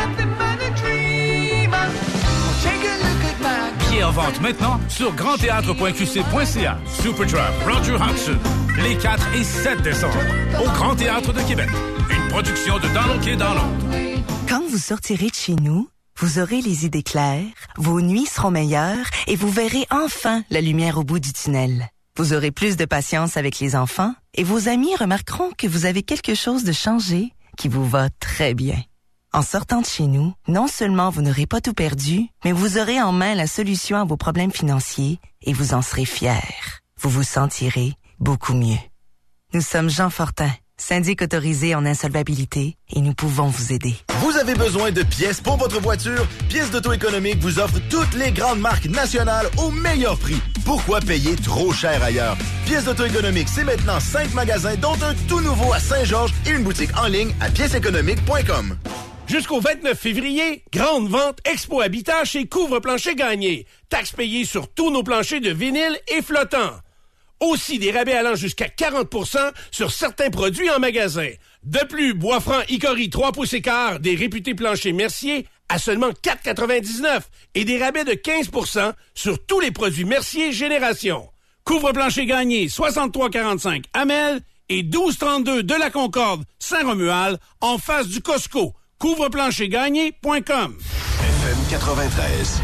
Billets en vente maintenant sur grandthéâtre.qc.ca. Supertramp, Roger Hudson, les 4 et 7 décembre, au Grand Théâtre de Québec. Une production de Donald K. Donald. Quand vous sortirez de chez nous, vous aurez les idées claires, vos nuits seront meilleures et vous verrez enfin la lumière au bout du tunnel. Vous aurez plus de patience avec les enfants et vos amis remarqueront que vous avez quelque chose de changé qui vous va très bien. En sortant de chez nous, non seulement vous n'aurez pas tout perdu, mais vous aurez en main la solution à vos problèmes financiers et vous en serez fiers. Vous vous sentirez beaucoup mieux. Nous sommes Jean Fortin, syndic autorisé en insolvabilité et nous pouvons vous aider. Vous avez besoin de pièces pour votre voiture? Pièces d'Auto Économique vous offre toutes les grandes marques nationales au meilleur prix. Pourquoi payer trop cher ailleurs? Pièces d'Auto Économique, c'est maintenant 5 magasins, dont un tout nouveau à Saint-Georges et une boutique en ligne à pièceséconomique.com. Jusqu'au 29 février, grande vente Expo Habitat chez Couvre-Plancher Gagné. Taxes payées sur tous nos planchers de vinyle et flottants. Aussi des rabais allant jusqu'à 40% sur certains produits en magasin. De plus, bois franc Icori 3 pouces et quart des réputés planchers Mercier à seulement 4,99 et des rabais de 15% sur tous les produits Mercier Génération. Couvre-Plancher Gagné 6345 Amel et 1232 de la Concorde Saint-Romuald en face du Costco. Couvre-planchergagné.com. FM 93.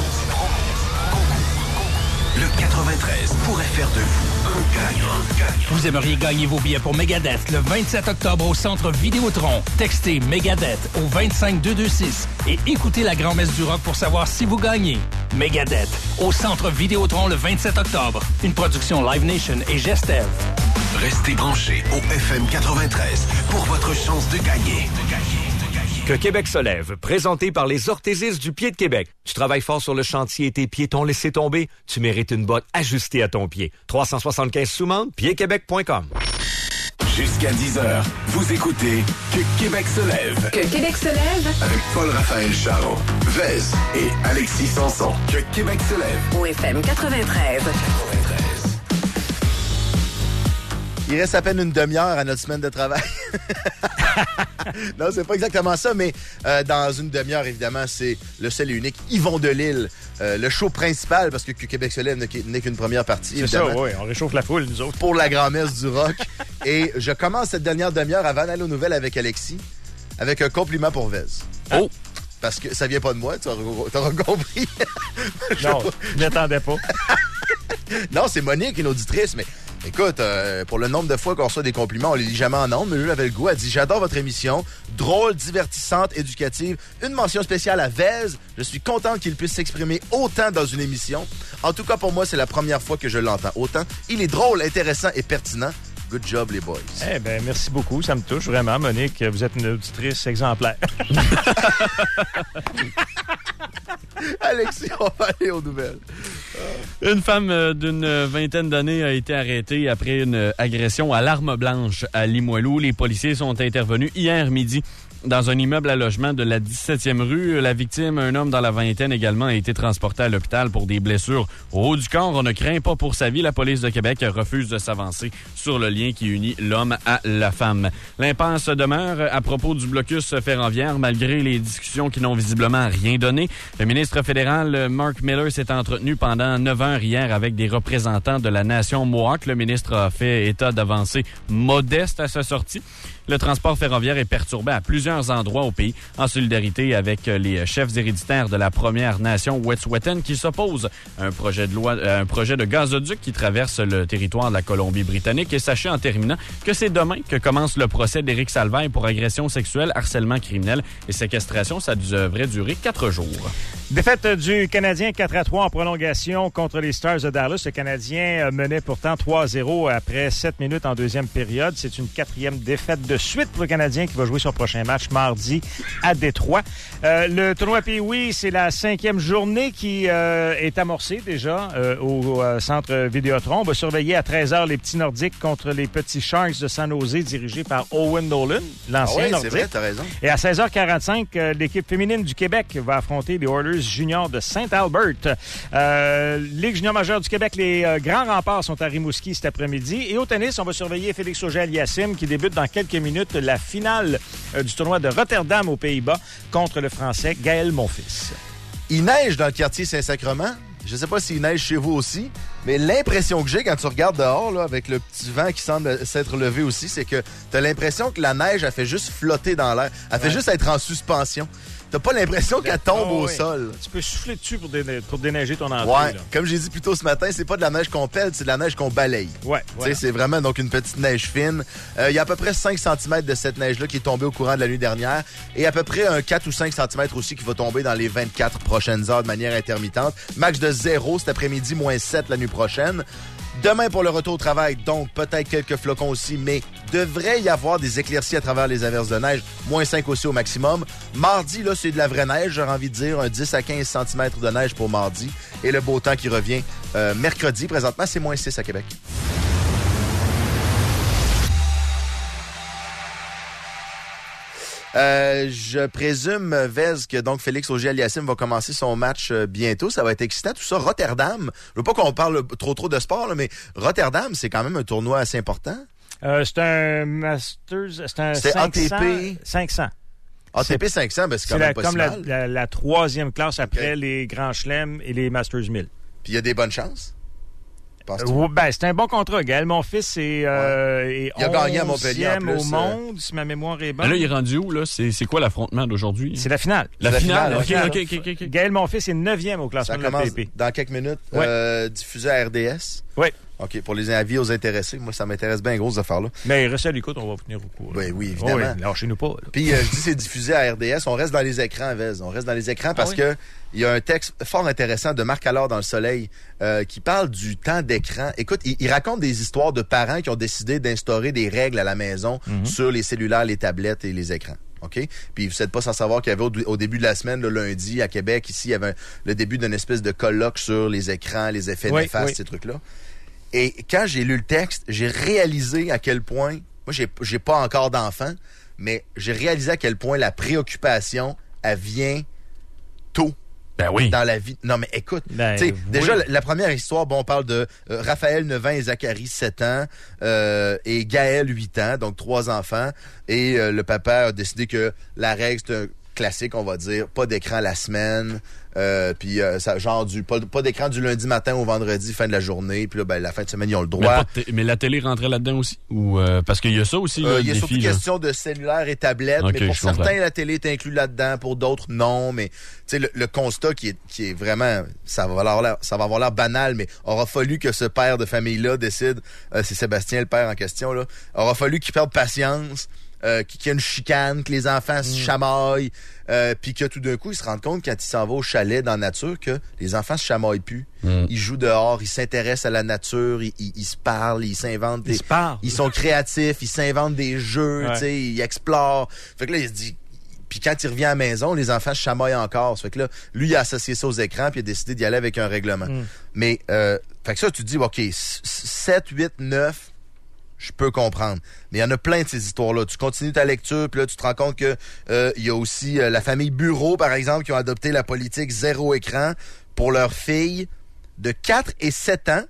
Le 93 pourrait faire de vous un gagnant. Vous aimeriez gagner vos billets pour Megadeth le 27 octobre au Centre Vidéotron. Textez Megadeth au 25226 et écoutez la grand-messe du rock pour savoir si vous gagnez. Megadeth au Centre Vidéotron le 27 octobre. Une production Live Nation et Gestev. Restez branchés au FM 93 pour votre chance de gagner. Que Québec se lève, présenté par les orthésistes du pied de Québec. Tu travailles fort sur le chantier et tes pieds t'ont laissé tomber? Tu mérites une botte ajustée à ton pied. 375 sous-mende, piedquebec.com. Jusqu'à 10h, vous écoutez Que Québec se lève. Que Québec se lève. Avec Paul-Raphaël Charron, Vez et Alexis Sanson. Que Québec se lève. Au FM 93. Il reste à peine une demi-heure à notre semaine de travail. Non, c'est pas exactement ça, mais dans une demi-heure, évidemment, c'est le seul et unique Yvon Delisle, le show principal, parce que Québec se lève n'est qu'une première partie, évidemment. C'est ça, oui, on réchauffe la foule, nous autres. Pour la grand-messe du rock. Et je commence cette dernière demi-heure avant d'aller aux nouvelles avec Alexis, avec un compliment pour Vez. Oh! Parce que ça vient pas de moi, tu auras compris. Non, je m'attendais pas. Non, c'est Monique, une auditrice, mais écoute, pour le nombre de fois qu'on reçoit des compliments, on les lit jamais en ondes, mais lui avait le goût. Elle dit « J'adore votre émission, drôle, divertissante, éducative. Une mention spéciale à Vez. Je suis contente qu'il puisse s'exprimer autant dans une émission. En tout cas, pour moi, c'est la première fois que je l'entends autant. Il est drôle, intéressant et pertinent. Good job, les boys. » Eh bien, merci beaucoup. Ça me touche vraiment, Monique. Vous êtes une auditrice exemplaire. Alexis, on va aller aux nouvelles. Une femme d'une vingtaine d'années a été arrêtée après une agression à l'arme blanche à Limoilou. Les policiers sont intervenus hier midi dans un immeuble à logement de la 17e rue. La victime, un homme dans la vingtaine également, a été transporté à l'hôpital pour des blessures au haut du corps. On ne craint pas pour sa vie. La police de Québec refuse de s'avancer sur le lien qui unit l'homme à la femme. L'impasse demeure à propos du blocus ferroviaire, malgré les discussions qui n'ont visiblement rien donné. Le ministre fédéral Mark Miller s'est entretenu pendant 9 heures hier avec des représentants de la nation Mohawk. Le ministre a fait état d'avancées modestes à sa sortie. Le transport ferroviaire est perturbé à plusieurs endroits au pays, en solidarité avec les chefs héréditaires de la Première Nation Wet'suwet'en qui s'opposent à un projet de gazoduc qui traverse le territoire de la Colombie-Britannique. Et sachez en terminant que c'est demain que commence le procès d'Éric Salvaille pour agression sexuelle, harcèlement criminel et séquestration. Ça devrait durer 4 jours. Défaite du Canadien 4-3 en prolongation contre les Stars de Dallas. Le Canadien menait pourtant 3-0 après 7 minutes en deuxième période. C'est une 4e défaite de suite pour le Canadien qui va jouer son prochain match mardi à Détroit. Le tournoi Pee-Wee, c'est la 5e journée qui est amorcée déjà au centre Vidéotron. On va surveiller à 13h les petits Nordiques contre les petits Sharks de San Jose dirigés par Owen Nolan, l'ancien Nordique. C'est vrai, t'as raison. Et à 16h45, l'équipe féminine du Québec va affronter les Oilers juniors de Saint-Albert. Ligue junior majeure du Québec, les grands remparts sont à Rimouski cet après-midi. Et au tennis, on va surveiller Félix Auger-Aliassime qui débute dans quelques minutes la finale du tournoi de Rotterdam aux Pays-Bas contre le Français Gaël Monfils. Il neige dans le quartier Saint-Sacrement. Je sais pas s'il neige chez vous aussi, mais l'impression que j'ai quand tu regardes dehors, là, avec le petit vent qui semble s'être levé aussi, c'est que t'as l'impression que la neige, elle fait juste flotter dans l'air. Elle fait juste être en suspension. T'as pas l'impression qu'elle tombe au sol. Tu peux souffler dessus pour déneiger ton entrée. Ouais, là. Comme j'ai dit plus tôt ce matin, c'est pas de la neige qu'on pèle, c'est de la neige qu'on balaye. Ouais. Voilà. C'est vraiment donc une petite neige fine. Il y a à peu près 5 cm de cette neige-là qui est tombée au courant de la nuit dernière et à peu près un 4 ou 5 cm aussi qui va tomber dans les 24 prochaines heures de manière intermittente. Max de 0 cet après-midi, -7 la nuit prochaine. Demain pour le retour au travail, donc peut-être quelques flocons aussi, mais devrait y avoir des éclaircies à travers les averses de neige, -5 aussi au maximum. Mardi, là, c'est de la vraie neige, j'aurais envie de dire, un 10 à 15 cm de neige pour mardi. Et le beau temps qui revient mercredi. Présentement, c'est -6 à Québec. Je présume, Vez, que donc Félix Auger-Aliassime va commencer son match bientôt. Ça va être excitant, tout ça. Rotterdam, je veux pas qu'on parle trop de sport, là, mais Rotterdam, c'est quand même un tournoi assez important. C'est un Masters, c'est un 500, ATP 500. ATP 500, ben c'est quand même pas si mal. C'est la 3e classe après les Grands Chelems et les Masters 1000. Puis il y a des bonnes chances? C'est un bon contrat. Gaël Monfils est il a gagné à Montpellier en plus, au monde, si ma mémoire est bonne. Mais là, il est rendu où, là? C'est quoi l'affrontement d'aujourd'hui? C'est la finale. La finale. OK. Gaël Monfils est 9e au classement de l'ATP. Dans quelques minutes, diffusé à RDS. Oui. OK, pour les avis aux intéressés. Moi, ça m'intéresse bien gros, ces affaires-là. Mais reste à l'écoute, on va venir au cours. Oui, évidemment. Lâchez-nous pas. Là. Puis, je dis c'est diffusé à RDS. On reste dans les écrans, Vez. On reste dans les écrans parce que il y a un texte fort intéressant de Marc Allard dans Le Soleil qui parle du temps d'écran. Écoute, il raconte des histoires de parents qui ont décidé d'instaurer des règles à la maison sur les cellulaires, les tablettes et les écrans. OK? Puis vous n'êtes pas sans savoir qu'il y avait au début de la semaine, le lundi, à Québec, ici, il y avait le début d'une espèce de colloque sur les écrans, les effets néfastes, ces trucs-là. Et quand j'ai lu le texte, j'ai réalisé à quel point... Moi, j'ai pas encore d'enfant, mais j'ai réalisé à quel point la préoccupation, elle vient tôt. Ben oui. Dans la vie. Non, mais écoute, déjà, la première histoire, on parle de Raphaël, 9 ans, et Zachary, 7 ans, et Gaël, 8 ans, donc 3 enfants. Et le papa a décidé que la règle, c'est un classique, on va dire, pas d'écran la semaine, puis ça, genre pas d'écran du lundi matin au vendredi, fin de la journée, puis là, la fin de semaine, ils ont le droit. Mais la télé rentrait là-dedans aussi? Ou parce qu'il y a ça aussi, là, il y a surtout question de cellulaire et tablette, mais pour certains, la télé est inclue là-dedans, pour d'autres, non, mais tu sais, le constat qui est vraiment, ça va avoir l'air banal, mais aura fallu que ce père de famille-là décide, c'est Sébastien le père en question, là, aura fallu qu'il perde patience, qu'il y a une chicane, que les enfants se chamaillent, puis que tout d'un coup, ils se rendent compte quand ils s'en vont au chalet dans la nature que les enfants se chamaillent plus. Ils jouent dehors, ils s'intéressent à la nature, ils se parlent, ils s'inventent des... Ils sont créatifs, ils s'inventent des jeux, tu sais, ils explorent. Fait que là, il se dit... Puis quand il revient à la maison, les enfants se chamaillent encore. Ça fait que là, lui, il a associé ça aux écrans, puis il a décidé d'y aller avec un règlement. Mais, fait que ça, tu te dis, OK, 7, 8, 9... je peux comprendre. Mais il y en a plein de ces histoires-là. Tu continues ta lecture, puis là, tu te rends compte que il y a aussi la famille Bureau, par exemple, qui ont adopté la politique zéro écran pour leurs filles de 4 et 7 ans,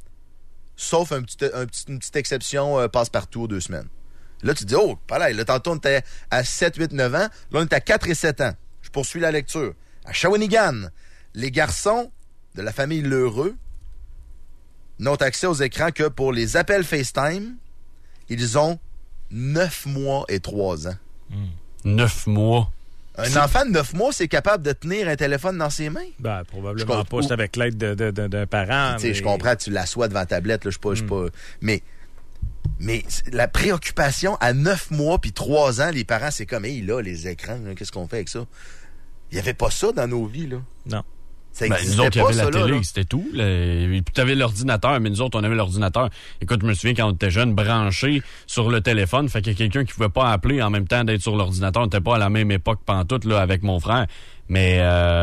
sauf une petite exception passe-partout aux 2 semaines. Là, tu te dis, oh, pas là, tantôt, on était à 7, 8, 9 ans. Là, on est à 4 et 7 ans. Je poursuis la lecture. À Shawinigan, les garçons de la famille Lheureux n'ont accès aux écrans que pour les appels FaceTime. Ils ont 9 mois et 3 ans. 9 mois? Un enfant de 9 mois, c'est capable de tenir un téléphone dans ses mains? Ben, probablement pas. C'est avec l'aide d'un parent. Je comprends, tu l'assois devant la tablette. Là, je suis pas... Mais la préoccupation à 9 mois puis 3 ans, les parents, c'est comme, hey, là, les écrans, là, qu'est-ce qu'on fait avec ça? Il n'y avait pas ça dans nos vies, là. Non. Nous autres, il y avait la télé, c'était tout. Puis tu avais l'ordinateur, mais nous autres, on avait l'ordinateur. Écoute, je me souviens quand on était jeunes, branché sur le téléphone, fait qu'il y a quelqu'un qui pouvait pas appeler en même temps d'être sur l'ordinateur. On n'était pas à la même époque pantoute là, avec mon frère. Mais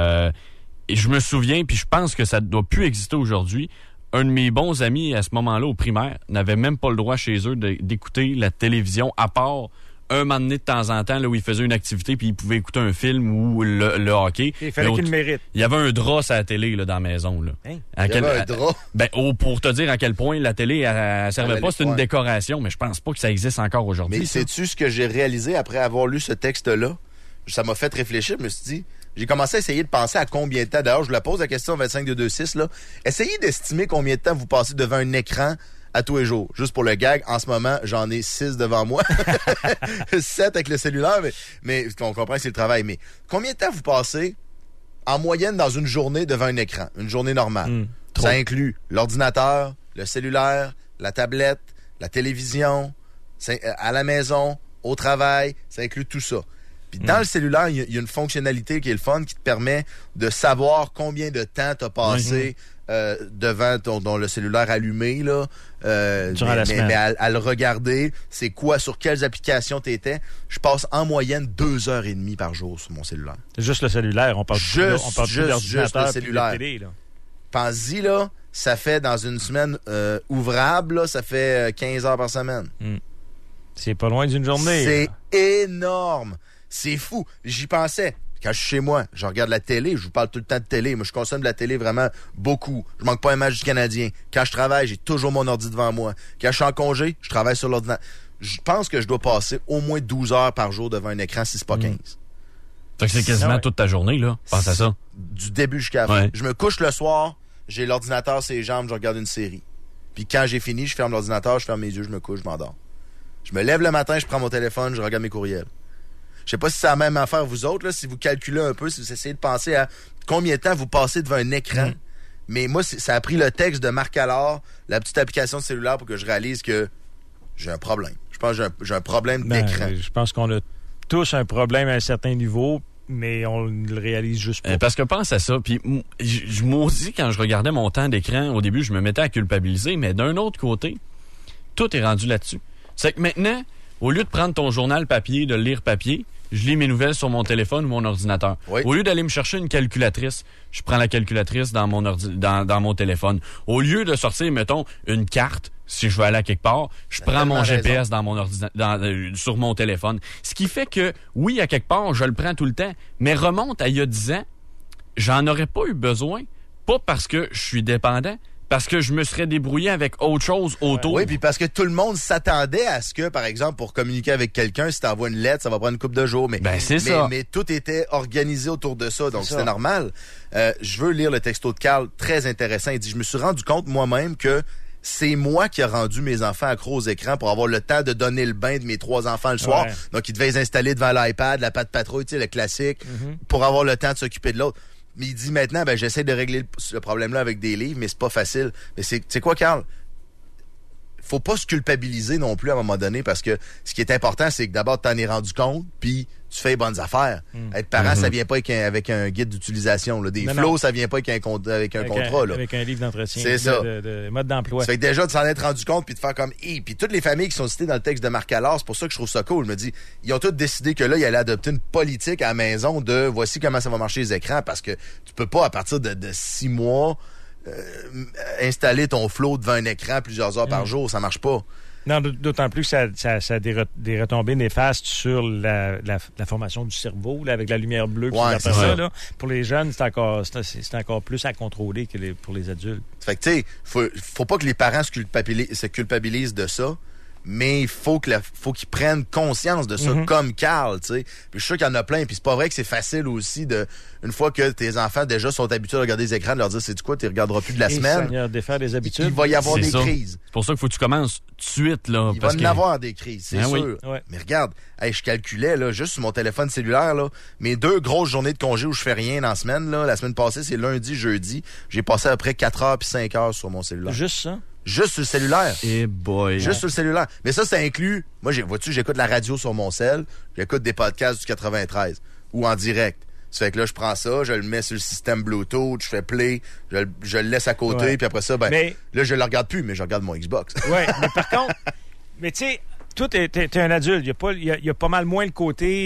je me souviens, puis je pense que ça ne doit plus exister aujourd'hui. Un de mes bons amis, à ce moment-là, au primaire, n'avait même pas le droit chez eux d'écouter la télévision, à part un moment donné de temps en temps là, où il faisait une activité puis il pouvait écouter un film ou le hockey. Il fallait qu'il le mérite. Il y avait un drap sur la télé là, dans la maison. Là. Hein? Il y avait un drap? Pour te dire à quel point la télé elle servait pas, c'est une décoration, mais je pense pas que ça existe encore aujourd'hui. Mais sais-tu ce que j'ai réalisé après avoir lu ce texte-là? Ça m'a fait réfléchir, je me suis dit... J'ai commencé à essayer de penser à combien de temps. D'ailleurs, je la pose la question 25-226. Là. Essayez d'estimer combien de temps vous passez devant un écran à tous les jours. Juste pour le gag, en ce moment, j'en ai 6 devant moi. 7 avec le cellulaire, mais on comprend que c'est le travail. Mais combien de temps vous passez en moyenne dans une journée devant un écran? Une journée normale. Ça inclut l'ordinateur, le cellulaire, la tablette, la télévision, à la maison, au travail. Ça inclut tout ça. Puis dans le cellulaire, il y a une fonctionnalité qui est le fun, qui te permet de savoir combien de temps tu as passé devant ton le cellulaire allumé, là. Mais à le regarder, c'est quoi, sur quelles applications tu étais. Je passe en moyenne 2h30 par jour sur mon cellulaire. C'est juste le cellulaire, on parle juste le cellulaire. Télé, là. Pense-y, là, ça fait dans une semaine ouvrable, là, ça fait 15 heures par semaine. C'est pas loin d'une journée. C'est énorme. C'est fou. J'y pensais. Quand je suis chez moi, je regarde la télé. Je vous parle tout le temps de télé. Moi, je consomme de la télé vraiment beaucoup. Je manque pas un match du Canadien. Quand je travaille, j'ai toujours mon ordi devant moi. Quand je suis en congé, je travaille sur l'ordinateur. Je pense que je dois passer au moins 12 heures par jour devant un écran, si c'est pas 15. Fait que c'est quasiment toute ta journée, là. Pense à ça. Du début jusqu'à la fin. Je me couche le soir, j'ai l'ordinateur sur les jambes, je regarde une série. Puis quand j'ai fini, je ferme l'ordinateur, je ferme mes yeux, je me couche, je m'endors. Je me lève le matin, je prends mon téléphone, je regarde mes courriels. Je sais pas si c'est la même affaire vous autres, là, si vous calculez un peu, si vous essayez de penser à combien de temps vous passez devant un écran. Mais moi, ça a pris le texte de Marc Allard, la petite application de cellulaire, pour que je réalise que j'ai un problème. Je pense que j'ai un problème d'écran. Je pense qu'on a tous un problème à un certain niveau, mais on le réalise juste pas. Parce que pense à ça, puis moi aussi, quand je regardais mon temps d'écran, au début, je me mettais à culpabiliser, mais d'un autre côté, tout est rendu là-dessus. C'est que maintenant, au lieu de prendre ton journal papier, de le lire papier, je lis mes nouvelles sur mon téléphone ou mon ordinateur. Oui. Au lieu d'aller me chercher une calculatrice, je prends la calculatrice dans mon téléphone. Au lieu de sortir, mettons, une carte, si je veux aller à quelque part, je prends mon GPS dans mon sur mon téléphone. Ce qui fait que, oui, à quelque part, je le prends tout le temps, mais remonte à il y a 10 ans, j'en aurais pas eu besoin, pas parce que je suis dépendant, parce que je me serais débrouillé avec autre chose autour. Oui, puis parce que tout le monde s'attendait à ce que, par exemple, pour communiquer avec quelqu'un, si t'envoies une lettre, ça va prendre une couple de jours. Mais, mais tout était organisé autour de ça, donc c'était normal. Je veux lire le texto de Carl, très intéressant. Il dit, je me suis rendu compte moi-même que c'est moi qui ai rendu mes enfants accros aux écrans pour avoir le temps de donner le bain de mes 3 enfants le soir. Ouais. Donc, ils devaient les installer devant l'iPad, la patte patrouille, tu sais, le classique, pour avoir le temps de s'occuper de l'autre. Mais il dit maintenant, j'essaie de régler ce problème-là avec des livres, mais c'est pas facile. Mais c'est quoi, Carl? Faut pas se culpabiliser non plus à un moment donné, parce que ce qui est important, c'est que d'abord, t'en es rendu compte, puis tu fais les bonnes affaires. Être parent, ça vient pas avec un guide d'utilisation. Là. Des flots, ça vient pas avec un contrat. Là. Avec un livre d'entretien. C'est ça. De mode d'emploi. Ça fait que déjà, de s'en être rendu compte, puis de faire comme... Puis toutes les familles qui sont citées dans le texte de Marc Allard, c'est pour ça que je trouve ça cool. Je me dis, ils ont tous décidé que là, ils allaient adopter une politique à la maison de voici comment ça va marcher les écrans, parce que tu peux pas, à partir de 6 mois, installer ton flow devant un écran plusieurs heures par jour. Ça marche pas. Non, d'autant plus que ça a des retombées néfastes sur la formation du cerveau, là, avec la lumière bleue. Ça, là, pour les jeunes, c'est encore plus à contrôler que pour les adultes. Fait que, tu sais, faut pas que les parents se culpabilisent de ça, mais il faut qu'ils prennent conscience de ça, comme Carl, tu sais. Puis je suis sûr qu'il y en a plein, puis c'est pas vrai que c'est facile aussi une fois que tes enfants déjà sont habitués à regarder les écrans, de leur dire, c'est du quoi, tu regarderas plus de la semaine. Seigneur, défaire des habitudes. Il va y avoir des crises. C'est pour ça qu'il faut que tu commences tout de suite, là. Il va y avoir des crises, c'est sûr. Oui. Ouais. Mais regarde, je calculais, là, juste sur mon téléphone cellulaire, là, mes 2 grosses journées de congé où je fais rien dans la semaine, là, la semaine passée, c'est lundi, jeudi. J'ai passé à peu près 4 heures puis 5 heures sur mon cellulaire. Juste ça? Juste sur le cellulaire. Boy. Juste sur le cellulaire. Mais ça inclut... Moi, j'écoute la radio sur mon cell, j'écoute des podcasts du 93 ou en direct. Ça fait que là, je prends ça, je le mets sur le système Bluetooth, je fais play, je le laisse à côté, puis après ça, là, je le regarde plus, mais je regarde mon Xbox. Oui, mais par contre... Mais tu sais, toi, t'es un adulte. Il y a pas mal moins le côté...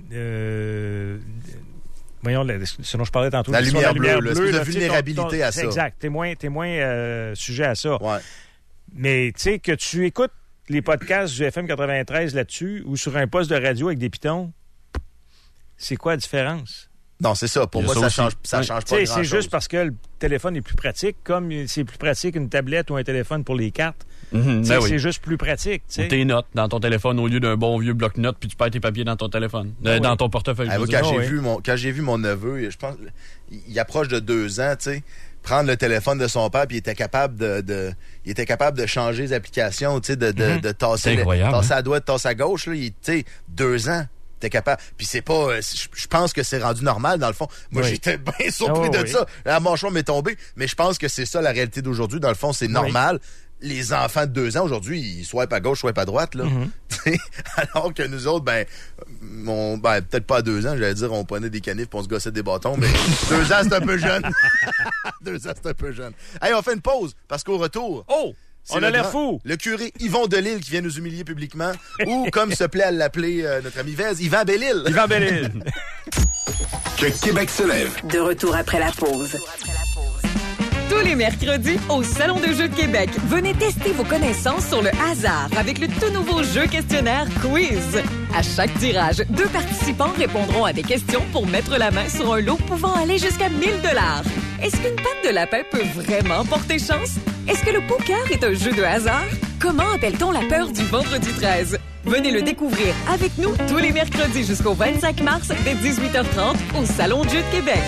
voyons, ce dont je parlais tantôt. La lumière bleue, l'espèce de vulnérabilité à ça. Exact. T'es moins sujet à ça. Ouais. Mais tu sais, que tu écoutes les podcasts du FM 93 là-dessus ou sur un poste de radio avec des pitons, c'est quoi la différence? Non, c'est ça. Pour moi, ça change pas grand-chose. C'est juste parce que le téléphone est plus pratique, comme c'est plus pratique une tablette ou un téléphone pour les cartes. C'est juste plus pratique. Ou tes notes dans ton téléphone au lieu d'un bon vieux bloc-notes, puis tu perds tes papiers dans ton téléphone, dans ton portefeuille. Quand j'ai vu mon neveu, je pense, il approche de 2 ans, tu sais, prendre le téléphone de son père, puis il était capable de changer les applications, tu sais, de tasser à droite, tasser à gauche, là, tu sais, 2 ans. T'es capable. Puis c'est pas... je pense que c'est rendu normal, dans le fond. Moi, j'étais bien surpris de ça. La mâchoire m'est tombée. Mais je pense que c'est ça, la réalité d'aujourd'hui. Dans le fond, c'est normal. Les enfants de 2 ans, aujourd'hui, ils swipent à gauche, swipent à droite, là. Alors que nous autres, peut-être pas à 2 ans, j'allais dire, on prenait des canifs puis on se gossait des bâtons, mais 2 ans, c'est un peu jeune. 2 ans, c'est un peu jeune. Hey, on fait une pause, parce qu'au retour... On a l'air fou. Le curé Yvon Delille qui vient nous humilier publiquement, ou comme se plaît à l'appeler notre ami Vez, Yvan Bellil. Yvan Bellil. Que Québec se lève. De retour après la pause. Tous les mercredis, au Salon de jeux de Québec, venez tester vos connaissances sur le hasard avec le tout nouveau jeu questionnaire Quiz. À chaque tirage, 2 participants répondront à des questions pour mettre la main sur un lot pouvant aller jusqu'à 1 000 $. Est-ce qu'une patte de lapin peut vraiment porter chance? Est-ce que le poker est un jeu de hasard? Comment appelle-t-on la peur du vendredi 13? Venez le découvrir avec nous tous les mercredis jusqu'au 25 mars dès 18h30 au Salon de jeux de Québec.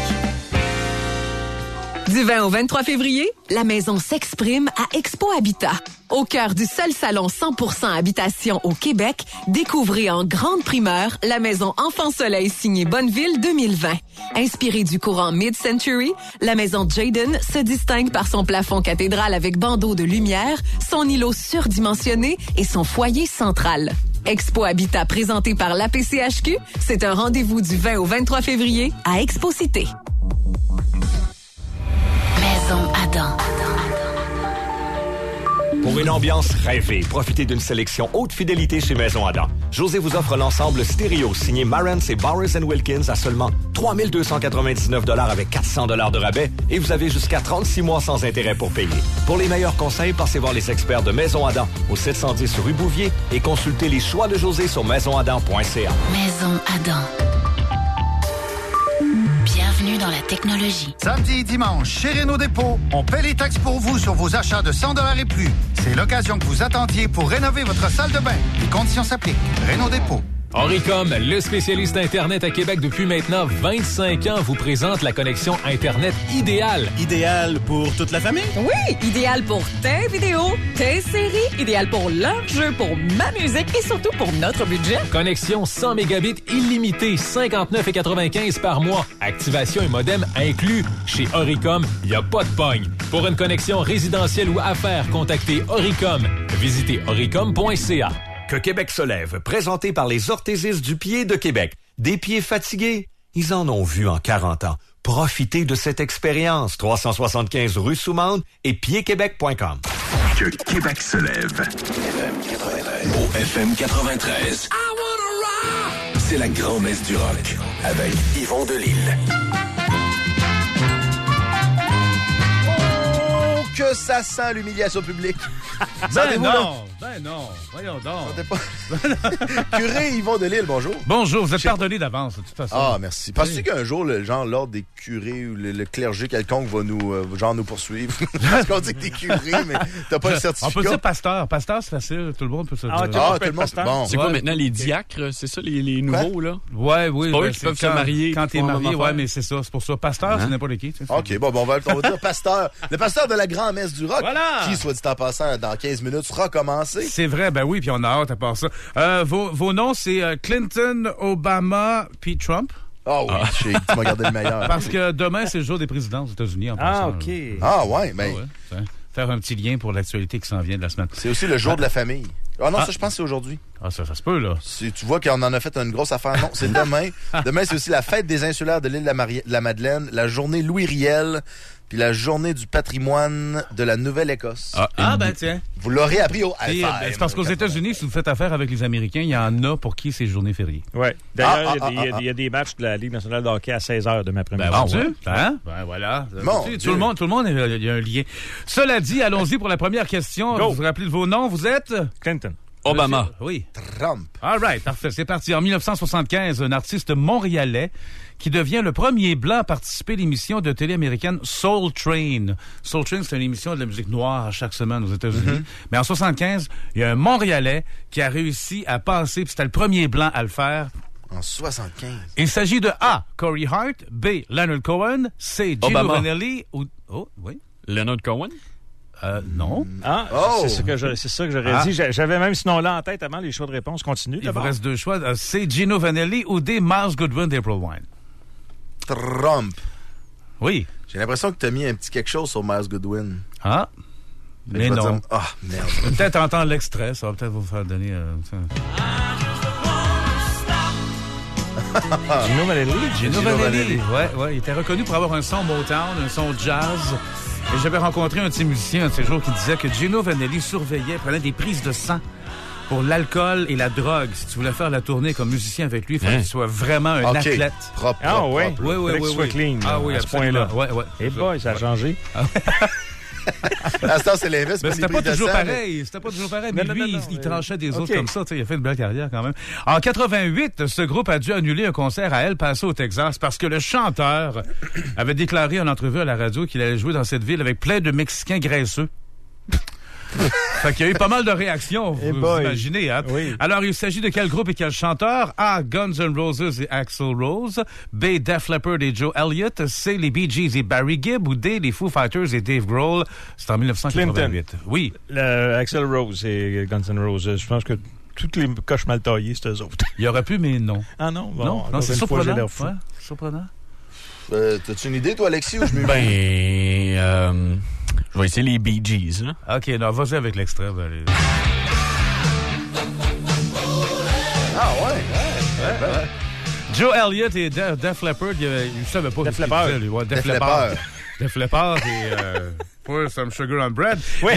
Du 20 au 23 février, la maison s'exprime à Expo Habitat. Au cœur du seul salon 100% habitation au Québec, découvrez en grande primeur la maison Enfant Soleil signée Bonneville 2020. Inspirée du courant mid-century, la maison Jayden se distingue par son plafond cathédral avec bandeau de lumière, son îlot surdimensionné et son foyer central. Expo Habitat présenté par l'APCHQ, c'est un rendez-vous du 20 au 23 février à Expo Cité. Maison Adam. Pour une ambiance rêvée, profitez d'une sélection haute fidélité chez Maison Adam. José vous offre l'ensemble stéréo signé Marantz et Bowers & Wilkins à seulement 3 299 $ avec 400 $ de rabais et vous avez jusqu'à 36 mois sans intérêt pour payer. Pour les meilleurs conseils, passez voir les experts de Maison Adam au 710 rue Bouvier et consultez les choix de José sur maisonadam.ca. Maison Adam. Bienvenue dans la technologie. Samedi et dimanche, chez Renault Dépôt, on paie les taxes pour vous sur vos achats de 100 $ et plus. C'est l'occasion que vous attendiez pour rénover votre salle de bain. Les conditions s'appliquent. Renault Dépôt. Oricom, le spécialiste Internet à Québec depuis maintenant 25 ans, vous présente la connexion Internet idéale. Idéal pour toute la famille? Oui, idéal pour tes vidéos, tes séries, idéal pour leur jeu, pour ma musique et surtout pour notre budget. Connexion 100 mégabits illimité, 59,95 par mois. Activation et modem inclus. Chez Oricom, il n'y a pas de pogne. Pour une connexion résidentielle ou affaires, contactez Oricom. Visitez oricom.ca. Que Québec se lève, présenté par les orthésistes du pied de Québec. Des pieds fatigués? Ils en ont vu en 40 ans. Profitez de cette expérience. 375 rue Soumande et piedquebec.com. Que Québec se lève. Au FM 93. C'est la grand-messe du rock avec Yvon Delisle. Que ça sent l'humiliation publique. Ben non, voyons donc. Curé Yvon Delisle, bonjour. Bonjour, vous êtes pardonné d'avance, de toute façon. Ah, merci. Penses-tu qu'un jour, l'ordre des curés ou le clergé quelconque va nous poursuivre? Parce qu'on dit que t'es curé, mais t'as pas le certificat. On peut dire pasteur. Pasteur, c'est facile. Tout le monde peut se dire. Tout le monde, c'est bon. C'est quoi maintenant, les diacres? C'est ça, les nouveaux, là? Ouais, oui. C'est pas eux qui peuvent se marier. Quand t'es marié, ouais, mais c'est ça. C'est pour ça. Pasteur, c'est n'importe qui. OK, bon, on va dire pasteur. Le pasteur de la grand-messe du rock. Voilà. Qui, soit dit en passant, dans 15 minutes, sera commencé. C'est vrai, ben oui, puis on a hâte à part ça. Vos noms, c'est Clinton, Obama, puis Trump. Ah oui, tu m'as gardé le meilleur. Parce que demain, c'est le jour des présidents aux États-Unis en passant. OK. Ah ouais, mais... Faire un petit lien pour l'actualité qui s'en vient de la semaine. C'est aussi le jour de la famille. Ah non, ça, je pense que c'est aujourd'hui. Ah, ça se peut, là. Tu vois qu'on en a fait une grosse affaire. Non, c'est demain. Demain, c'est aussi la fête des insulaires de l'île de la Madeleine, la journée Louis Riel, puis la journée du patrimoine de la Nouvelle-Écosse. Ben tiens. Vous l'aurez appris au FM. C'est parce qu'aux États-Unis, si vous faites affaire avec les Américains, il y en a pour qui c'est journée fériée. Oui. D'ailleurs, il y a des matchs de la Ligue nationale de hockey à 16h demain après-midi. Ben voilà. Tout le monde, il y a un lien. Cela dit, allons-y pour la première question. Vous vous rappelez de vos noms, vous êtes? Clinton. Obama. Oui. Trump. All right, parfait. C'est parti. En 1975, un artiste montréalais qui devient le premier blanc à participer à l'émission de télé américaine Soul Train. Soul Train, c'est une émission de la musique noire chaque semaine aux États-Unis. Mais en 75, il y a un Montréalais qui a réussi à passer, puis c'était le premier blanc à le faire. En 75. Il s'agit de A. Corey Hart, B. Leonard Cohen, C. Gino Vanelli ou... Oh, oui. Leonard Cohen? Non. C'est ça que j'aurais dit. J'avais même ce nom-là en tête avant les choix de réponse. Continue. Il vous reste deux choix. C'est Gino Vanelli ou D. Miles Goodwin d'April Wine. Trump. Oui. J'ai l'impression que tu as mis un petit quelque chose sur Miles Goodwin. Ah. Mais non. Merde. Peut-être entendre l'extrait. Ça va peut-être vous faire donner... Gino Vanelli. Ouais. Il était reconnu pour avoir un son Motown, un son jazz. Et j'avais rencontré un de ces musiciens un de ces jours qui disait que Gino Vanelli prenait des prises de sang pour l'alcool et la drogue. Si tu voulais faire la tournée comme musicien avec lui, il fallait qu'il soit vraiment un athlète. Propre. Oui. Soit clean. Ah oui, à ce point-là. Ouais. Et boy, ça a changé. À ce temps, c'est l'inverse. Mais c'était pas toujours pareil. Mais lui, il tranchait des autres comme ça. Il a fait une belle carrière quand même. En 88, ce groupe a dû annuler un concert à El Paso, au Texas, parce que le chanteur avait déclaré en entrevue à la radio qu'il allait jouer dans cette ville avec plein de Mexicains graisseux. Fait qu'il y a eu pas mal de réactions, vous imaginez, hein? Oui. Alors, il s'agit de quel groupe et quel chanteur? A. Guns N' Roses et Axl Rose. B. Def Leppard et Joe Elliott. C. Les Bee Gees et Barry Gibb. Ou D. Les Foo Fighters et Dave Grohl. C'est en 1988. Clinton. Oui. Axl Rose et Guns N' Roses. Je pense que toutes les coches mal taillées, c'est eux autres. Il y aurait pu, mais non. Ah non? Bon, non, c'est surprenant. Ouais, surprenant. T'as-tu une idée, toi, Alexis, ou je me... Je vais essayer les Bee Gees, là. OK, non, vas-y avec l'extrait. Ah ouais. Joe Elliott et Def Leppard, il ne savait pas. Def Leppard. Def Leppard et pour some sugar on bread. Oui.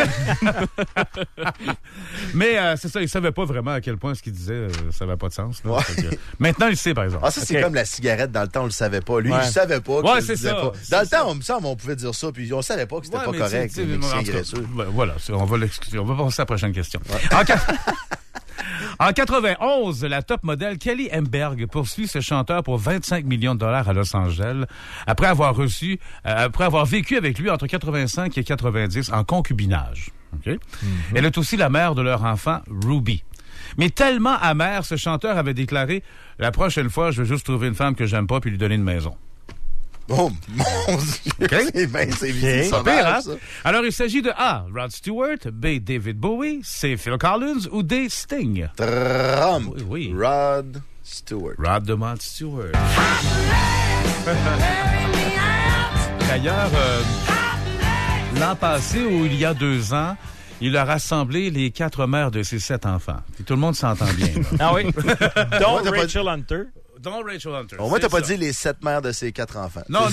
Mais c'est ça, il savait pas vraiment à quel point ce qu'il disait, ça n'avait pas de sens. Là. Maintenant, il sait, par exemple. Ah, ça, c'est comme la cigarette. Dans le temps, on le savait pas. Lui, il savait pas. Ouais, c'est ça. Pas. Dans le temps, on me semble, on pouvait dire ça, puis on savait pas que c'était pas correct. Voilà, on va l'excuser. On va passer à la prochaine question. Ouais. En 91, la top modèle Kelly Emberg poursuit ce chanteur pour 25 millions de dollars à Los Angeles après avoir vécu avec lui entre 85 et 90 en concubinage. Okay? Mm-hmm. Elle est aussi la mère de leur enfant, Ruby. Mais tellement amère, ce chanteur avait déclaré « La prochaine fois, je vais juste trouver une femme que j'aime pas puis lui donner une maison. » Oh, mon Dieu! Okay. C'est pas pire, hein? Alors, il s'agit de A. Rod Stewart, B. David Bowie, C. Phil Collins ou D. Sting? Trump. Oui. Rod Stewart. Rod Stewart. D'ailleurs, l'an passé ou il y a 2 ans, il a rassemblé les 4 mères de ses 7 enfants. Puis tout le monde s'entend bien. Ah oui? Dont Rachel Hunter. Dont Rachel Hunter. Au moins, t'as pas dit les 7 mères de ses 4 enfants. Non.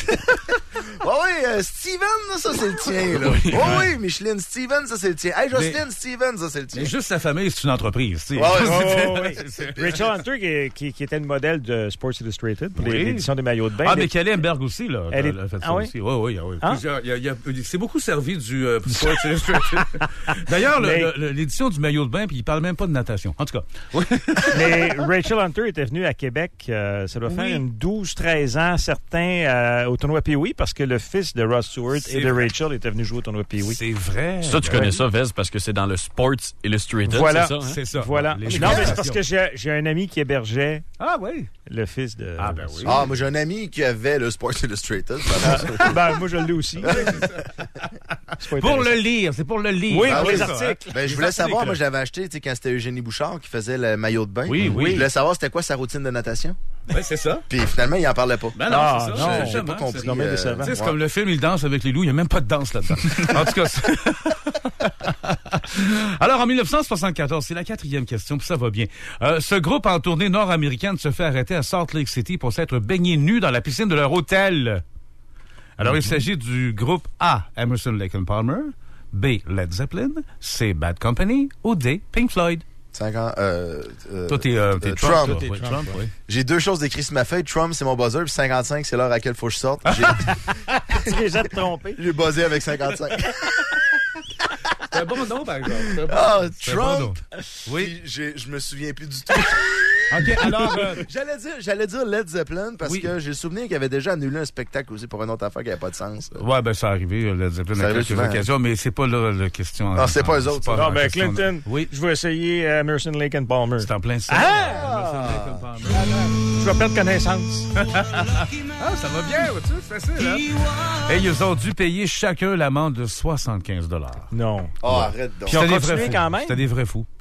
Steven, ça, c'est le tien, là. Oui, oui, Micheline, Steven, ça, c'est le tien. Hey, Jocelyne, Steven, ça, c'est le tien. Mais juste sa famille, c'est une entreprise, tu sais. Rachel Hunter, qui était une modèle de Sports Illustrated pour l'édition des maillots de bain. Ah, mais Kelly Emberg aussi, là. Elle a fait ça aussi. Oui. C'est beaucoup servi du Sports Illustrated. D'ailleurs, l'édition du maillot de bain, puis il parle même pas de natation. En tout cas. Mais Rachel Hunter était venue à Québec, ça doit faire une 12-13 ans, certains, au tournoi Pee-Wee, parce que le fils de Rod Stewart et de Rachel était venu jouer au tournoi Pee-Wee. C'est vrai. Ça, tu connais ça, Vez, parce que c'est dans le Sports Illustrated, voilà, c'est ça? Hein? C'est ça. Voilà. Non, mais c'est parce que j'ai un ami qui hébergeait le fils de... Ah, ben oui. Moi, j'ai un ami qui avait le Sports Illustrated. Moi, je l'ai aussi. Pour le lire, c'est pour le lire. Oui, pour les articles. Ben, je voulais savoir, moi, je l'avais acheté quand c'était Eugénie Bouchard qui faisait le maillot de bain. Oui. Je voulais savoir c'était quoi sa routine de natation. Oui, c'est ça. Puis finalement, il en parlait pas. Ben non, c'est ça. J'ai pas compris. C'est comme le film, il danse avec les loups, il n'y a même pas de danse là-dedans. En tout cas, alors en 1974, c'est la 4e question, puis ça va bien. Ce groupe en tournée nord-américaine se fait arrêter à Salt Lake City pour s'être baigné nu dans la piscine de leur hôtel. Alors, il s'agit du groupe A, Emerson, Lake and Palmer, B, Led Zeppelin, C, Bad Company ou D, Pink Floyd. 50, toi, t'es Trump. Trump, oui. J'ai 2 choses d'écrites sur ma feuille. Trump, c'est mon buzzer, puis 55, c'est l'heure à laquelle faut que je sorte. Tu les as trompés. J'ai buzzé avec 55. C'est un bon nom, par exemple. Trump. Oui. Je me souviens plus du tout. OK, alors... J'allais dire Led Zeppelin parce que j'ai le souvenir qu'il avait déjà annulé un spectacle aussi pour une autre affaire qui n'avait pas de sens. Ouais, ben ça arrivé, Led Zeppelin a quelques occasions, mais c'est pas là la question. Ah, c'est pas eux autres. Non, ben Clinton, je vais essayer Emerson, Lake and Palmer. C'est en plein ça. Je vais perdre connaissance. Ça va bien, tu sais, c'est facile, hein? Et ils ont dû payer chacun l'amende de 75 $. Non. Arrête donc. Puis on continue quand même. C'était des vrais fous.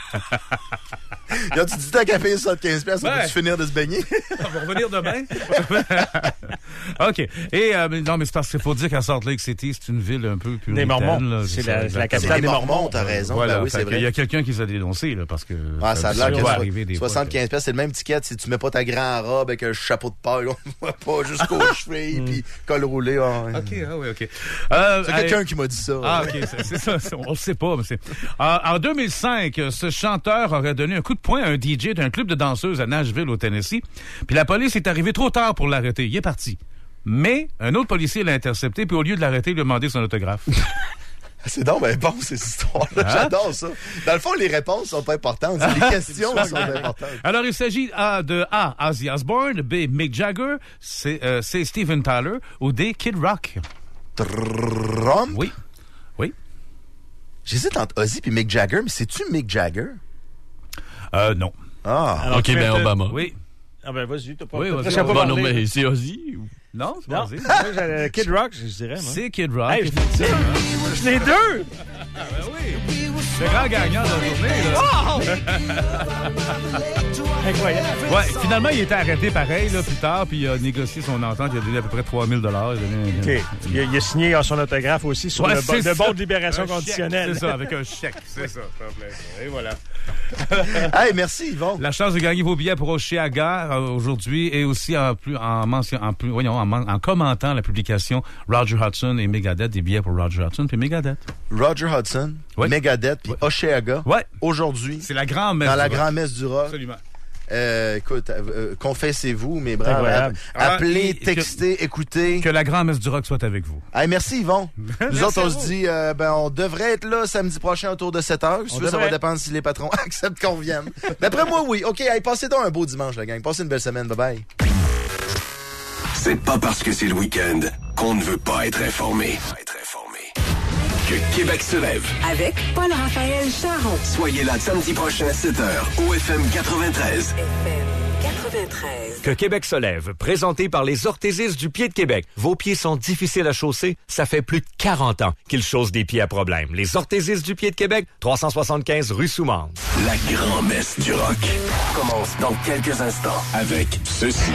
Tu dis t'as qu'à payer 75$, on peut-tu finir de se baigner? On va revenir demain. OK. Et, non, mais c'est parce qu'il faut dire qu'à Salt Lake City, c'est une ville un peu plus... Des Mormons. C'est la capitale des Mormons. T'as raison. Voilà, oui, c'est vrai. Il y a quelqu'un qui s'est dénoncé, là, parce que... ça a l'air que arriver des 75$, c'est le même ticket si tu mets pas ta grande robe avec un chapeau de paille, on ne voit pas jusqu'aux chevilles, puis col roulé. OK. C'est quelqu'un qui m'a dit ça. Ah, OK, c'est ça. On le sait pas, mais c'est... En 2005, ce chanteur aurait donné un coup de poing à un DJ d'un club de danseuses à Nashville, au Tennessee. Puis la police est arrivée trop tard pour l'arrêter. Il est parti. Mais un autre policier l'a intercepté, puis au lieu de l'arrêter, il lui a demandé son autographe. C'est donc bon, ces histoires-là. J'adore ça. Dans le fond, les réponses sont pas importantes. Les questions sont importantes. Alors, il s'agit de A, Ozzy Osbourne, B, Mick Jagger, C, Steven Tyler ou D, Kid Rock. Trump? Oui. J'hésite entre Ozzy et Mick Jagger, mais c'est-tu Mick Jagger? Non. Alors, OK, ben Obama. Oui. Ah ben vas-y, t'as pas... Oui, non, mais c'est Ozzy ou... Non, c'est pas Ozzy. Kid Rock, je dirais. C'est Kid Rock. Hey, je l'ai deux! Ah ben oui. Le grand gagnant de la journée, là. Incroyable. Ouais, finalement, il était arrêté pareil, là, plus tard, puis il a négocié son entente. Il a donné à peu près 3 000 OK. Il a signé son autographe aussi sur le bon de libération conditionnelle. C'est ça, avec un chèque. C'est ça. Et voilà. Hey, merci, Yvon. La chance de gagner vos billets pour Oshéaga aujourd'hui et aussi en commentant la publication Roger Hodgson et Megadeth, des billets pour Roger Hodgson puis Megadeth. Roger Hodgson, Megadeth puis Oshéaga. Ouais. Aujourd'hui. C'est la grand-messe. Dans la grand-messe du rock. Absolument. Écoute, confessez-vous, mes braves. Appelez, textez, écoutez. Que la grand-messe du rock soit avec vous. Hey, merci, Yvon. Nous autres, on se dit, on devrait être là samedi prochain autour de 7h. Ça va dépendre si les patrons acceptent qu'on revienne. D'après moi, oui. OK, hey, passez donc un beau dimanche, la gang. Passez une belle semaine. Bye-bye. C'est pas parce que c'est le week-end qu'on ne veut pas être informé. Que Québec se lève. Avec Paul-Raphaël Charon. Soyez là samedi prochain à 7h au FM 93. FM 93. Que Québec se lève, présenté par les orthésistes du pied de Québec. Vos pieds sont difficiles à chausser? Ça fait plus de 40 ans qu'ils chaussent des pieds à problème. Les orthésistes du pied de Québec, 375 rue Soumande. La grand-messe du rock commence dans quelques instants avec ceci.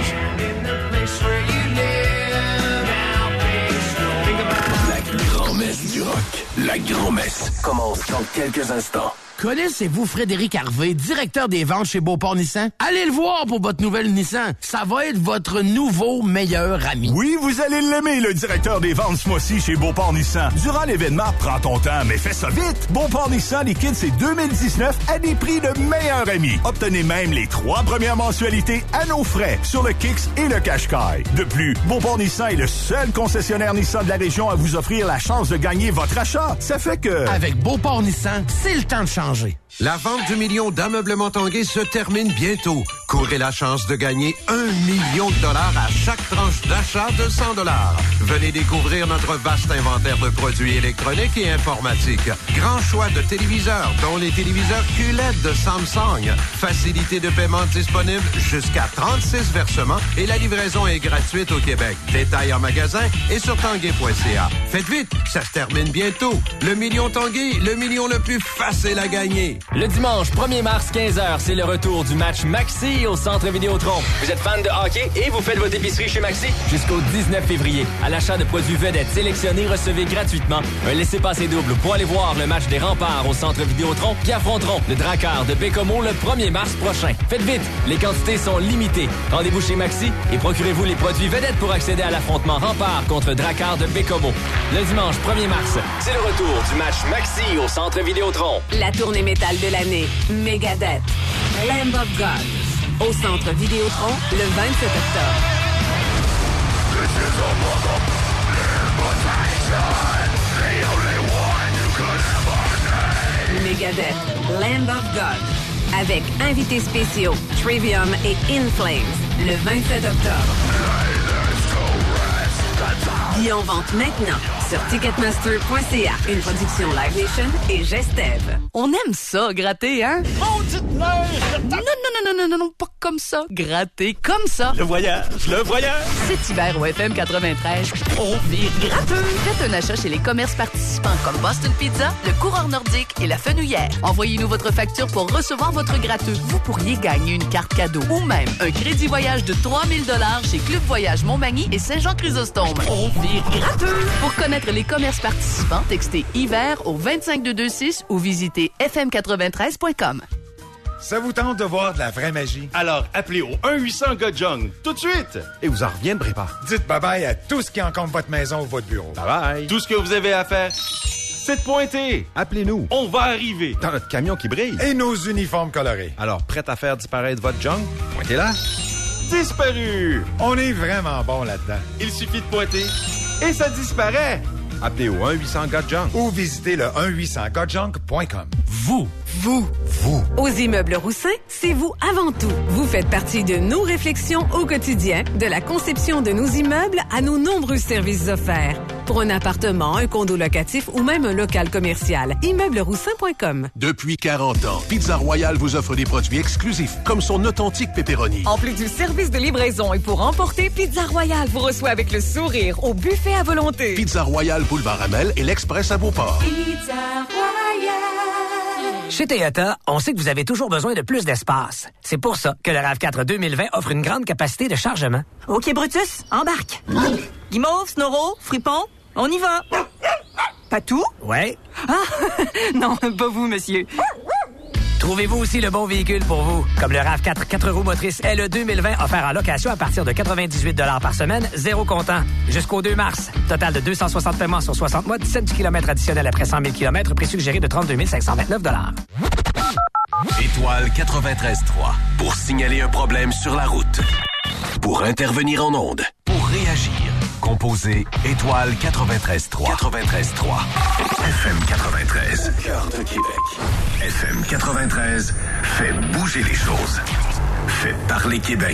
La grand-messe du rock. La grand-messe commence dans quelques instants. Connaissez-vous Frédéric Harvey, directeur des ventes chez Beauport Nissan? Allez le voir pour votre nouvelle Nissan. Ça va être votre nouveau meilleur ami. Oui, vous allez l'aimer, le directeur des ventes ce mois-ci chez Beauport Nissan. Durant l'événement, prends ton temps, mais fais ça vite. Beauport Nissan liquide ses 2019 à des prix de meilleurs amis. Obtenez même les 3 premières mensualités à nos frais sur le Kicks et le Qashqai. De plus, Beauport Nissan est le seul concessionnaire Nissan de la région à vous offrir la chance de gagner votre achat. Ça fait que... Avec Beauport Nissan, c'est le temps de changer. La vente du million d'ameublement Tanguay se termine bientôt. Courez la chance de gagner 1 million de dollars à chaque tranche d'achat de 100 $. Venez découvrir notre vaste inventaire de produits électroniques et informatiques. Grand choix de téléviseurs, dont les téléviseurs QLED de Samsung. Facilité de paiement disponible jusqu'à 36 versements et la livraison est gratuite au Québec. Détails en magasin et sur tanguay.ca. Faites vite, ça se termine bientôt. Le million Tanguay, le million le plus facile à gagner. Le dimanche 1er mars 15h, c'est le retour du match Maxi au Centre Vidéotron. Vous êtes fan de hockey et vous faites votre épicerie chez Maxi? Jusqu'au 19 février, à l'achat de produits vedettes sélectionnés, recevez gratuitement un laissez-passer double pour aller voir le match des Remparts au Centre Vidéotron qui affronteront le Drakkar de Bécomo le 1er mars prochain. Faites vite, les quantités sont limitées. Rendez-vous chez Maxi et procurez-vous les produits vedettes pour accéder à l'affrontement Remparts contre Drakkar de Bécomo. Le dimanche 1er mars, c'est le retour du match Maxi au Centre Vidéotron. La tournée métal de l'année, Megadeth, Lamb of God, au Centre Vidéotron, le 27 octobre. Megadeth, Lamb of God, avec invités spéciaux, Trivium et In Flames, le 27 octobre. Billets en vente maintenant sur Ticketmaster.ca. Une production Live Nation et Gestev. On aime ça, gratter, hein? Non, pas comme ça. Gratter comme ça. Le voyage. Cet hiver au FM 93, on vire gratteux. Faites un achat chez les commerces participants comme Boston Pizza, le Coureur Nordique et la Fenouillère. Envoyez-nous votre facture pour recevoir votre gratteux. Vous pourriez gagner une carte cadeau ou même un crédit voyage de 3 000 $ chez Club Voyage Montmagny et Saint-Jean-Chrysostome. On vire gratteux. Pour connaître les commerces participants, textez hiver au 25226 ou visitez fm93.com. Ça vous tente de voir de la vraie magie? Alors, appelez au 1-800-GOT-JUNG tout de suite et vous en reviendrez pas. Dites bye-bye à tout ce qui encombre votre maison ou votre bureau. Bye-bye. Tout ce que vous avez à faire, c'est de pointer. Appelez-nous. On va arriver. Dans notre camion qui brille. Et nos uniformes colorés. Alors, prêt à faire disparaître votre junk? Pointez là. Disparu. On est vraiment bon là-dedans. Il suffit de pointer et ça disparaît. Appelez au 1-800-GOT-JUNG ou visitez le 1-800-GOTJUNG.com. Vous. Aux Immeubles Roussin, c'est vous avant tout. Vous faites partie de nos réflexions au quotidien, de la conception de nos immeubles à nos nombreux services offerts. Pour un appartement, un condo locatif ou même un local commercial, immeublesroussin.com. Depuis 40 ans, Pizza Royale vous offre des produits exclusifs, comme son authentique pepperoni. En plus du service de livraison et pour emporter, Pizza Royale vous reçoit avec le sourire au buffet à volonté. Pizza Royale Boulevard Amel et l'Express à Beauport. Pizza Royale. Chez Toyota, on sait que vous avez toujours besoin de plus d'espace. C'est pour ça que le RAV4 2020 offre une grande capacité de chargement. OK, Brutus, embarque. Guimauve, Snoro, Fripon, on y va. Patou? Ouais. Ah, non, pas vous, monsieur. Trouvez-vous aussi le bon véhicule pour vous? Comme le RAV4 4 roues motrices LE 2020 offert en location à partir de 98 $ par semaine, 0 comptant. Jusqu'au 2 mars. Total de 260 paiements sur 60 mois, 17 du kilomètre additionnel après 100 000 km, prix suggéré de 32 529 $. Étoile 93.3. Pour signaler un problème sur la route. Pour intervenir en ondes. Pour réagir. Composez Étoile 93.3. 93.3. FM 93. Cœur de Québec. FM 93 fait bouger les choses. Fait parler Québec.